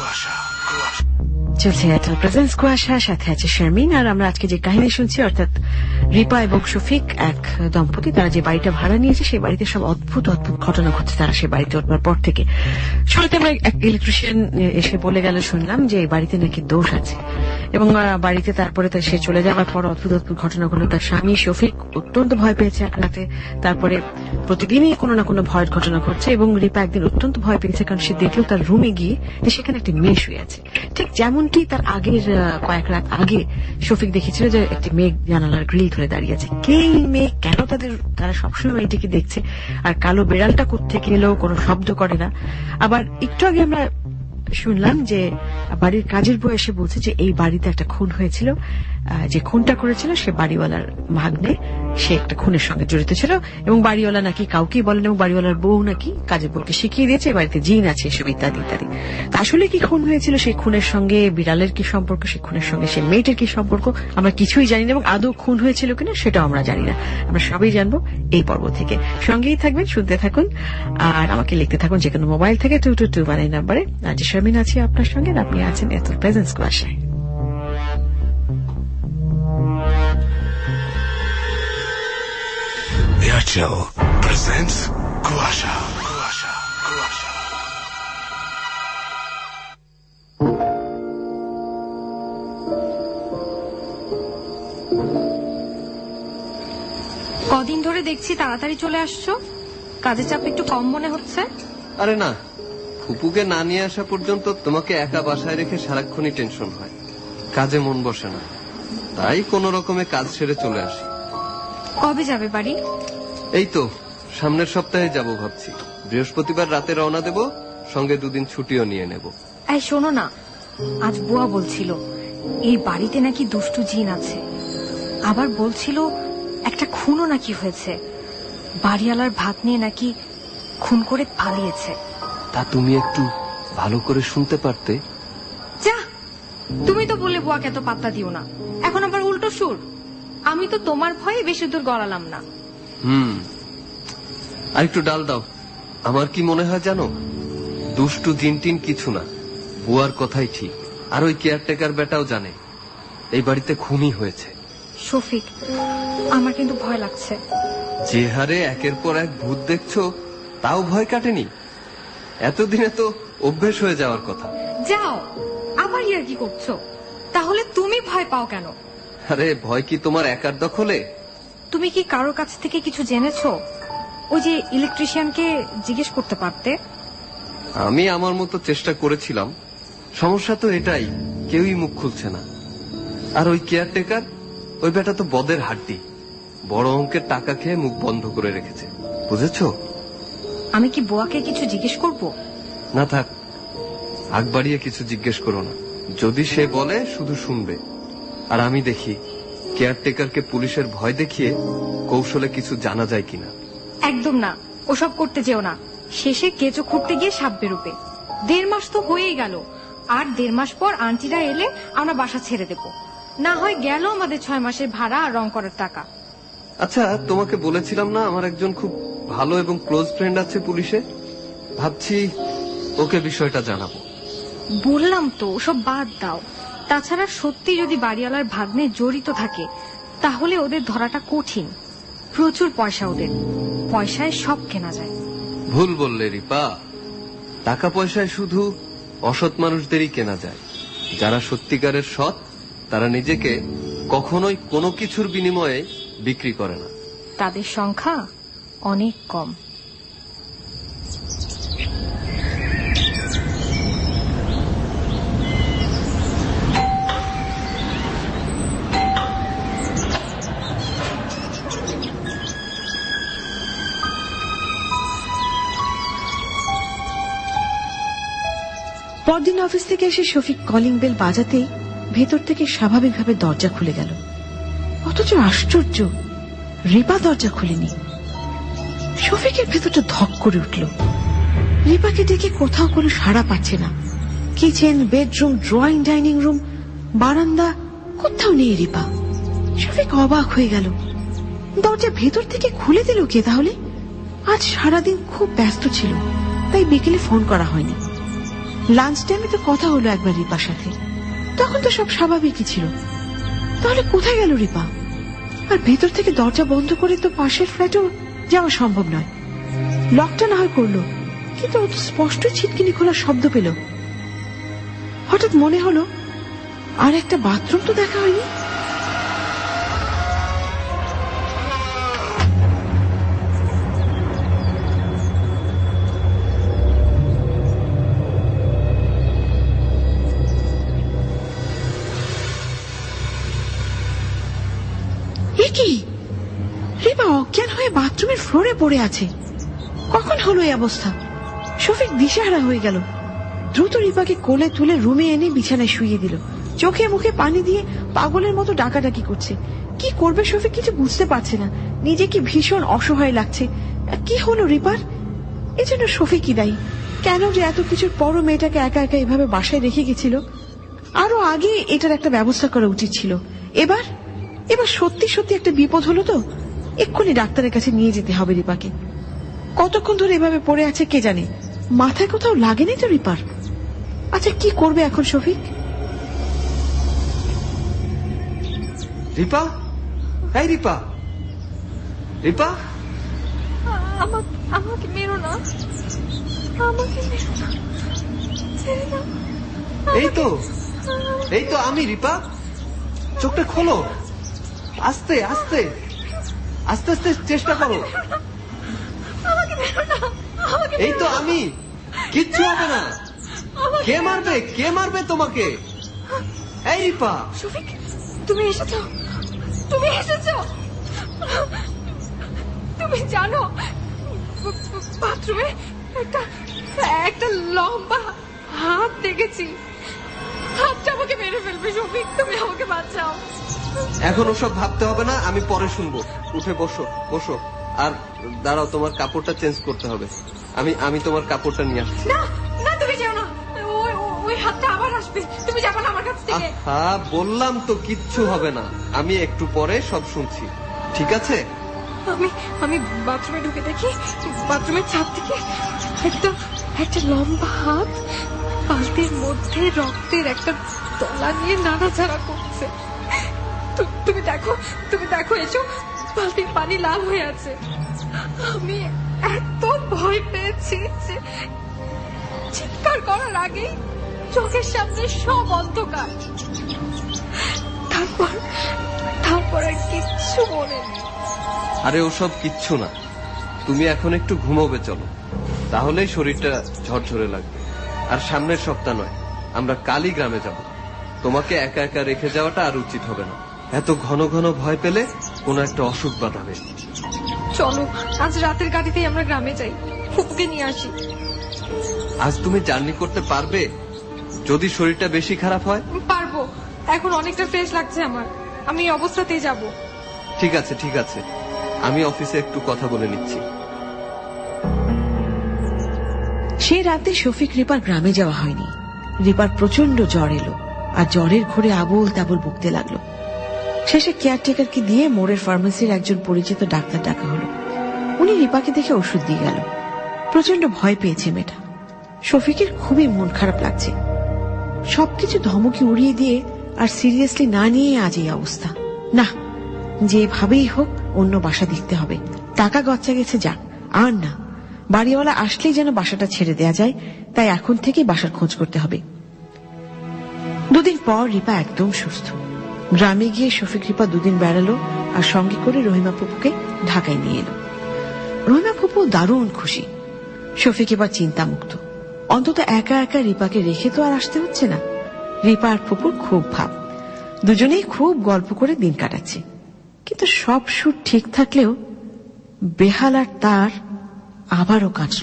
চলছে এয়ারটেল প্রেজেন্টস কুয়াশা, সাথে আছে শারমিন। আর আমরা আজকে যে কাহিনী শুনছি, অর্থাৎ রিপা এবং শফিক এক দম্পতি, তারা যে বাড়িটা ভাড়া নিয়েছে সেই বাড়িতে সব অদ্ভুত অদ্ভুত ঘটনা ঘটছে তারা সেই বাড়িতে ওঠার পর থেকে। শুরুতে আমরা এক ইলেকট্রিশিয়ান এসে বলে গেল, শুনলাম যে এই বাড়িতে নাকি দোষ আছে, এবং বাড়িতে তারপরে সে চলে যাওয়ার পর অদ্ভুত অদ্ভুত ঘটনাগুলো তার স্বামী শফিক অত্যন্ত ভয় পেয়েছে এক রাতে। তারপরে প্রতিদিনই কোনো না কোনো ভয়ের ঘটনা ঘটছে, এবং রিপা একদিন অত্যন্ত ভয় পেয়েছে, কারণ সে দেখলো তার রুমে গিয়ে সেখানে একটি মেয়ে শুয়ে আছে। ঠিক যেমনটি তার আগের কয়েক রাত আগে শফিক দেখেছিল যে একটি মেয়ে জানালার গ্রিল ধরে দাঁড়িয়ে আছে। কে এই মেয়ে, কেন তাদের তারা সবসময় মেয়েটিকে দেখছে, আর কালো বিড়ালটা কোত্থেকে এলো, কোনো শব্দ করে না। আবার একটু আগে আমরা শুনলাম যে বাড়ির কাজের বউ এসে বলছে যে এই বাড়িতে একটা খুন হয়েছিল, যে খুনটা করেছিল সে বাড়িওয়ালার ভাগ্নে, সে একটা খুনের সঙ্গে জড়িত ছিল, এবং বাড়িওয়ালা নাকি কাউকেই বলেন, এবং বাড়িওয়ালার বউ নাকি কাজের বউকে শিখিয়ে দিয়েছে বাড়িতে জিন আছে এসব ইত্যাদি ইত্যাদি। আসলে কি খুন হয়েছিল, সেই খুনের সঙ্গে বিড়ালের কি সম্পর্ক, সেই খুনের সঙ্গে সেই মেয়েটার কি সম্পর্ক, আমরা কিছুই জানি না, এবং আদৌ খুন হয়েছিল কিনা সেটাও আমরা জানি না। আমরা সবই জানবো এই পর্ব থেকে। সঙ্গেই থাকবেন, শুনতে থাকুন, আর আমাকে লিখতে থাকুন যে কোনো মোবাইল থেকে টু টু টু ওয়ান এই নাম্বারে। আজ শারমিন আছি আপনার সঙ্গে, আপনি আছেন এত প্রেজেন্স কুয়াশায়। এয়ারটেল প্রেজেন্টস কুয়াশা। কুয়াশা কুয়াশা কদিন ধরে দেখছি তাড়াতাড়ি চলে আসছো, কাজের চাপ একটু কম মনে হচ্ছে। আরে না, ফুপুকে না নিয়ে আসা পর্যন্ত তোমাকে একা বাসায় রেখে সারাক্ষণই টেনশন হয়, কাজে মন বসে না, তাই কোন রকমে কাজ সেরে চলে আসি। কবে যাবে বাড়ি? এই তো সামনের সপ্তাহে যাব ভাবছি, বৃহস্পতিবার রাতে রওনা দেব, সঙ্গে দুদিন ছুটিও নিয়ে নেব। এই শোনো না, আজ বুয়া বলছিল এই বাড়িতে নাকি দুষ্টু জিন আছে, আবার বলছিল একটা খুনও নাকি হয়েছে, বাড়িওয়ালার ভাত নিয়ে নাকি খুন করে পালিয়েছে। তা তুমি একটু ভালো করে শুনতে পারতে। যা, তুমি তো বলে বুয়াকে এত পাত্তা দিও না, এখন আবার উল্টো সুর। আমি তো তোমার ভয়ে বেশি দূর গড়ালাম না। হুম, আর একটু ডাল দাও। আমার কি মনে হয় জানো, দুষ্টু জিন টিন কিছু না, বুয়ার কথাই ঠিক। আর ওই কেয়ারটেকার বেটাও জানে এই বাড়িতে খুনই হয়েছে। শফিক, আমার কিন্তু ভয় লাগছে। যে হারে একের পর এক ভূত দেখছো, তাও ভয় কাটেনি? এতদিনে তো অভ্যেস হয়ে যাওয়ার কথা। যাও, আবার ইয়ার কি করছো? তাহলে তুমি ভয় পাও কেন? আরে ভয় কি তোমার একার দখলে? তুমি কি কারোর কাছ থেকে কিছু জেনেছো? ওই যে ইলেকট্রিশিয়ানকে জিজ্ঞেস করতে পারতে। আমি আমার মতো চেষ্টা করেছিলাম, সমস্যা তো এটাই, কেউই মুখ খুলছে না। আর ওই কেয়ারটেকার, ওই বেটা তো বদের হাড্ডি, বড় অঙ্কের টাকা খেয়ে মুখ বন্ধ করে রেখেছে, বুঝেছো? আমি কি বুয়াকে কিছু জিজ্ঞেস করব? না থাক, আগ বাড়িয়ে কিছু জিজ্ঞেস করো না। যদি সে বলে শুধু শুনবে, আর আমি দেখি কেয়ারটেকারকে পুলিশের ভয় দেখিয়ে কৌশলে কিছু জানা যায় কিনা। একদম না, ওসব করতে যেও না, শেষে কেঁচো খুঁড়তে গিয়ে সাপ বেরোবে। দেড় মাস তো হয়েই গেল, আর দেড় মাস পর আন্টিরা এলে আমরা বাসা ছেড়ে দেব, না হয় গেল আমাদের ছয় মাসের ভাড়া আর রং করার টাকা। আচ্ছা, তোমাকে বলেছিলাম না আমার একজন খুব ভালো এবং ক্লোজ ফ্রেন্ড আছে পুলিশে, ভাবছি ওকে বিষয়টা জানাবো। বললাম তো ওসব বাদ দাও। তাছাড়া সত্যি যদি বাড়িওয়ালার ভাগ্নে জড়িত থাকে তাহলে ওদের ধরাটা কঠিন, প্রচুর পয়সা ওদের, পয়সায় সব কেনা যায়। ভুল বললে রিপা, টাকা পয়সায় শুধু অসৎ মানুষদেরই কেনা যায়। যারা সত্যিকারের সৎ তারা নিজেকে কখনোই কোনো কিছুর বিনিময়ে বিক্রি করে না। তাদের সংখ্যা অনেক কম। পরদিন অফিস থেকে এসে শফিক কলিং বেল বাজাতেই ভেতর থেকে স্বাভাবিকভাবে দরজা খুলে গেল। অথচ আশ্চর্য, রিপা দরজা খুলেনি। শফিকের ভেতরটা ধক করে উঠল। রিপাকে ডেকে কোথাও কোনো সাড়া পাচ্ছে না। Kitchen, bedroom, drawing, dining room, বারান্দা, কোথাও নেই রিপা। শফিক অবাক হয়ে গেল। দরজা ভেতর থেকে খুলে দিল কে তাহলে? আজ সারাদিন খুব ব্যস্ত ছিল, তাই বিকেলে ফোন করা হয়নি। লাঞ্চ টাইমে তো কথা হলো একবার রিপার সাথে, তখন তো সব স্বাভাবিকই ছিল। তাহলে কোথায় গেল রিপা? আর ভেতর থেকে দরজা বন্ধ করে তো পাশের ফ্ল্যাটও যাওয়া সম্ভব নয়। লকটা না হয় করলো, কিন্তু অত স্পষ্ট ছিটকিনি খোলার শব্দ পেল। হঠাৎ মনে হলো আর একটা বাথরুম তো দেখা হয়নি। কি রিপা অজ্ঞান হয়ে বাথরুমের ফ্লোরে পড়ে আছে? কখন হলো এই অবস্থা? শফিক দিশেহারা হয়ে গেল। দ্রুত রিপাকে কোলে তুলে রুমে এনে বিছানায় শুইয়ে দিল। চোখে মুখে পানি দিয়ে পাগলের মতো ডাকাডাকি করছে। কি করবে শফিক কিছু বুঝতে পারছে না। নিজেকে ভীষণ অসহায় লাগছে। কি হলো রিপার? এজন্য শফিকই দায়ী। কেন যে এত কিছুর পরও মেয়েটাকে একা একা এভাবে বাসায় রেখে গেছিল? আরো আগে এটার একটা ব্যবস্থা করা উচিত ছিল। এবার এবার সত্যি সত্যি একটা বিপদ হলো তো। এক্ষুনি ডাক্তারের কাছে নিয়ে যেতে হবে রিপাকে। কতক্ষণ ধরে এভাবে পড়ে আছে কে জানে। মাথায় কোথাও লাগেনি তো রিপার। আচ্ছা কি করবে এখন শফিক? রিপা, এই রিপা, রিপা, আমাকে মেরো না, আমাকে মেরো না, ছেড়ে দাও। এই তো এই তো আমি রিপা। চোখটা খোলো, আস্তে আস্তে আস্তে আস্তে চেষ্টা করো। এই তো আমি, কিচ্ছু হবে না। কে মারবে কে মারবে তোমাকে? এই রিপা। শফিক, তুমি এসেছো, তুমি এসেছো। তুমি জানো বাথরুমে একটা একটা লম্বা হাত দেখেছি। হাতটা আমাকে মেরে ফেলবে। শফিক, তুমি আমাকে বাঁচাও। এখন ওসব ভাবতে হবে না, আমি পরে শুনবো। উঠে বসো বসো। আর দাঁড়াও, তোমার কাপড়টা চেঞ্জ করতে হবে। আমি আমি তোমার কাপড়টা নিয়ে আসছি। না না, তুমি যাও না। ওই ওই হাতটা আবার আসবে। তুমি যাবে না আমার কাছ থেকে। হ্যাঁ বললাম তো, কিচ্ছু হবে না। আমি একটু পরে সব শুনছি, ঠিক আছে? আমি আমি বাথরুমে ঢুকে দেখি বাথরুমের ছাদ থেকে একটা একটা লম্বা হাত বালতির মধ্যে রক্তের একটা তলা নিয়ে নাড়াচাড়া করছে। তুমি দেখো, তুমি দেখো, এসো। বালতির পানি লাল হয়ে আছে। আমি এত ভয় পেয়েছি যে চিৎকার করার আগে চোখের সামনে সব অন্ধকার। তারপর তারপর আর কিচ্ছু মনে নেই। আরে ওসব কিচ্ছু না, তুমি এখন একটু ঘুমোবে চলো, তাহলেই শরীরটা ঝরঝরে লাগবে। আর সামনের সপ্তাহ নয়, আমরা কালই গ্রামে যাব। তোমাকে একা একা রেখে যাওয়াটা আর উচিত হবে না। এত ঘন ঘন ভয় পেলে কোনো একটা অসুখ বাঁধাবে। চলো আজ রাতের গাড়িতেই আমরা গ্রামে যাই, ফুপুকে নিয়ে আসি। আজ তুমি জার্নি করতে পারবে? যদি শরীরটা বেশি খারাপ হয়? পারবো, এখন অনেকটা ফ্রেশ লাগছে আমার। আমি এই অবস্থাতেই যাব। ঠিক আছে ঠিক আছে, আমি অফিসে একটু কথা বলে নিচ্ছি। সে রাতে শফিক রিপার গ্রামে যাওয়া হয়নি। রিপার প্রচন্ড জ্বর এলো, আর জ্বরের ঘোরে আবল তাবল বকতে লাগলো। শেষে কেয়ারটেকারকে দিয়ে মোড়ের ফার্মেসির একজন পরিচিত ডাক্তার ডাকা হলো। উনি রিপাকে দেখে ওষুধ দিয়ে গেল। প্রচন্ড ভয় পেয়েছে মেয়েটা। শফিকের খুবই মন খারাপ লাগছে। সবকিছু ধমকি উড়িয়ে দিয়ে আর সিরিয়াসলি না নিয়ে আজ এই অবস্থা। না, যেভাবেই হোক অন্য বাসা দেখতে হবে। টাকা গচ্চা গেছে যাক, আর না, বাড়িওয়ালা আসলেই যেন বাসাটা ছেড়ে দেয়া যায়, তাই এখন থেকেই বাসার খোঁজ করতে হবে। দুদিন পর রিপা একদম সুস্থ। গ্রামে গিয়ে শফিক রিপা দুদিন বেড়ালো আর সঙ্গে করে রহিমা ফুপুকে ঢাকায় নিয়ে এলো। রহিমা ফুপু দারুণ খুশি। শফিক এবার চিন্তামুক্ত, অন্তত একা একা রিপাকে রেখে তো আর আসতে হচ্ছে না। রিপা আর ফুপুর খুব ভাব, দুজনেই খুব গল্প করে দিন কাটাচ্ছে। কিন্তু সব সুর ঠিক থাকলেও বেহালার তার আবারও কাটল।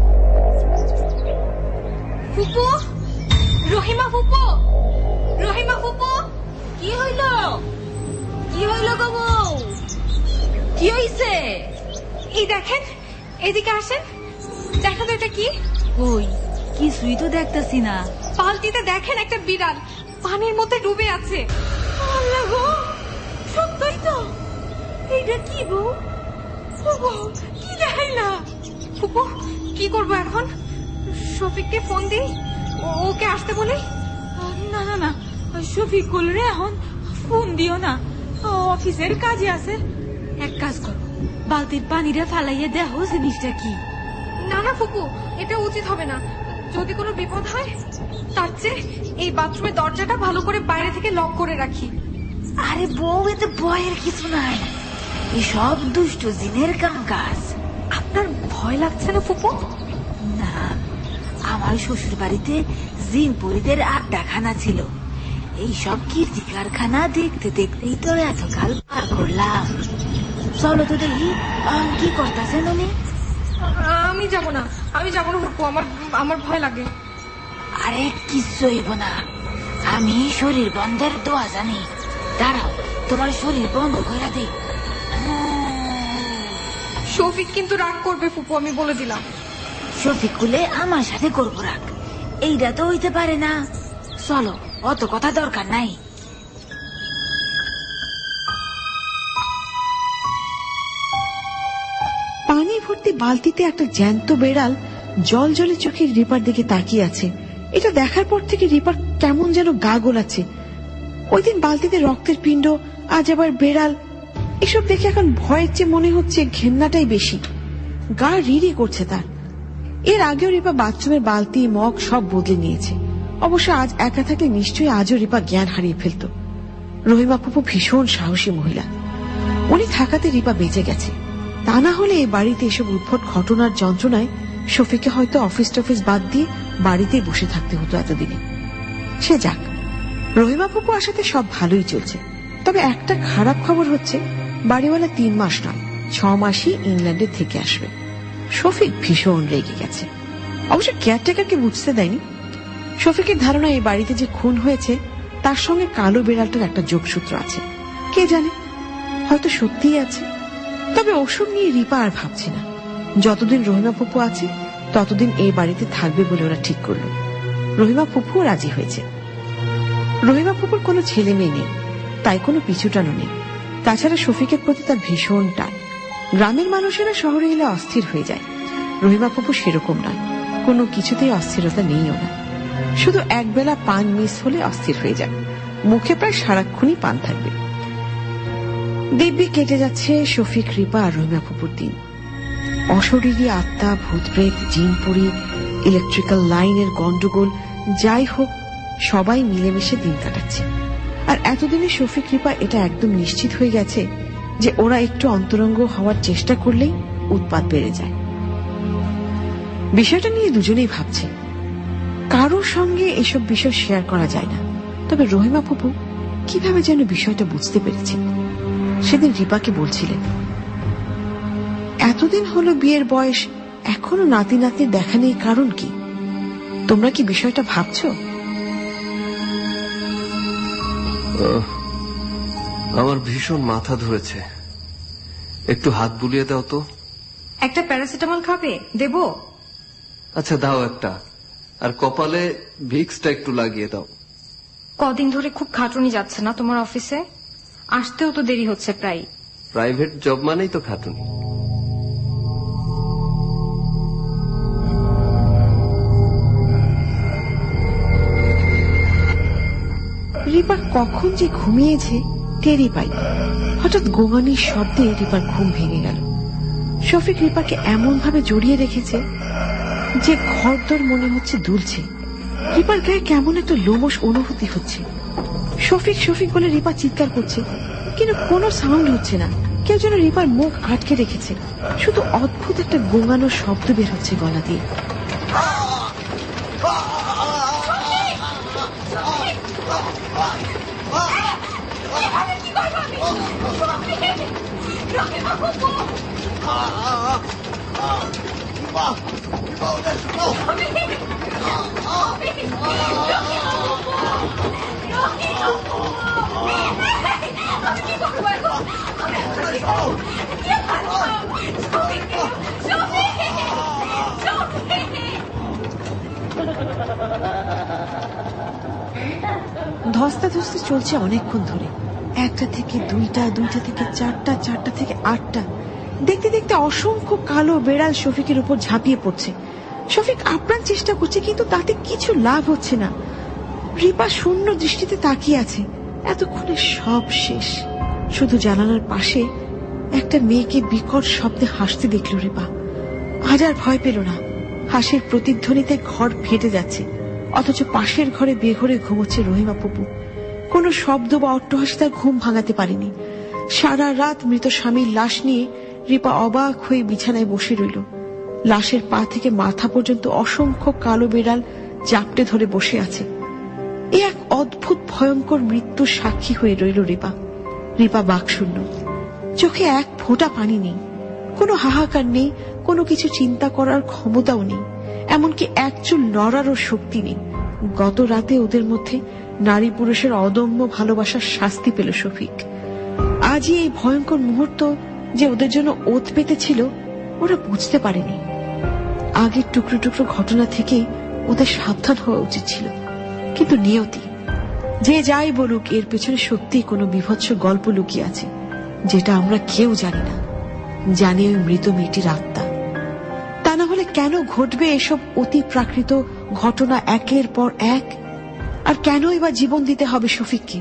ফুপু, রহিমা ফুপু, রহিমা ফুপু, কি হইল? কি হইল গো বউ? কি হইছে? এই দেখেন, এদিকে আসেন, দেখেন তো এটা কি? ওই কিছুই তো দেখতেছি না। বালতিতে দেখেন একটা বিড়াল পানির মধ্যে ডুবে আছে। আল্লাহ গো, সত্যই তো। এইটা কি বউ? ও বউ, কি দেখাইলা? ফুপু, কি করবো এখন? শফিককে ফোন দিই, ওকে আসতে বলি? না না না, শফিক রে এখন ফোন দিও না, অফিসের কাজে আছে। এক কাজ করো, বালতির পানিটা ফালাইয়ে দেখো জিনিসটা কি। না না ফুপু, এটা উচিত হবে না। যদি কোনো বিপদ হয় তার চেয়ে এই বাথরুমের দরজাটা ভালো করে বাইরে থেকে লক করে রাখি। আরে বউ, এতে ভয়ের কিছু নাই, এসব দুষ্ট জিনের কাম কাজ। আপনার ভয় লাগছে না ফুপু? না, আমার শ্বশুর বাড়িতে জিন পরিদের আড্ডাখানা ছিল, এইসব কীর্তি কারখানা দেখতে দেখতেই তো এতকাল পার করলাম। চলো তো দেখি কি করতেছেন উনি। আমি যাব না, আমি যাব না ফুপু, আমার আমার ভয় লাগে। আরে কিচ্ছু হইব না, আমি শরীর বন্ধের দোয়া জানি। দাঁড়াও, তোমার শরীর বন্ধ করে দিই। শফিক কিন্তু রাগ করবে ফুপু, আমি বলে দিলাম। শফিক কুলে আমার সাথে করবো রাগ, এইটা তো হইতে পারে না। চলো, অত কথা দরকার নাই। পানি ভর্তি বালতিতে একটা জ্যান্ত বেড়াল জল জলে চোখে রিপার দিকে তাকিয়ে আছে। এটা দেখার পর থেকে রিপার কেমন যেন গা গোলাচ্ছে। ওই দিন বালতিতে রক্তের পিণ্ড, আজ আবার বেড়াল। এসব দেখে এখন ভয়ের চেয়ে মনে হচ্ছে ঘেন্নাটাই বেশি। গা রিরি করছে তার। এর আগেও রিপা বাথরুমের বালতি মগ সব বদলে নিয়েছে। অবশ্য আজ একা থাকলে নিশ্চয়ই আজও রিপা জ্ঞান হারিয়ে ফেলত। রহিমা ফুপু ভীষণ সাহসী মহিলা, উনি থাকাতে রিপা বেঁচে গেছে। তা না হলে এই বাড়িতে এসব উদ্ভট ঘটনার যন্ত্রণায় শফিককে হয়তো অফিস টফিস বাদ দিয়ে বাড়িতেই বসে থাকতে হতো এতদিনে। সে যাক, রহিমা ফুপু আসাতে সব ভালোই চলছে। তবে একটা খারাপ খবর হচ্ছে, বাড়িওয়ালা তিন মাস নয় ছ মাসই ইংল্যান্ডে থেকে আসবে। শফিক ভীষণ রেগে গেছে। অবশ্য কেয়ারটেকারকে বুঝতে দেয়নি। শফিকের ধারণা এই বাড়িতে যে খুন হয়েছে তার সঙ্গে কালো বেড়ালটার একটা যোগসূত্র আছে। কে জানে, হয়তো সত্যিই আছে। তবে ওসব নিয়ে রিপা আর ভাবছে না। যতদিন রহিমা ফুপু আছে ততদিন এই বাড়িতে থাকবে বলে ওরা ঠিক করল। রহিমা ফুপুও রাজি হয়েছে। রহিমা ফুপুর কোনো ছেলে মেয়ে নেই, তাই কোনো পিছুটানো নেই। তাছাড়া শফিকের প্রতি তার ভীষণ টান। গ্রামের মানুষেরা শহরে এলে অস্থির হয়ে যায়, রহিমা ফুপু সেরকম নয়। কোনো কিছুতেই অস্থিরতা নেই ওরা। শুধু একবেলা পান মিস হলে অস্থির হয়ে যায়, মুখে প্রায় সারাক্ষণই পান থাকবে। দিব্যি কেটে যাচ্ছে শফিক, রিপা আর রহিমা ফুপুর দিন। অশরীরী আত্মা, ভূতপ্রেত, জিনপুরি, ইলেকট্রিক্যাল লাইনের গন্ডগোল, যাই হোক সবাই মিলেমিশে দিন কাটাচ্ছে। আর এতদিনে শফিক, রিপা এটা একদম নিশ্চিত হয়ে গেছে যে ওরা একটু অন্তরঙ্গ হওয়ার চেষ্টা করলেই উৎপাত বেড়ে যায়। বিষয়টা নিয়ে দুজনেই ভাবছে। কারোর সঙ্গে এসব বিষয় শেয়ার করা যায় না। তবে রহিমা ফুপু কিভাবে যেন বিষয়টা বুঝতে পেরেছে। সেদিন রিপাকে বলছিলেন, এতদিন হলো বিয়ের বয়স, এখনো নাতি নাতির দেখা নেই, কারণ কি? তোমরা কি বিষয়টা ভাবছো? আমার ভীষণ মাথা ধরেছে, একটু হাত বুলিয়ে দাও তো। একটা প্যারাসিটামল খাবে? দেবো? আচ্ছা দাও একটা, আর কপালে ভিক্সটা একটু লাগিয়ে দাও। কদিন ধরে খুব খাটুনি যাচ্ছে না তোমার অফিসে? আসতেও তো দেরি হচ্ছে প্রায়। প্রাইভেট জব মানেই তো খাটুনি। রিপা কখন যে ঘুমিয়েছে টেরই পাই। হঠাৎ গোঙানির শব্দে রিপার ঘুম ভেঙে গেল। শফিক রিপাকে এমন ভাবে জড়িয়ে রেখেছে যে ঘরদোর মনে হচ্ছে দুলছে। রিপার গায়ে কেমন একটা লোমশ অনুভূতি হচ্ছে। শফিক শফিক বলে রিপা চিৎকার করছে, কিন্তু কোনো সাউন্ড হচ্ছে না। কেউ যেন রিপার মুখ আটকে রেখেছে। শুধু অদ্ভুত একটা গোঙানো শব্দ বের হচ্ছে গলা দিয়ে। ধস্তাধস্তি চলছে অনেকক্ষণ ধরে। একটা থেকে দুইটা, দুইটা থেকে চারটা, চারটা থেকে আটটা। দেখতে দেখতে অসংখ্য কালো বেড়াল শফিকের উপর ঝাঁপিয়ে পড়ছে। শফিক আপ্রাণ চেষ্টা করছে, কিন্তু তাতে কিছু লাভ হচ্ছে না। রিপা শূন্য দৃষ্টিতে তাকিয়ে আছে। এতক্ষণে সব শেষ। শুধু জানালার পাশে একটা মেয়েকে বিকট শব্দে হাসতে দেখল রিপা। আজ আর ভয় পেল না। হাসির প্রতিধ্বনিতে ঘর ফেটে যাচ্ছে, অথচ পাশের ঘরে বেঘরে ঘুমোচ্ছে রহিমা পুপু। কোন শব্দ বা অট্টহাসি তার ঘুম ভাঙাতে পারেনি। সারা রাত মৃত স্বামীর লাশ নিয়ে রিপা অবাক হয়ে বিছানায় বসে রইল। লাশের পা থেকে মাথা পর্যন্ত অসংখ্য কালো বেড়াল জাপটে ধরে বসে আছে। এ এক অদ্ভুত ভয়ঙ্কর মৃত্যুর সাক্ষী হয়ে রইল রিপা। রিপা বাকশূন্য, চোখে এক ফোঁটা পানি নেই। কোনো হাহাকার নেই, কোনো কিছু চিন্তা করার ক্ষমতাও নেই, এমনকি এক চুল নড়ারও শক্তি নেই। গত রাতে ওদের মধ্যে নারী পুরুষের অদম্য ভালোবাসার শাস্তি পেল শফিক। আজই এই ভয়ঙ্কর মুহূর্ত যে ওদের জন্য ওত পেতেছিল, ওরা বুঝতে পারেনি। আগের টুকরো টুকরো ঘটনা থেকে ওদের সাবধান হওয়া উচিত ছিল, কিন্তু নিয়তি যে যাই বলুক, এর পেছনে সত্যিই কোনো বিভৎস গল্প লুকিয়ে আছে, যেটা আমরা কেউ জানি না। জানি ওই মৃত মেয়েটির আত্মা। তা না হলে কেন ঘটবে এসব অতি প্রাকৃত ঘটনা একের পর এক? আর কেনই বা জীবন দিতে হবে শফিককে?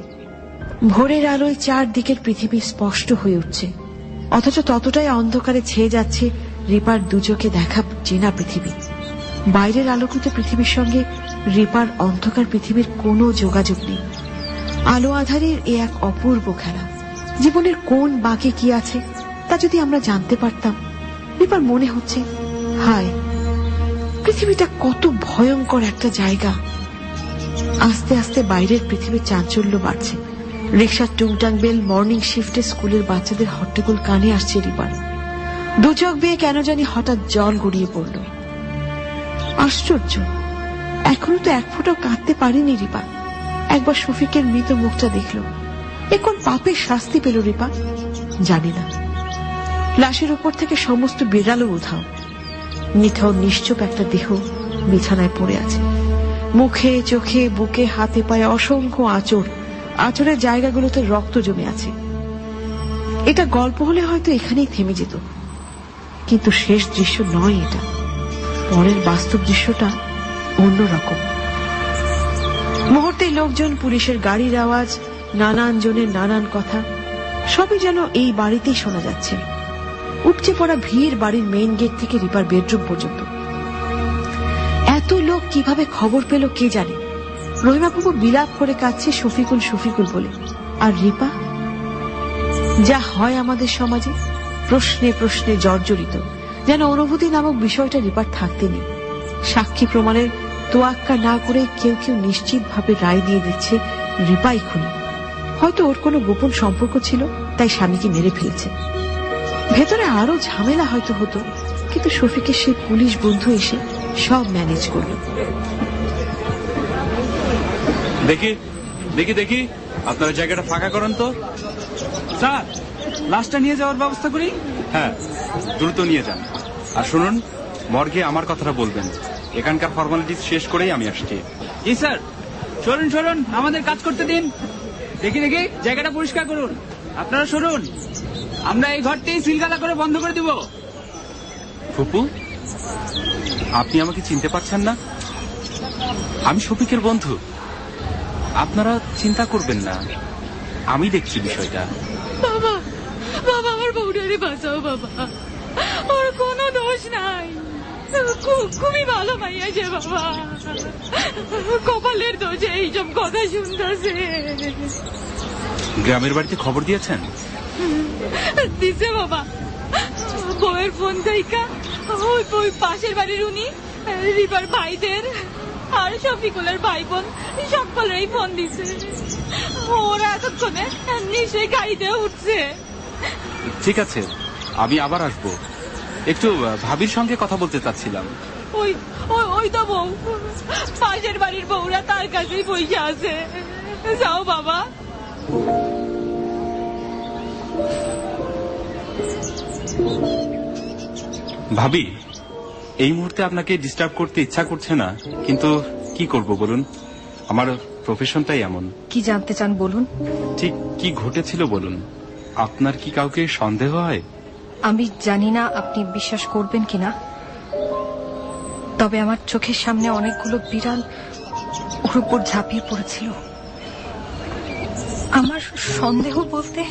ভোরের আলোয় চারদিকের পৃথিবী স্পষ্ট হয়ে উঠছে, অথচ ততটাই অন্ধকারে ছেয়ে যাচ্ছে রিপার দুচোখে দেখা চেনা পৃথিবী। বাইরের আলোকিত পৃথিবীর সঙ্গে রিপার অন্ধকার পৃথিবীর কোনো যোগাযোগ নেই। আলো আধারের এ এক অপূর্ব খেলা। জীবনের কোন বাঁকে কি আছে তা যদি আমরা জানতে পারতাম। রিপার মনে হচ্ছে, হায়, পৃথিবীটা কত ভয়ঙ্কর একটা জায়গা। আস্তে আস্তে বাইরের পৃথিবীর চাঞ্চল্য বাড়ছে। রিক্সার টুংটাং বেল, মর্নিং শিফটে স্কুলের বাচ্চাদের হট্টগোল কানে আসছে রিপার। দু চোখ বেয়ে কেন জানি হঠাৎ জল গড়িয়ে পড়ল। আশ্চর্য, এখনো তো এক ফোঁটাও কাঁদতে পারেনি রিপা। একবার শফিকের মৃত মুখটা দেখল। এ কোন পাপের শাস্তি পেল রিপা? জানি না। লাশের উপর থেকে সমস্ত বেড়ালো উধাও। নিথর নিশ্চুপ একটা দেহ বিছানায় পড়ে আছে। মুখে, চোখে, বুকে, হাতে পায়ে অসংখ্য আঁচড়। আঁচড়ের জায়গাগুলোতে রক্ত জমে আছে। এটা গল্প হলে হয়তো এখানেই থেমে যেত, কিন্তু শেষ দৃশ্য নয় এটা। পরের বাস্তব দৃশ্যটা অন্যরকম। মুহূর্তে লোকজন, পুলিশের গাড়ির আওয়াজ, নানান জনের নানান কথা, সবই যেন এই বাড়িতেই শোনা যাচ্ছে। উপচে পড়া ভিড় বাড়ির মেইন গেট থেকে রিপার বেডরুম পর্যন্ত। এত লোক কিভাবে খবর পেল কে জানে। রহিমাপুপু বিলাপ করে কাঁদছে শফিকুল শফিকুল বলে। আর রিপা? যা হয় আমাদের সমাজে, প্রশ্নে প্রশ্নে জর্জরিত, যেন অনুভূতি নামক বিষয়টা রিপার থাকতে নেই। সাক্ষী প্রমাণের তোয়াক্কা না করে কেউ কেউ নিশ্চিত ভাবে রায় দিয়ে দিচ্ছে রিপাই খুনি। হয়তো ওর কোনো গোপন সম্পর্ক ছিল, তাই স্বামীকে মেরে ফেলেছে। ভেতরে আরো ঝামেলা হয়তো হতো, কিন্তু শফিকের সেই পুলিশ বন্ধু এসে সব ম্যানেজ করল। দেখি দেখি দেখি আপনারা জায়গাটা ফাঁকা করেন তো। স্যার, লাশটা নিয়ে যাওয়ার ব্যবস্থা করি। হ্যাঁ, দ্রুত নিয়ে যান। আর শুনুন, মর্গে আমার কথাটা বলবেন। এখানকার ফর্মালিটিস শেষ করেই আমি আসছি। জি স্যার। সরুন সরুন, আমাদের কাজ করতে দিন। দেখি দেখি জায়গাটা পরিষ্কার করুন। আপনারা সরুন, আমরা এই ঘরটি সিলগালা করে বন্ধ করে দিব। ফুপু, আপনি আমাকে চিনতে পারছেন না? আমি শফিকের বন্ধু। আপনারা চিন্তা করবেন না, আমি দেখছি বিষয়টা। বাবা, বাবা, আমার বউটারে বাঁচাও বাবা, ওর কোনো দোষ নাই। খুবই ভালো মাইয়া যে বাবা, কপালের দোষে এইসব কথা শুনতেছে। গ্রামের বাড়িতে খবর দিয়েছেন? দিছে বাবা, বউয়ের ফোন থেকে ওই ওই পাশের বাড়ির উনি রিপার ভাইদের আর শফিকুলের ভাই বোন সকলেরই ফোন দিছে। ওরা এতক্ষণে নিশ্চয়ই গাড়িতে উঠছে। ঠিক আছে, আমি আবার আসবো। একটু ভাবির সঙ্গে কথা বলতে চাচ্ছিলাম। ওই ওই তো বউ, পাশের বাড়ির বউরা তার কাছেই পয়সা আছে। যাও বাবা। ভাবি, এই মুহূর্তে আপনাকে ডিস্টার্ব করতে ইচ্ছা করছে না, কিন্তু কি করব বলুন, আমার প্রফেশনটাই এমন। কি জানতে চান বলুন। ঠিক কি ঘটেছিল বলুন। আপনার কি কাউকে সন্দেহ হয়? আমি জানি না আপনি বিশ্বাস করবেন কিনা, তবে আমার চোখের সামনে অনেকগুলো বিড়াল ওর উপর ঝাঁপিয়ে পড়েছিল। আমার সন্দেহ বলতে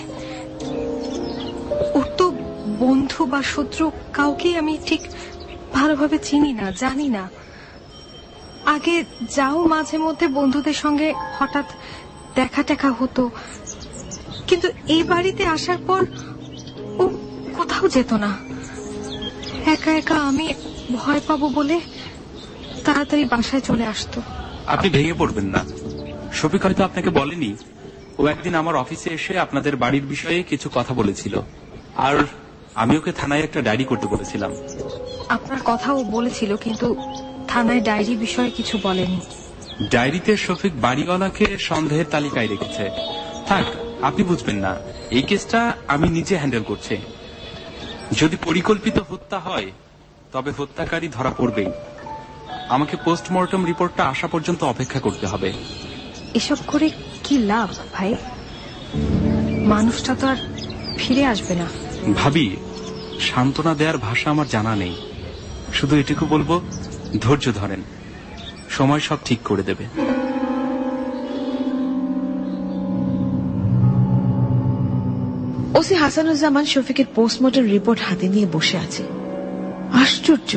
ওর তো বন্ধু বা শত্রু কাউকেই আমি ঠিক ভালোভাবে চিনি না, জানি না। আগে যাও মাঝে মধ্যে বন্ধুদের সঙ্গে হঠাৎ দেখা টেকা হতো, কিন্তু এই বাড়িতে আসার পর ও কোথাও যেত না। একা একা আমি ভয় পাবো বলে তাড়াতাড়ি বাসায় চলে আসতো। আপনি ভেঙে পড়বেন না। শফিক হয়তো আপনাকে বলেনি, ও একদিন আমার অফিসে এসে আপনাদের বাড়ির বিষয়ে কিছু কথা বলেছিল, আর আমি ওকে থানায় একটা ডায়েরি করতে বলেছিলাম। আপনার কথাও বলেছিল, কিন্তু থানায় ডায়েরি বিষয়ে কিছু বলেনি। ডায়েরিতে শফিক বাড়িওয়ালাকে সন্দেহের তালিকায় রেখেছে। থাক, আপনি বুঝবেন না, এই কেসটা আমি নিজে হ্যান্ডেল করছি। যদি পরিকল্পিত হত্যা হয় তবে হত্যাকারী ধরা পড়বেই। আমাকে পোস্টমর্টম রিপোর্টটা আসা পর্যন্ত অপেক্ষা করতে হবে। এসব করে কি লাভ ভাই? মানুষটা তো আর ফিরে আসবে না। ভাবি, সান্ত্বনা দেওয়ার ভাষা আমার জানা নেই, শুধু এটুকু বলবো, ধৈর্য ধরেন, সময় সব ঠিক করে দেবে। ওসি হাসানুজ্জামান শফিকের পোস্টমর্টম রিপোর্ট হাতে নিয়ে বসে আছে। আশ্চর্য,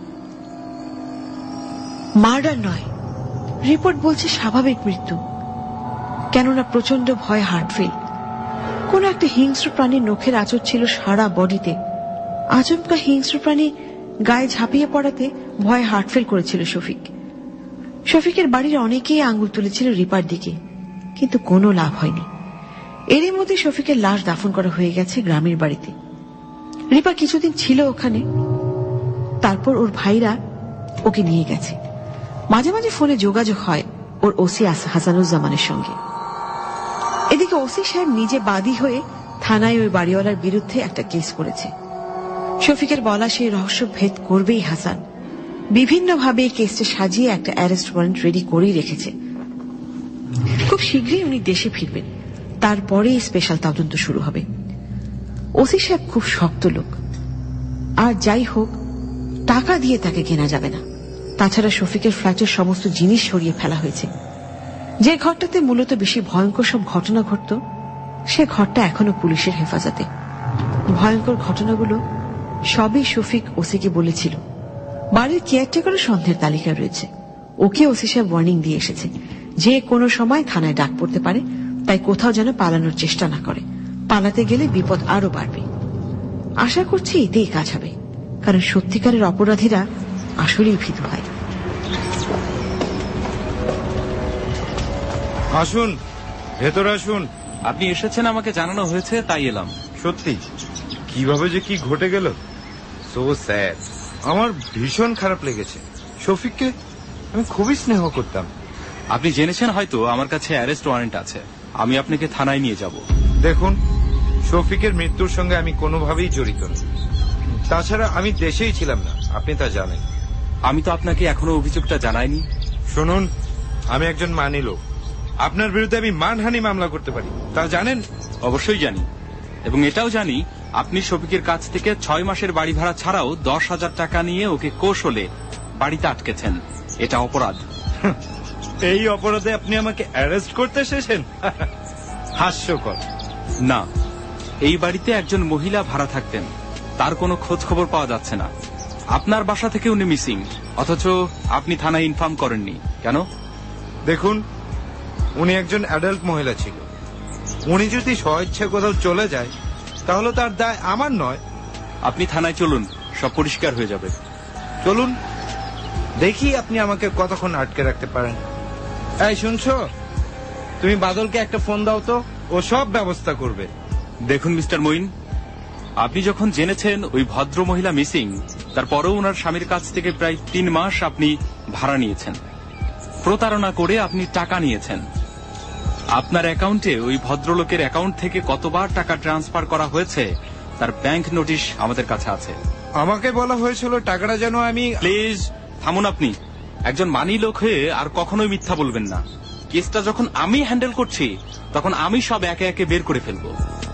মার্ডার নয়, রিপোর্ট বলছে স্বাভাবিক মৃত্যু। কেননা প্রচন্ড ভয় হার্টফেল। কোন একটা হিংস্র প্রাণীর নখের আঁচড় ছিল সারা বডিতে। আচমকা হিংস্র প্রাণী গায়ে ঝাঁপিয়ে পড়াতে ভয়ে হার্টফেল করেছিল শফিক। শফিকের বাড়ির অনেকেই আঙ্গুল তুলেছিল রিপার দিকে, কিন্তু কোনো লাভ হয়নি। এরই মধ্যে শফিকের লাশ দাফন করা হয়ে গেছে গ্রামের বাড়িতে। রিপা কিছুদিন ছিল ওখানে, তারপর ওর ভাইরা ওকে নিয়ে গেছে। মাঝে মাঝে ফোনে যোগাযোগ হয় ওর ওসি হাসানুজ্জামানের সঙ্গে। এদিকে ওসি সাহেব নিজে বাদী হয়ে থানায় ওই বাড়িওয়ালার বিরুদ্ধে একটা কেস করেছে। শফিকের বলা সেই রহস্য ভেদ করবেই হাসান। বিভিন্নভাবে এই কেসটা সাজিয়ে একটা অ্যারেস্ট ওয়ারেন্ট রেডি করেই রেখেছে। খুব শীঘ্রই উনি দেশে ফিরবেন, তারপরে স্পেশাল তদন্ত শুরু হবে। ওসি সাহেব খুব শক্ত লোক, আর যাই হোক টাকা দিয়ে তাকে কেনা যাবে না। তাছাড়া শফিকের ফ্ল্যাটের সমস্ত জিনিস সরিয়ে ফেলা হয়েছে। যে ঘরটাতে মূলত বেশি ভয়ঙ্কর সব ঘটনা ঘটত, সে ঘরটা এখনো পুলিশের হেফাজতে। ভয়ঙ্কর ঘটনাগুলো সবই শফিক ওসিকে বলেছিল। বাড়ির কেয়ারটেকারও সন্দেহের তালিকায় রয়েছে। ওকে ওসি সাহেব ওয়ার্নিং দিয়ে এসেছে, যে কোনো সময় থানায় ডাক পড়তে পারে, তাই কোথাও যেন পালানোর চেষ্টা না করে। পালাতে গেলে বিপদ আরো বাড়বে। আশা করছি এতেই কাজ হবে, কারণ সত্যিকারের অপরাধীরা আসলেই ভীতু হয়। আসুন, ভেতরে আসুন। আপনি এসেছেন আমাকে জানানো হয়েছে, তাই এলাম। সত্যি কিভাবে যে কি ঘটে গেল, সো স্যাড। আমার ভীষণ খারাপ লেগেছে। শফিককে আমি খুবই স্নেহ করতাম। আপনি জেনেছেন হয়তো আমার কাছে অ্যারেস্ট ওয়ারেন্ট আছে, আমি আপনাকে থানায় নিয়ে যাব। দেখুন, শফিকের মৃত্যুর সঙ্গে আমি কোনোভাবেই জড়িত নই। তাছাড়া আমি দেশেই ছিলাম না, আপনি তা জানেন। আমি তো আপনাকে এখনো অভিযোগটা জানাইনি। শুনুন, আমি একজন মানি লোক। আপনার বিরুদ্ধে আমি মানহানি মামলা করতে পারি, তা জানেন? অবশ্যই জানি, এবং এটাও জানি আপনি শফিকের কাছ থেকে ছয় মাসের বাড়ি ভাড়া ছাড়াও দশ হাজার টাকা নিয়ে ওকে কৌশলে বাড়িতে আটকেছেন। এটা অপরাধ। এই অপরাধে আপনি আমাকে অ্যারেস্ট করতে এসেছেন? হাস্যকর। না, এই বাড়িতে একজন মহিলা ভাড়া থাকতেন, তার কোনো খোঁজ খবর পাওয়া যাচ্ছে না। আপনার বাসা থেকে উনি মিসিং, অথচ আপনি থানায় ইনফর্ম করেননি কেন? দেখুন, উনি একজন অ্যাডাল্ট মহিলা ছিল। উনি যদি স্বইচ্ছা কোথাও চলে যায় তাহলে তার দায় আমার নয়। আপনি থানায় চলুন, সব পরিষ্কার হয়ে যাবে। চলুন, দেখি আপনি আমাকে কতক্ষণ আটকে রাখতে পারেন। এই শুনছো, তুমি বাদলকে একটা ফোন দাও তো, ও সব ব্যবস্থা করবে। দেখুন মিস্টার মঈন, আপনি যখন জেনেছেন ওই ভদ্র মহিলা মিসিং, তারপরেও ওনার স্বামীর কাছ থেকে প্রায় তিন মাস আপনি ভাড়া নিয়েছেন, প্রতারণা করে আপনি টাকা নিয়েছেন। আপনার অ্যাকাউন্টে ওই ভদ্রলোকের অ্যাকাউন্ট থেকে কতবার টাকা ট্রান্সফার করা হয়েছে তার ব্যাংক নোটিশ আমাদের কাছে আছে। আমাকে বলা হয়েছিল টাকাটা যেন আমি... প্লিজ থামুন, আপনি একজন মানি লোক হয়ে আর কখনোই মিথ্যা বলবেন না। কেসটা যখন আমি হ্যান্ডেল করছি তখন আমি সব একে একে বের করে ফেলবো।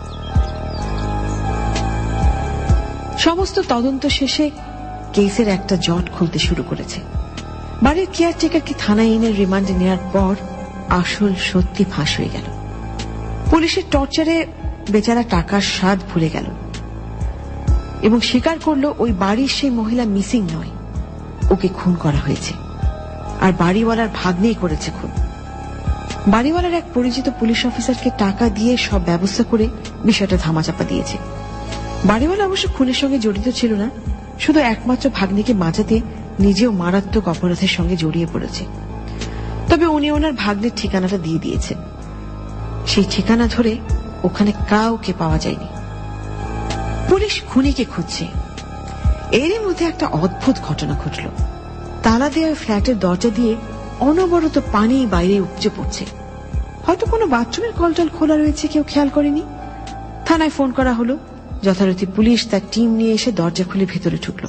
সমস্ত তদন্ত শেষে কেসের একটা জট খুলতে শুরু করেছে। বাড়ির কেয়ারটেকারকে থানায় এনে রিমান্ডে নেওয়ার পর আসল সত্যি ফাঁস হয়ে গেল। পুলিশের টর্চারে বেচারা টাকার স্বাদ ভুলে গেল এবং স্বীকার করল ওই বাড়ির সেই মহিলা মিসিং নয়, ওকে খুন করা হয়েছে, আর বাড়িওয়ালার ভাগ্নেই করেছে খুন। বাড়িওয়ালার এক পরিচিত পুলিশ অফিসারকে টাকা দিয়ে সব ব্যবস্থা করে বিষয়টা ধামাচাপা দিয়েছে। বাড়িওয়ালা অবশ্য খুনের সঙ্গে জড়িত ছিল না, শুধু একমাত্র ভাগ্নিকে বাঁচাতে নিজেও মারাত্মক অপরাধের সঙ্গে জড়িয়ে পড়েছে। তবে উনি ওনার ভাগ্নের ঠিকানাটা দিয়ে দিয়েছেন। সেই ঠিকানা ধরে ওখানে কাউকে পাওয়া যায়নি। পুলিশ খুনিকে খুঁজছে। এরই মধ্যে একটা অদ্ভুত ঘটনা ঘটল। তালা দেওয়া ফ্ল্যাটের দরজা দিয়ে অনবরত পানি বাইরে উপচে পড়ছে। হয়তো কোনো বাথরুমের কলটল খোলা রয়েছে, কেউ খেয়াল করেনি। থানায় ফোন করা হলো। যথারীতি পুলিশ তার টিম নিয়ে এসে দরজা খুলে ভেতরে ঢুকল।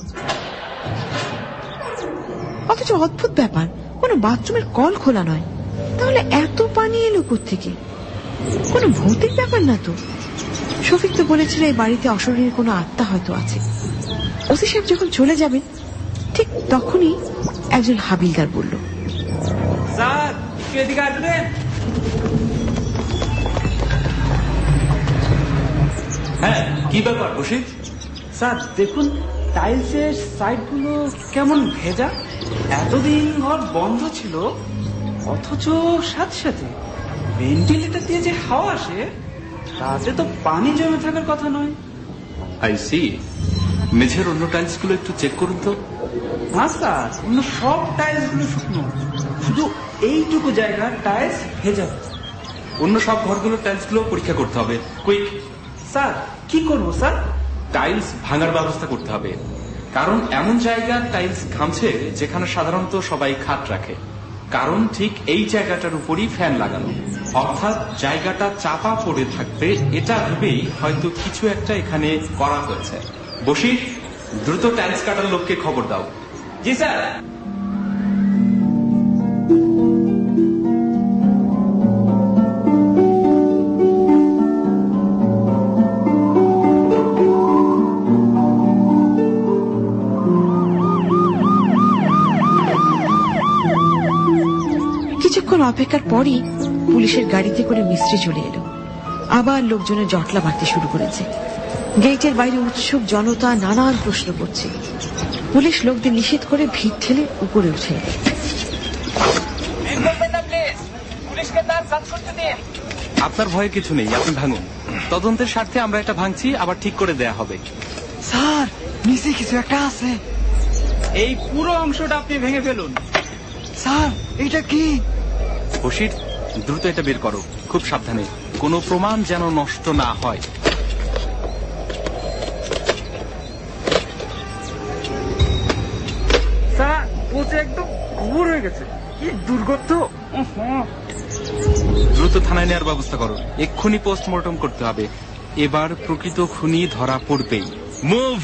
অথচ অদ্ভুত ব্যাপার, কোনো বাথরুমের কল খোলা নয়, তাহলে এত পানি এলো কোত্থেকে? কোনো ভৌতিক ব্যাপার না তো? শফিক তো বলেছিল এই বাড়িতে অশরীরী কোনো আত্মা হয়তো আছে। ওসি সাহেব যখন চলে যাবেন ঠিক তখনই একজন হাবিলদার বলল, স্যার একটু এদিকে আসবেন। হ্যাঁ, কি ব্যাপার বসিত? স্যার দেখুন, টাইলসের সাইডগুলো কেমন ভেজা। এতদিন ঘর বন্ধ ছিল, অথচ সাথে সাথে ভেন্টিলেটর দিয়ে যে হাওয়া আসে তাতে তো পানি জমে থাকার কথা নয়। I see. মেঝের অন্য টাইলস গুলো একটু চেক করুন তো। না স্যার, অন্য সব টাইলস গুলো শুকনো, শুধু এইটুকু জায়গা টাইলস ভেজা। অন্য সব ঘরগুলোর টাইলস গুলো পরীক্ষা করতে হবে, কুইক। স্যার কি করবো স্যার? টাইলস ভাঙার ব্যবস্থা করতে হবে, কারণ এমন জায়গার টাইলস ঘামছে যেখানে সাধারণত সবাই খাট রাখে। কারণ ঠিক এই জায়গাটার উপরই ফ্যান লাগানো, অর্থাৎ জায়গাটা চাপা পড়ে থাকবে এটা ভেবেই হয়তো কিছু একটা এখানে করা হয়েছে। বসি, দ্রুত টাইলস কাটার লোককে খবর দাও। জি স্যার। কিছুক্ষণ অপেক্ষার পরই পুলিশের গাড়িতে করে মিস্ত্রি চলে এলো। আবার লোকজনের জটলা বাড়তে শুরু করেছে। গেটের বাইরে উৎসুক জনতা নানান প্রশ্ন করছে। পুলিশ লোকদের নিষেধ করে ভিড় ঠেলে উপরে উঠে এলো। আপনার ভয়ে কিছু নেই, আপনি ভাঙুন। তদন্তের স্বার্থে আমরা এটা ভাঙছি, আবার ঠিক করে দেয়া হবে। স্যার নিচে কিছু একটা আছে। এই পুরো অংশটা আপনি ভেঙে ফেলুন। স্যার এটা কি? বসির, দ্রুত এটা বের করো, খুব সাবধানে, কোনো প্রমাণ যেন নষ্ট না হয়। স্যার পচে একদম গোবর হয়ে গেছে, কি দুর্গন্ধ। দ্রুত থানায় নেওয়ার ব্যবস্থা করো, এক্ষুনি পোস্টমর্টম করতে হবে। এবার প্রকৃত খুনি ধরা পড়বেই। মুভ।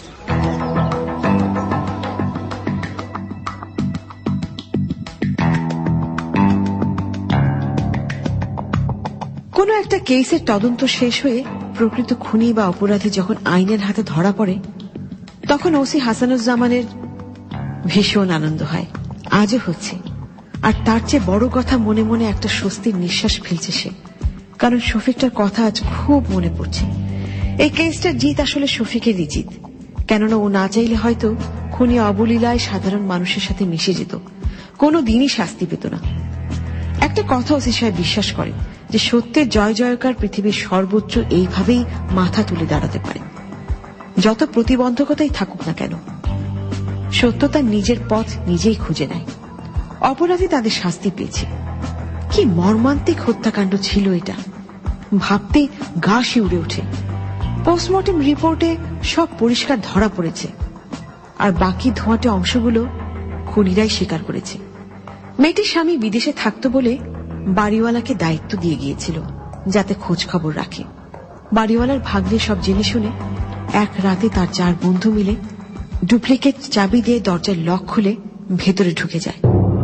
কোনো একটা কেসের তদন্ত শেষ হয়ে প্রকৃত খুনি বা অপরাধী যখন আইনের হাতে ধরা পড়ে তখন ওসি হাসানুজ্জামানের ভীষণ আনন্দ হয়, আজও হচ্ছে। আর তার চেয়ে বড় কথা, মনে মনে একটা স্বস্তির নিঃশ্বাস ফেলছে সে, কারণ শফিকটার কথা আজ খুব মনে পড়ছে। এই কেসটার জিত আসলে শফিকেরই জিত, কেননা ও না চাইলে হয়তো খুনি অবলীলায় সাধারণ মানুষের সাথে মিশে যেত, কোনো দিনই শাস্তি পেত না। একটা কথা ওসি সাহেব বিশ্বাস করেন যে সত্যের জয় জয়কার পৃথিবীর সর্বোচ্চ এইভাবেই মাথা তুলে দাঁড়াতে পারে, যত প্রতিবন্ধকতাই থাকুক না কেন। সত্য তার নিজের পথ নিজেই খুঁজে নেয়। অপরাধী তাদের শাস্তি পেয়েছে। কি মর্মান্তিক হত্যাকাণ্ড ছিল এটা, ভাবতেই গা শিউরে ওঠে। পোস্টমর্টম রিপোর্টে সব পরিষ্কার ধরা পড়েছে, আর বাকি ধোঁয়াটে অংশগুলো খুনিরাই স্বীকার করেছে। মেয়েটির স্বামী বিদেশে থাকত বলে বাড়িওয়ালাকে দায়িত্ব দিয়ে গিয়েছিল যাতে খোঁজ খবর রাখে। বাড়িওয়ালার ভাগ্নে সব জেনে শুনে এক রাতে তার চার বন্ধু মিলে ডুপ্লিকেট চাবি দিয়ে দরজার লক খুলে ভেতরে ঢুকে যায়।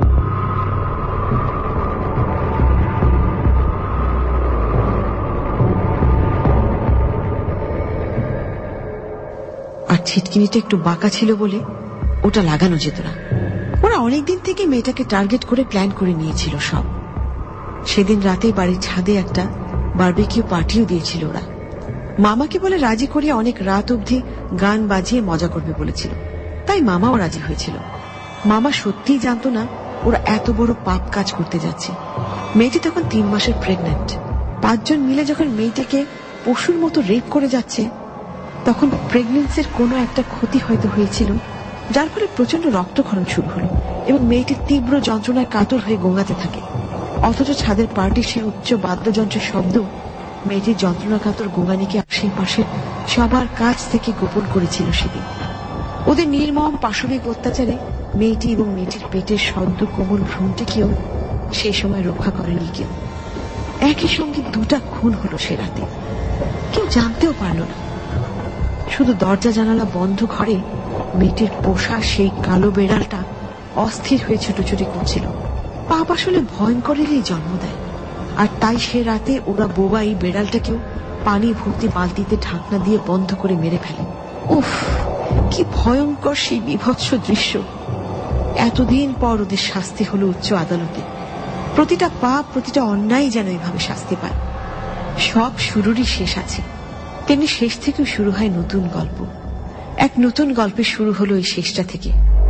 আর ছিটকিনিটা একটু বাঁকা ছিল বলে ওটা লাগানো যেত না। ওরা অনেকদিন থেকে মেয়েটাকে টার্গেট করে প্ল্যান করে নিয়েছিল সব। সেদিন রাতে বাড়ির ছাদে একটা বারবিকিউ পার্টিও দিয়েছিল ওরা। মামাকে বলে রাজি করিয়ে অনেক রাত অবধি গান বাজিয়ে মজা করবে বলেছিল, তাই মামাও রাজি হয়েছিল। মামা সত্যিই জানতো না ওরা এত বড় পাপ কাজ করতে যাচ্ছে। মেয়েটি তখন তিন মাসের প্রেগন্যান্ট। পাঁচজন মিলে যখন মেয়েটিকে পশুর মতো রেপ করে যাচ্ছে, তখন প্রেগন্যান্সির কোনো একটা ক্ষতি হয়তো হয়েছিল, যার ফলে প্রচন্ড রক্তক্ষরণ শুরু হল এবং মেয়েটির তীব্র যন্ত্রণায় কাতর হয়ে গোঙাতে থাকে। অথচ ছাদের পার্টির সেই উচ্চ বাদ্যযন্ত্রের শব্দ মেয়েটির যন্ত্রণা কাতর গোঙানিকে আশেপাশে সবার কাছ থেকে গোপন করেছিল সেদিন। ওদের নির্মম পাশবিক অত্যাচারে মেয়েটি এবং মেয়েটির পেটের সদ্য কোমল ভ্রূণটিকেও সেই সময় রক্ষা করেনি কেউ। একই সঙ্গে দুটা খুন হলো সে রাতে, কেউ জানতেও পারল না। শুধু দরজা জানালা বন্ধ ঘরে মেয়েটির পোষা সেই কালো বেড়ালটা অস্থির হয়ে ছুটোছুটি করছিল। পাপ আসলে ভয়ঙ্করেরই জন্ম দেয়, আর তাই সে রাতে ওরা বোবাই বেড়ালটাকেও পানি ভর্তি বালতিতে ঢাকনা দিয়ে বন্ধ করে মেরে ফেলে। উফ, কি ভয়ঙ্কর সেই বিভৎস দৃশ্য। এতদিন পর ওদের শাস্তি হলো উচ্চ আদালতে। প্রতিটা পাপ, প্রতিটা অন্যায় যেন এভাবে শাস্তি পায়। সব শুরুরই শেষ আছে, তেমনি শেষ থেকেও শুরু হয় নতুন গল্প। এক নতুন গল্পের শুরু হলো এই শেষটা থেকে।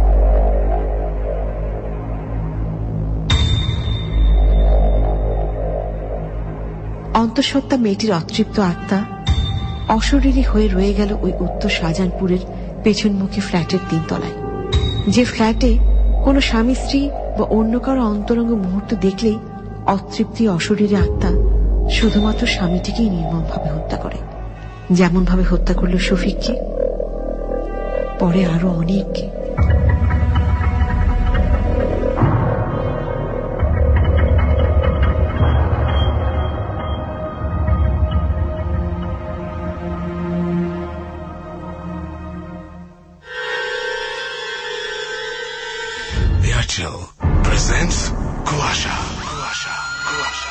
অন্তঃসত্ত্বা মেয়েটির অতৃপ্ত আত্মা অশরীরী হয়ে রয়ে গেল ওই উত্তর শাহজাহানপুরের পেছনমুখী ফ্ল্যাটের তিনতলায়, যে ফ্ল্যাটে কোনো স্বামী স্ত্রী বা অন্য কারো অন্তরঙ্গ মুহূর্ত দেখলেই অতৃপ্তি অশরীরী আত্মা শুধুমাত্র স্বামীটিকেই নির্মমভাবে হত্যা করে, যেমন ভাবে হত্যা করল শফিককে, পরে আরো অনেককে। Airtel presents Kuasha. Kuasha. Kuasha.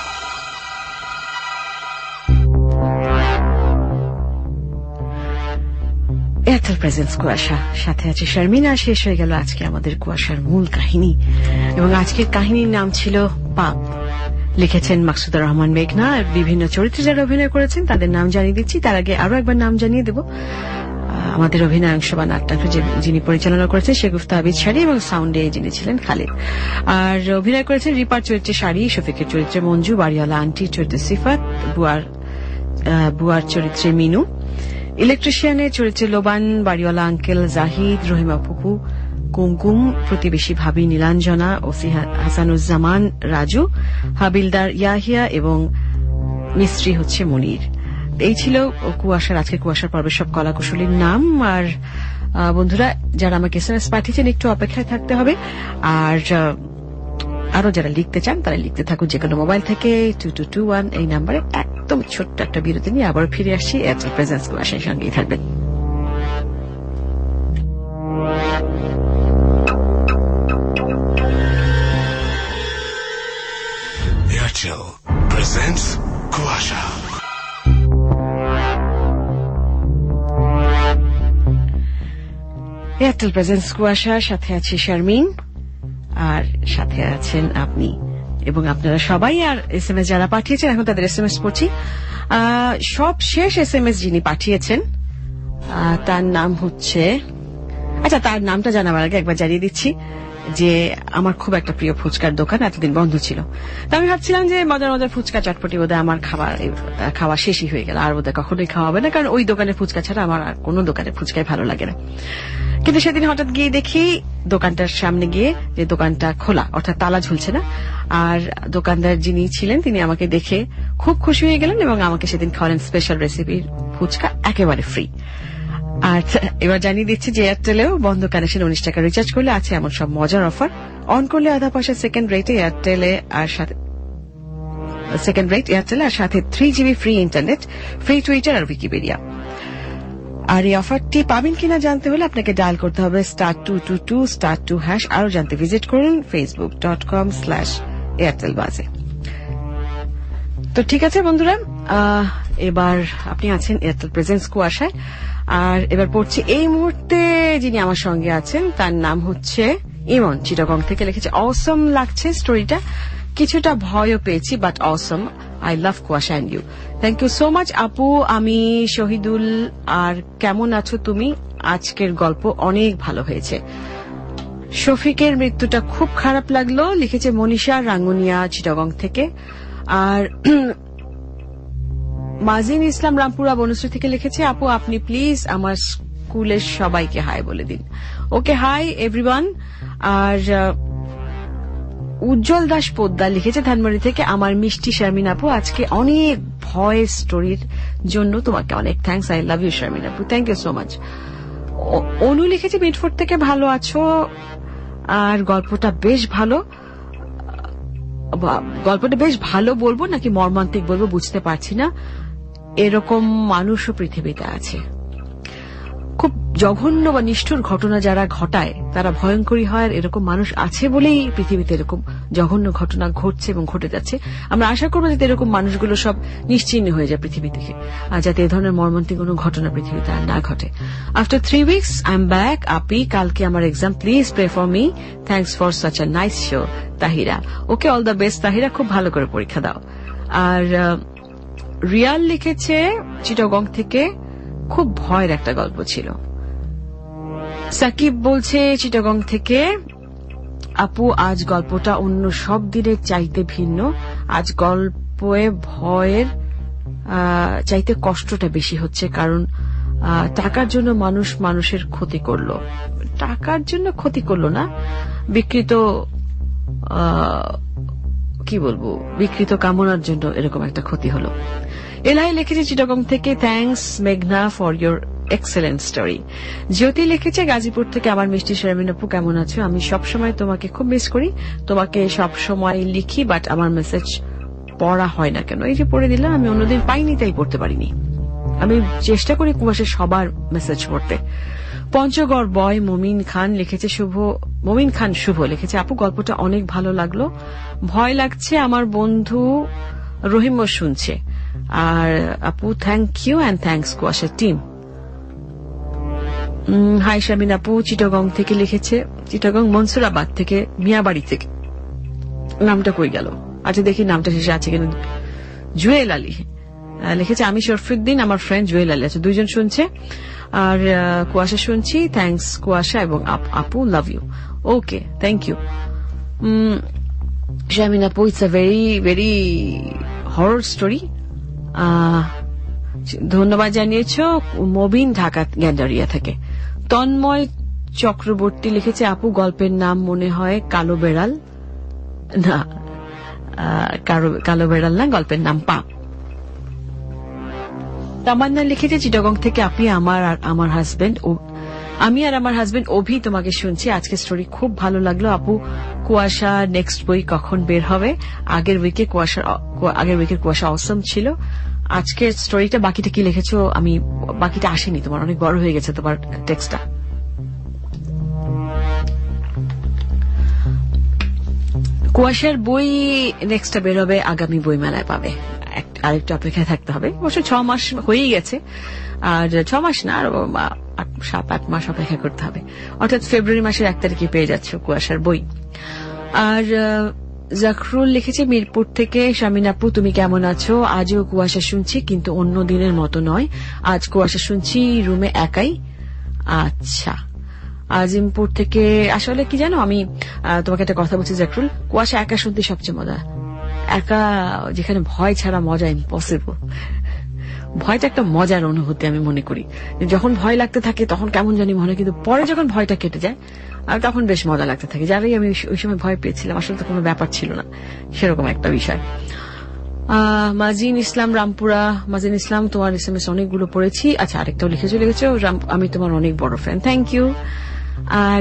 Airtel presents Kuasha, সাথে আছে শারমিনা। শেষ হয়ে গেল আজকে আমাদের কুয়াশার মূল কাহিনী, এবং আজকের কাহিনীর নাম ছিল পাপ। লিখেছেন মাকসুদুর রহমান মেঘনা। বিভিন্ন চরিত্রে যারা অভিনয় করেছেন তাদের নাম জানিয়ে দিচ্ছি, তার আগে আরো একবার নাম জানিয়ে দেব। আমাদের অভিনয়াংশ বা নাট্যাংশ যিনি পরিচালনা করেছেন শেগুফতা আবিদ শাড়ি, এবং সাউন্ডে যিনি ছিলেন খালিদ। আর অভিনয় করেছেন রিপার চরিত্রে শাড়ি, শফিকের চরিত্রে মঞ্জু, বাড়িওয়ালা আন্টির চরিত্রে সিফাত, বুয়ার বুয়ার চরিত্রে মিনু, ইলেকট্রিশিয়ানের চরিত্রে লোবান, বাড়িওয়ালা আঙ্কেল জাহিদ, রহিমা ফুপু কুমকুম, প্রতিবেশী ভাবি নীলাঞ্জনা, ওসি হাসানুজ্জামান রাজু, হাবিলদার ইয়াহিয়া এবং মিস্ত্রি হচ্ছে মনির। এই ছিল কুয়াশার আজকে কুয়াশার পর্বের সব কলাকুশলীর নাম। আর বন্ধুরা যারা আমাকে এসএমএস পাঠিয়েছেন একটু অপেক্ষায় থাকতে হবে, আর আরো যারা লিখতে চান তারা লিখতে থাকুন যে কোনো মোবাইল থেকে টু টু টু ওয়ান এই নাম্বারে। একদম ছোট্ট একটা বিরতি নিয়ে আবার ফিরে আসছি। এয়ারটেল প্রেজেন্স কুয়াশার সঙ্গেই থাকবেন। Airtel presents Kuasha. Airtel presents কুয়াশার সাথে আছি শারমিন, আর সাথে আছেন আপনি এবং আপনারা সবাই। আর এস এম এস যারা পাঠিয়েছেন এখন তাদের এস এম এস পড়ছি। সব শেষ এস এম এস যিনি পাঠিয়েছেন তার নাম হচ্ছে আচ্ছা, তার নামটা জানাবার আগে একবার জানিয়ে দিচ্ছি যে আমার খুব একটা প্রিয় ফুচকার দোকান এতদিন বন্ধ ছিল। তো আমি ভাবছিলাম যে মজার মজার ফুচকা চটপটি বোধহয় আমার খাবার খাওয়া শেষই হয়ে গেল, আর বোধহয় কখনোই খাওয়া হবে না, কারণ ওই দোকানের ফুচকা ছাড়া আমার আর কোনো দোকানের ফুচকাই ভালো লাগে না। কিন্তু সেদিন হঠাৎ গিয়ে দেখি দোকানটার সামনে গিয়ে যে দোকানটা খোলা, অর্থাৎ তালা ঝুলছে না, আর দোকানদার যিনি ছিলেন তিনি আমাকে দেখে খুব খুশি হয়ে গেলেন এবং আমাকে সেদিন খাওয়ালেন স্পেশাল রেসিপির ফুচকা একেবারে ফ্রি। আর এবার জানিয়ে দিচ্ছি যে এয়ারটেলেও বন্ধ কানেকশন উনিশ টাকা রিচার্জ করলে আছে এমন সব মজার অফার। অন করলে আধা পয়সা সেকেন্ড রেটে এয়ারটেলে, আর সাথে সেকেন্ড রেট এয়ারটেলে, আর সাথে three GB free internet, free Twitter আর উইকিপিডিয়া। আর এই অফারটি পাবেন কিনা জানতে হলে আপনাকে ডায়াল করতে হবে star two two two star two hash. আরো জানতে ভিজিট করুন Facebook dot com slash Airtel বাজে। তো ঠিক আছে বন্ধুরা, এবার আপনি আছেন এয়ারটেল প্রেজেন্স কুয়াশায়। আর এবার পড়ছি এই মুহূর্তে যিনি আমার সঙ্গে আছেন, তার নাম হচ্ছে ইমন, চিটাগং থেকে লিখেছে। অসম লাগছে স্টোরিটা, কিছুটা ভয়ও পেয়েছি, but Assam. I love Kuasha and you. Thank you so much আপু। আমি শহীদুল। আর কেমন আছো তুমি? আজকের গল্প অনেক ভালো হয়েছে। শফিকের মৃত্যুটা খুব খারাপ লাগলো, লিখেছে মনীষা রাঙ্গুনিয়া চিটাগং থেকে। আর মাজিন ইসলাম রামপুরা বনশ্রী থেকে লিখেছে, আপু আপনি প্লিজ আমার স্কুলের সবাইকে হাই বলে দিন। Okay, hi everyone. আর উজ্জ্বল দাস পোদ্দার লিখেছে ধানমন্ডি থেকে, আমার মিষ্টি শারমিন আপু আজকে অনেক ভয়েস স্টোরির জন্য তোমাকে অনেক thanks. I love you Sharmin আপু, thank you so much. Anu লিখেছে মিটফোর্ড থেকে, ভালো আছো? আর গল্পটা বেশ ভালো, গল্পটা বেশ ভালো বলবো নাকি মর্মান্তিক বলবো বুঝতে পারছি না। এরকম মানুষও পৃথিবীতে আছে। খুব জঘন্য বা নিষ্ঠুর ঘটনা যারা ঘটায় তারা ভয়ঙ্করী হয়, আর এরকম মানুষ আছে বলেই পৃথিবীতে এরকম জঘন্য ঘটনা ঘটছে এবং ঘটে যাচ্ছে। আমরা আশা করবো যাতে এরকম মানুষগুলো সব নিশ্চিহ্ন হয়ে যায় পৃথিবী থেকে, আর যাতে এ ধরনের মর্মান্তিক কোনো ঘটনা পৃথিবীতে আর না ঘটে। After three weeks I am back. আপি কালকে আমার exam, please pray for me. Thanks for such a nice show Tahira. Okay, all the best Tahira, খুব ভালো করে পরীক্ষা দাও। আর রিয়াল লিখেছে চিটাগং থেকে, খুব ভয়ের একটা গল্প ছিল। সাকিব বলছে চিটাগং থেকে, আপু আজ গল্পটা অন্য সব দিনের চাইতে ভিন্ন। আজ গল্পে ভয়ের চাইতে কষ্টটা বেশি হচ্ছে, কারণ টাকার জন্য মানুষ মানুষের ক্ষতি করলো। টাকার জন্য ক্ষতি করলো না, বিকৃত কি বলবো বিকৃত কামনার জন্য এরকম একটা ক্ষতি হলো। এলাই লিখেছে চিটাগং থেকে, থ্যাংকস মেঘনা for your excellent story. Jyoti লিখেছে গাজীপুর থেকে, আমার মিষ্টি শারমিন আপু কেমন আছো? আমি সবসময় তোমাকে খুব মিস করি, তোমাকে সবসময় লিখি, বাট আমার মেসেজ পড়া হয় না কেন? এই যে পড়ে দিলাম, আমি অন্যদিন পাইনি তাই পড়তে পারিনি। আমি চেষ্টা করি কুয়াশা সবার মেসেজ পড়তে। পঞ্চগড় বয় মমিন খান লিখেছে, শুভ মমিন খান শুভ লিখেছে, আপু গল্পটা অনেক ভালো লাগলো, ভয় লাগছে, আমার বন্ধু রহিমও শুনছে। আর আপু thank you and thanks Kuasha team. Hi Sharmin আপু চিটাগং থেকে লিখেছে, চিটাগং মনসুরাবাদ থেকে, মিয়াবাড়ি থেকে। নামটা কই গেল? আচ্ছা দেখি নামটা শেষে আছে কিনা। জুয়েল আলী লিখেছে, আমি শরফুদ্দিন, আমার ফ্রেন্ড জুয়েল আলী আছে, দুইজন শুনছে। আর কুয়াশা শুনছি, থ্যাংকস কুয়াশা এবং আপু, love you. Okay, thank you Sharmin আপু। It's a very very horror story. ধন্যবাদ জানিয়েছ মবিন, ঢাকা গ্যান্ডারিয়া থেকে। তন্ময় চক্রবর্তী লিখেছে, আপু গল্পের নাম মনে হয় কালো বেড়াল, না কালো বেড়াল না, গল্পের নাম পাপ। তামান্না লিখেছে চিটাগং থেকে, আপনি আমার আর আমার হাজবেন্ড আমি আর আমার হাজবেন্ড অভি তোমাকে শুনছি, আজকে স্টোরি খুব ভালো লাগলো আপু। কুয়াশা নেক্সট বই কখন বের হবে? আগের উইকে কুয়াশা আগের উইকের কুয়াশা অসম ছিল। আজকের স্টোরিটা বাকিটা কি লিখেছো আমি বাকিটা আসেনি, তোমার অনেক বড় হয়ে গেছে তোমার টেক্সটটা। কুয়াশার বই নেক্সটটা বের হবে আগামী বই মেলায় পাবে, আরেকটু অপেক্ষায় থাকতে হবে। অবশ্য ছ মাস হয়েই গেছে, আর ছ মাস না আর সাত আট মাস অপেক্ষা করতে হবে, অর্থাৎ ফেব্রুয়ারি মাসের এক তারিখে পেয়ে যাচ্ছ কুয়াশার বই। আর জাকরুল লিখেছে মিরপুর থেকে, শামিন আপু তুমি কেমন আছো? আজও কুয়াশা শুনছি, কিন্তু অন্য দিনের মতো নয়, আজ কুয়াশা শুনছি রুমে একাই। আচ্ছা, আজিমপুর থেকে। আসলে কি জানো, আমি তোমাকে একটা কথা বলছি জাকরুল, কুয়াশা একা শুনতে সবচেয়ে মজা। একা যেখানে ভয় ছাড়া মজা ইম্পসিবল। ভয়টা একটা মজার অনুভূতি আমি মনে করি। যখন ভয় লাগতে থাকে তখন কেমন জানি মনে, কিন্তু পরে যখন ভয়টা কেটে যায় আর তখন বেশ মজা লাগতে থাকে। যারাই আমি ওই সময় ভয় পেয়েছিলাম আসলে তো কোনো ব্যাপার ছিল না, সেরকম একটা বিষয়। আহ মাজিন ইসলাম রামপুরা, মাজিন ইসলাম তোমার এস এম এস অনেকগুলো পড়েছি। আচ্ছা, আরেকটাও লিখেছো লিখেছো আমি তোমার অনেক বড় ফ্যান, থ্যাংক ইউ। আর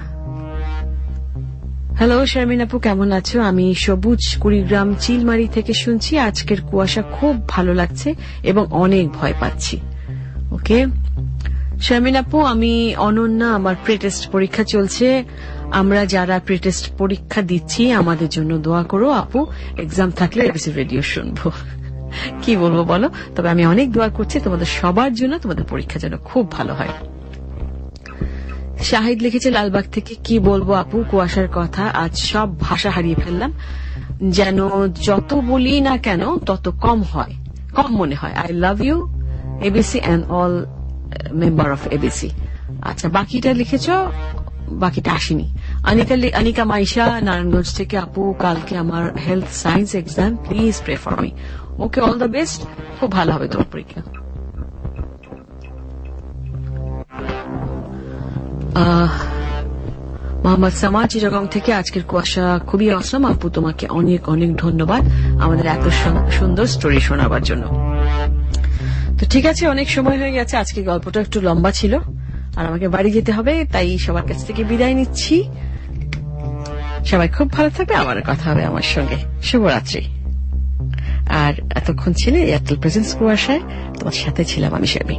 হ্যালো শারমিন আপু, কেমন আছো? আমি সবুজ কুড়িগ্রাম চিলমারি থেকে শুনছি। আজকের কুয়াশা খুব ভালো লাগছে এবং অনেক ভয় পাচ্ছি। ওকে শারমিন আপু, আমি অনন্যা, আমার প্রি টেস্ট পরীক্ষা চলছে। আমরা যারা প্রি টেস্ট পরীক্ষা দিচ্ছি আমাদের জন্য দোয়া করো আপু, এক্সাম থাকলে এবিসি রেডিও শুনবো। কি বলবো বলো, তবে আমি অনেক দোয়া করছি তোমাদের সবার জন্য, তোমাদের পরীক্ষা যেন খুব ভালো হয়। শাহিদ লিখেছে লালবাগ থেকে, কি বলবো আপু কুয়াশার কথা, আজ সব ভাষা হারিয়ে ফেললাম। যেন যত বলি না কেন তত কম হয়, কম মনে হয়। I love you ABC and all member of ABC. আচ্ছা, বাকিটা লিখেছ, বাকিটা আসেনি। অনিকা অনিকা মাইশা নারায়ণগঞ্জ থেকে, আপু কালকে আমার health science exam, please pray for me. Okay, all the best, খুব ভালো হবে তোমার পরীক্ষা। মোহাম্মদ সামা চিটাগং থেকে, আজকের কুয়াশা খুবই অসম আপু, তোমাকে অনেক অনেক ধন্যবাদ আমাদের এত সুন্দর স্টোরি শোনাবার জন্য। তো ঠিক আছে, অনেক সময় হয়ে গেছে, আজকে গল্পটা একটু লম্বা ছিল আর আমাকে বাড়ি যেতে হবে, তাই সবার কাছ থেকে বিদায় নিচ্ছি। সবাই খুব ভালো থাকবে, আবার কথা হবে আমার সঙ্গে। শুভরাত্রি। আর এতক্ষণ ছিলে এয়ারটেল প্রেজেন্স কুয়াশায়, তোমার সাথে ছিলাম আমি শারমিন।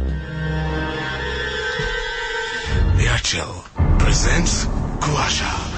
Airtel presents Kuasha.